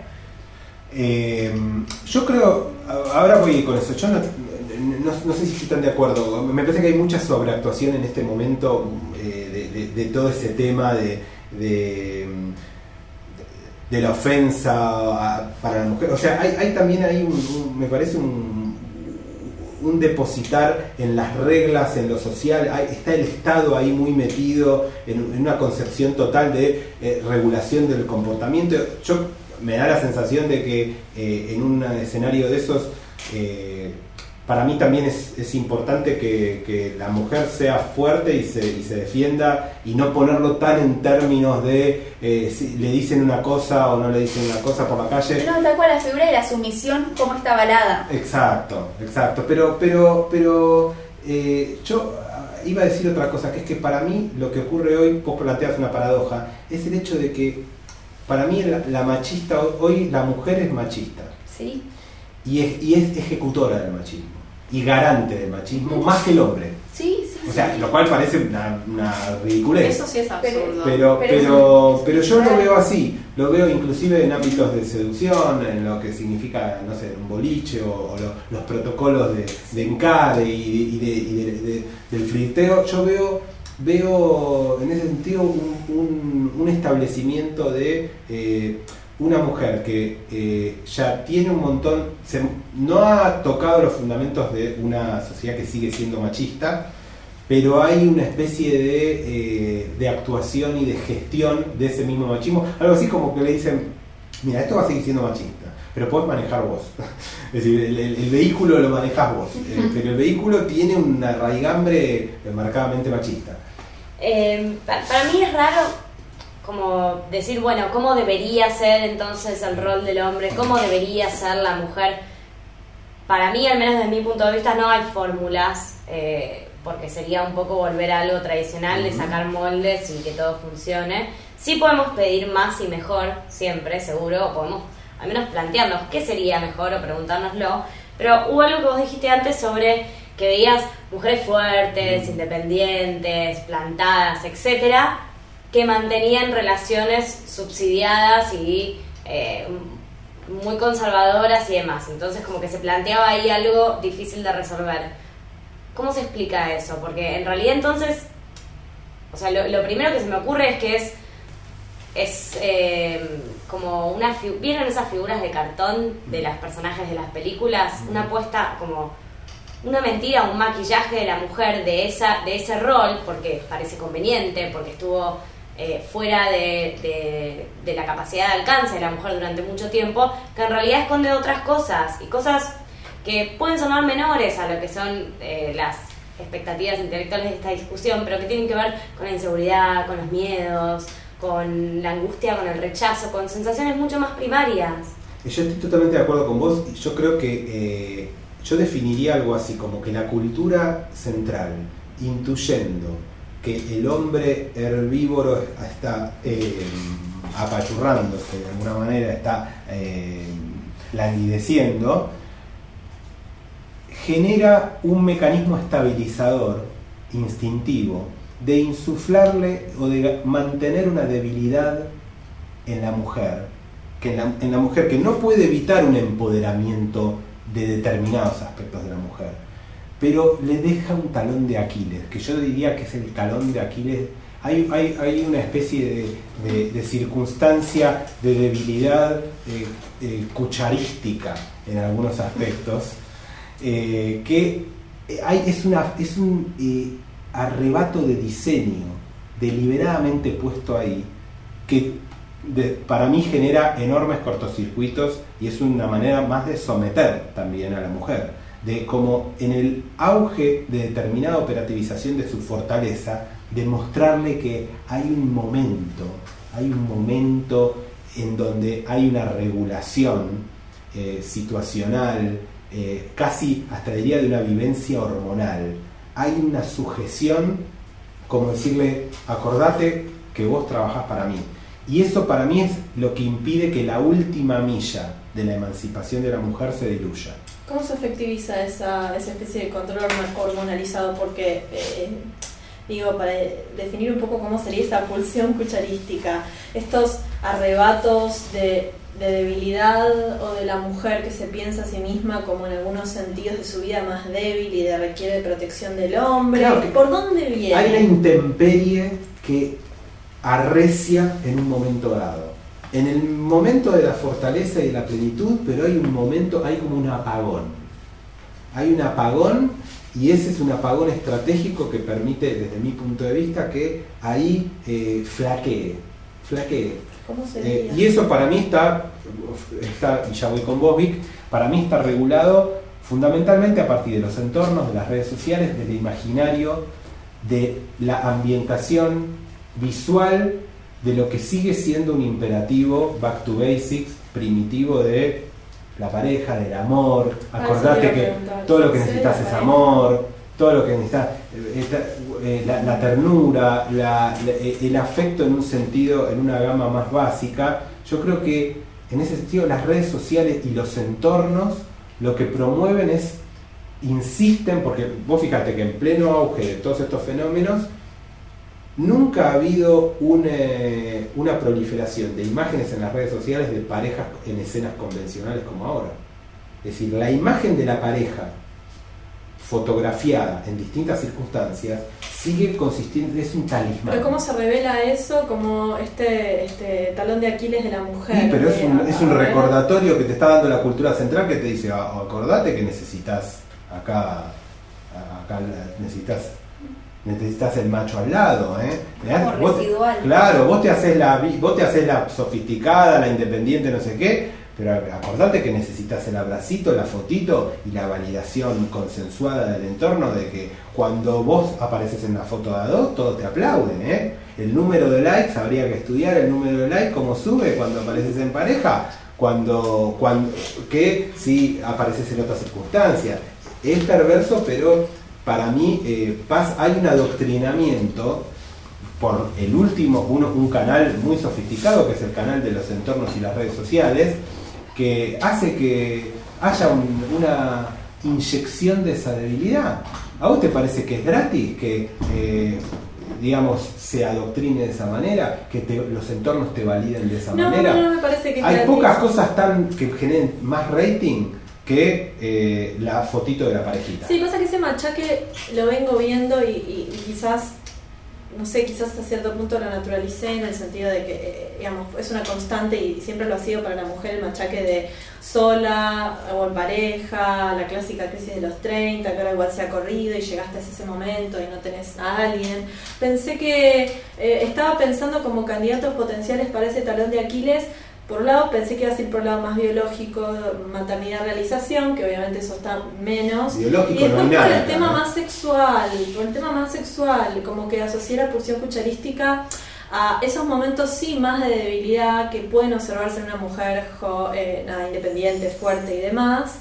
Speaker 1: Yo creo, ahora voy con eso, yo no sé si están de acuerdo, me parece que hay mucha sobreactuación en este momento de todo ese tema de la ofensa para la mujer. O sea, hay también ahí me parece un depositar en las reglas, en lo social. Está el Estado ahí muy metido en una concepción total de regulación del comportamiento. Yo me da la sensación de que en un escenario de esos, para mí también es importante que la mujer sea fuerte y se defienda, y no ponerlo tan en términos de si le dicen una cosa o no le dicen una cosa por la calle.
Speaker 2: No, tal cual, la figura de la sumisión, cómo está avalada.
Speaker 1: Exacto, pero yo iba a decir otra cosa, que es que para mí lo que ocurre hoy, vos planteas una paradoja, es el hecho de que para mí la machista, hoy la mujer es machista.
Speaker 2: Sí.
Speaker 1: Y es ejecutora del machismo y garante del machismo más que el hombre.
Speaker 2: Sí.
Speaker 1: O sea, lo cual parece una ridiculez.
Speaker 6: Eso sí es absurdo.
Speaker 1: Pero yo lo veo así, lo veo inclusive en ámbitos de seducción, en lo que significa, no sé, un boliche o los protocolos de encare y del flirteo. Yo veo en ese sentido un establecimiento de una mujer que ya tiene un montón, no ha tocado los fundamentos de una sociedad que sigue siendo machista, pero hay una especie de actuación y de gestión de ese mismo machismo, algo así como que le dicen, mira, esto va a seguir siendo machista, pero podés manejar vos. Es decir, el vehículo lo manejás vos, pero el vehículo tiene una raigambre marcadamente machista.
Speaker 5: Para mí es raro como decir, bueno, ¿cómo debería ser entonces el rol del hombre? ¿Cómo debería ser la mujer? Para mí, al menos desde mi punto de vista, no hay fórmulas, porque sería un poco volver a algo tradicional de sacar moldes y que todo funcione. Sí podemos pedir más y mejor, siempre, seguro, o podemos al menos plantearnos qué sería mejor o preguntárnoslo, pero hubo algo que vos dijiste antes sobre que veías mujeres fuertes, independientes, plantadas, etcétera, que mantenían relaciones subsidiadas y muy conservadoras y demás. Entonces como que se planteaba ahí algo difícil de resolver. ¿Cómo se explica eso? Porque en realidad entonces, o sea, lo primero que se me ocurre es que es como una... ¿Vieron esas figuras de cartón de los personajes de las películas? Una puesta como una mentira, un maquillaje de la mujer de ese rol, porque parece conveniente, porque estuvo fuera de la capacidad de alcance de la mujer durante mucho tiempo, que en realidad esconde otras cosas, y cosas que pueden sonar menores a lo que son las expectativas intelectuales de esta discusión, pero que tienen que ver con la inseguridad, con los miedos, con la angustia, con el rechazo, con sensaciones mucho más primarias.
Speaker 1: Yo estoy totalmente de acuerdo con vos, y yo creo que yo definiría algo así como que la cultura central, intuyendo que el hombre herbívoro está apachurrándose de alguna manera, está languideciendo, genera un mecanismo estabilizador instintivo de insuflarle o de mantener una debilidad en la mujer, en la mujer que no puede evitar un empoderamiento de determinados aspectos de la mujer, pero le deja un talón de Aquiles, que yo diría que es el talón de Aquiles. Hay una especie de circunstancia de debilidad cucharística en algunos aspectos, que es un arrebato de diseño deliberadamente puesto ahí, que para mí genera enormes cortocircuitos, y es una manera más de someter también a la mujer, de como en el auge de determinada operativización de su fortaleza, demostrarle que hay un momento en donde hay una regulación situacional, casi hasta diría de una vivencia hormonal, hay una sujeción, como decirle, acordate que vos trabajás para mí. Y eso para mí es lo que impide que la última milla de la emancipación de la mujer se diluya.
Speaker 4: ¿Cómo se efectiviza esa especie de control hormonalizado? Porque, para definir un poco cómo sería esa pulsión cucharística, estos arrebatos de debilidad o de la mujer que se piensa a sí misma como en algunos sentidos de su vida más débil y requiere protección del hombre. Claro, ¿por dónde viene?
Speaker 1: Hay una intemperie que arrecia en un momento dado, en el momento de la fortaleza y de la plenitud, pero hay como un apagón, y ese es un apagón estratégico que permite, desde mi punto de vista, que ahí flaquee flaquee.
Speaker 4: ¿Cómo sería?
Speaker 1: Y eso para mí está, y ya voy con vos, Vic, para mí está regulado fundamentalmente a partir de los entornos, de las redes sociales, del imaginario, de la ambientación visual, de lo que sigue siendo un imperativo back to basics, primitivo de la pareja, del amor. Acordate que todo lo que necesitas es amor, todo lo que necesitas, la ternura, el afecto en un sentido, en una gama más básica. Yo creo que en ese sentido las redes sociales y los entornos lo que promueven es, insisten, porque vos fíjate que en pleno auge de todos estos fenómenos nunca ha habido una proliferación de imágenes en las redes sociales de parejas en escenas convencionales como ahora. Es decir, la imagen de la pareja fotografiada en distintas circunstancias sigue consistiendo, es un talismán.
Speaker 4: Pero ¿cómo se revela eso como este talón de Aquiles de la mujer?
Speaker 1: Sí, pero es un recordatorio que te está dando la cultura central, que te dice, acordate que necesitas acá necesitas el macho al lado,
Speaker 2: Como residual.
Speaker 1: Claro, vos te haces la sofisticada, la independiente, no sé qué, pero acordate que necesitas el abracito, la fotito y la validación consensuada del entorno de que cuando vos apareces en la foto de a dos, todos te aplauden, El número de likes, habría que estudiar el número de likes, cómo sube cuando apareces en pareja, que si apareces en otras circunstancias. Es perverso, pero para mí hay un adoctrinamiento por el último, un canal muy sofisticado, que es el canal de los entornos y las redes sociales, que hace que haya una inyección de esa debilidad. ¿A vos te parece que es gratis que se adoctrine de esa manera, que los entornos te validen de esa manera?
Speaker 4: No me parece que
Speaker 1: hay
Speaker 4: gratis.
Speaker 1: Pocas cosas que generen más rating que la fotito de la parejita.
Speaker 4: Sí, pasa que ese machaque lo vengo viendo y quizás, no sé, quizás hasta cierto punto lo naturalicé en el sentido de que, es una constante y siempre lo ha sido para la mujer el machaque de sola o en pareja, la clásica crisis de los 30, que ahora igual se ha corrido y llegaste a ese momento y no tenés a alguien. Pensé que estaba pensando como candidatos potenciales para ese talón de Aquiles. Por un lado pensé que iba a ser por el lado más biológico, maternidad, realización, que obviamente eso está menos.
Speaker 1: Biológico,
Speaker 4: y después
Speaker 1: no hay
Speaker 4: por
Speaker 1: nada,
Speaker 4: el tema
Speaker 1: ¿no?
Speaker 4: por el tema más sexual, como que asocié la pulsión cucharística a esos momentos sí más de debilidad que pueden observarse en una mujer independiente, fuerte y demás,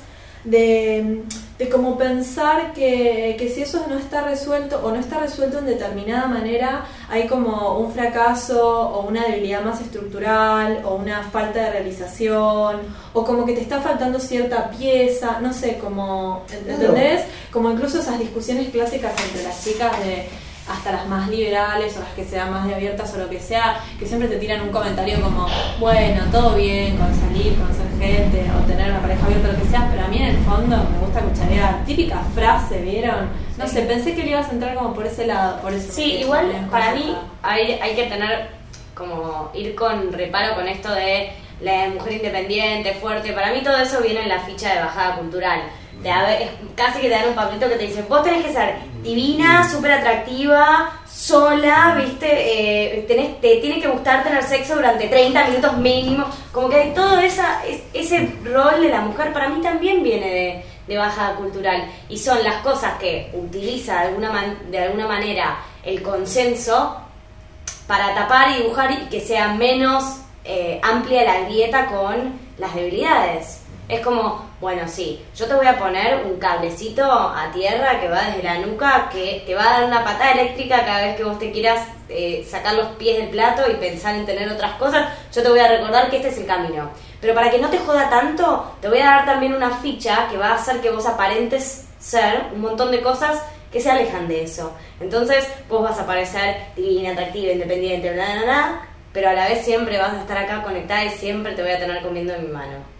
Speaker 4: de como pensar que si eso no está resuelto o no está resuelto en determinada manera, hay como un fracaso o una debilidad más estructural o una falta de realización o como que te está faltando cierta pieza, no sé, como, ¿entendés? Como incluso esas discusiones clásicas entre las chicas de hasta las más liberales o las que sean más de abiertas o lo que sea, que siempre te tiran un comentario como, bueno, todo bien con salir, conocer gente o tener una pareja abierta, lo que sea, pero a mí en el fondo me gusta cucharear. Típica frase, ¿vieron? No sé, pensé que le ibas a entrar como por ese lado, por eso.
Speaker 5: Sí, igual para mí hay que tener como ir con reparo con esto de la mujer independiente, fuerte. Para mí todo eso viene en la ficha de bajada cultural. Es casi que te dan un papelito que te dice, vos tenés que ser divina, súper atractiva, sola, ¿viste? Te tiene que gustar tener sexo durante 30 minutos mínimo. Como que todo ese rol de la mujer para mí también viene de bajada cultural. Y son las cosas que utiliza de alguna manera el consenso para tapar y dibujar y que sea menos amplia la grieta con las debilidades. Es como, bueno, sí, yo te voy a poner un cablecito a tierra que va desde la nuca, que te va a dar una patada eléctrica cada vez que vos te quieras sacar los pies del plato y pensar en tener otras cosas. Yo te voy a recordar que este es el camino. Pero para que no te joda tanto, te voy a dar también una ficha que va a hacer que vos aparentes ser un montón de cosas que se alejan de eso. Entonces vos vas a parecer divina, atractiva, independiente, bla, bla, bla, pero a la vez siempre vas a estar acá conectada y siempre te voy a tener comiendo en mi mano.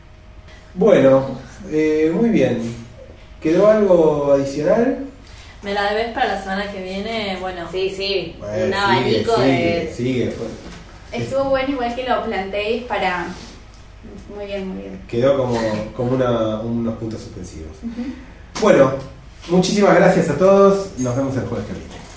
Speaker 1: Bueno, muy bien. ¿Quedó algo adicional?
Speaker 4: Me la debes para la semana que viene, bueno.
Speaker 5: Sí,
Speaker 1: Bueno,
Speaker 5: un abanico de...
Speaker 1: Sigue.
Speaker 2: Estuvo bueno igual que lo planteéis para... Muy bien.
Speaker 1: Quedó como unos puntos suspensivos. Bueno, muchísimas gracias a todos. Nos vemos el jueves que viene.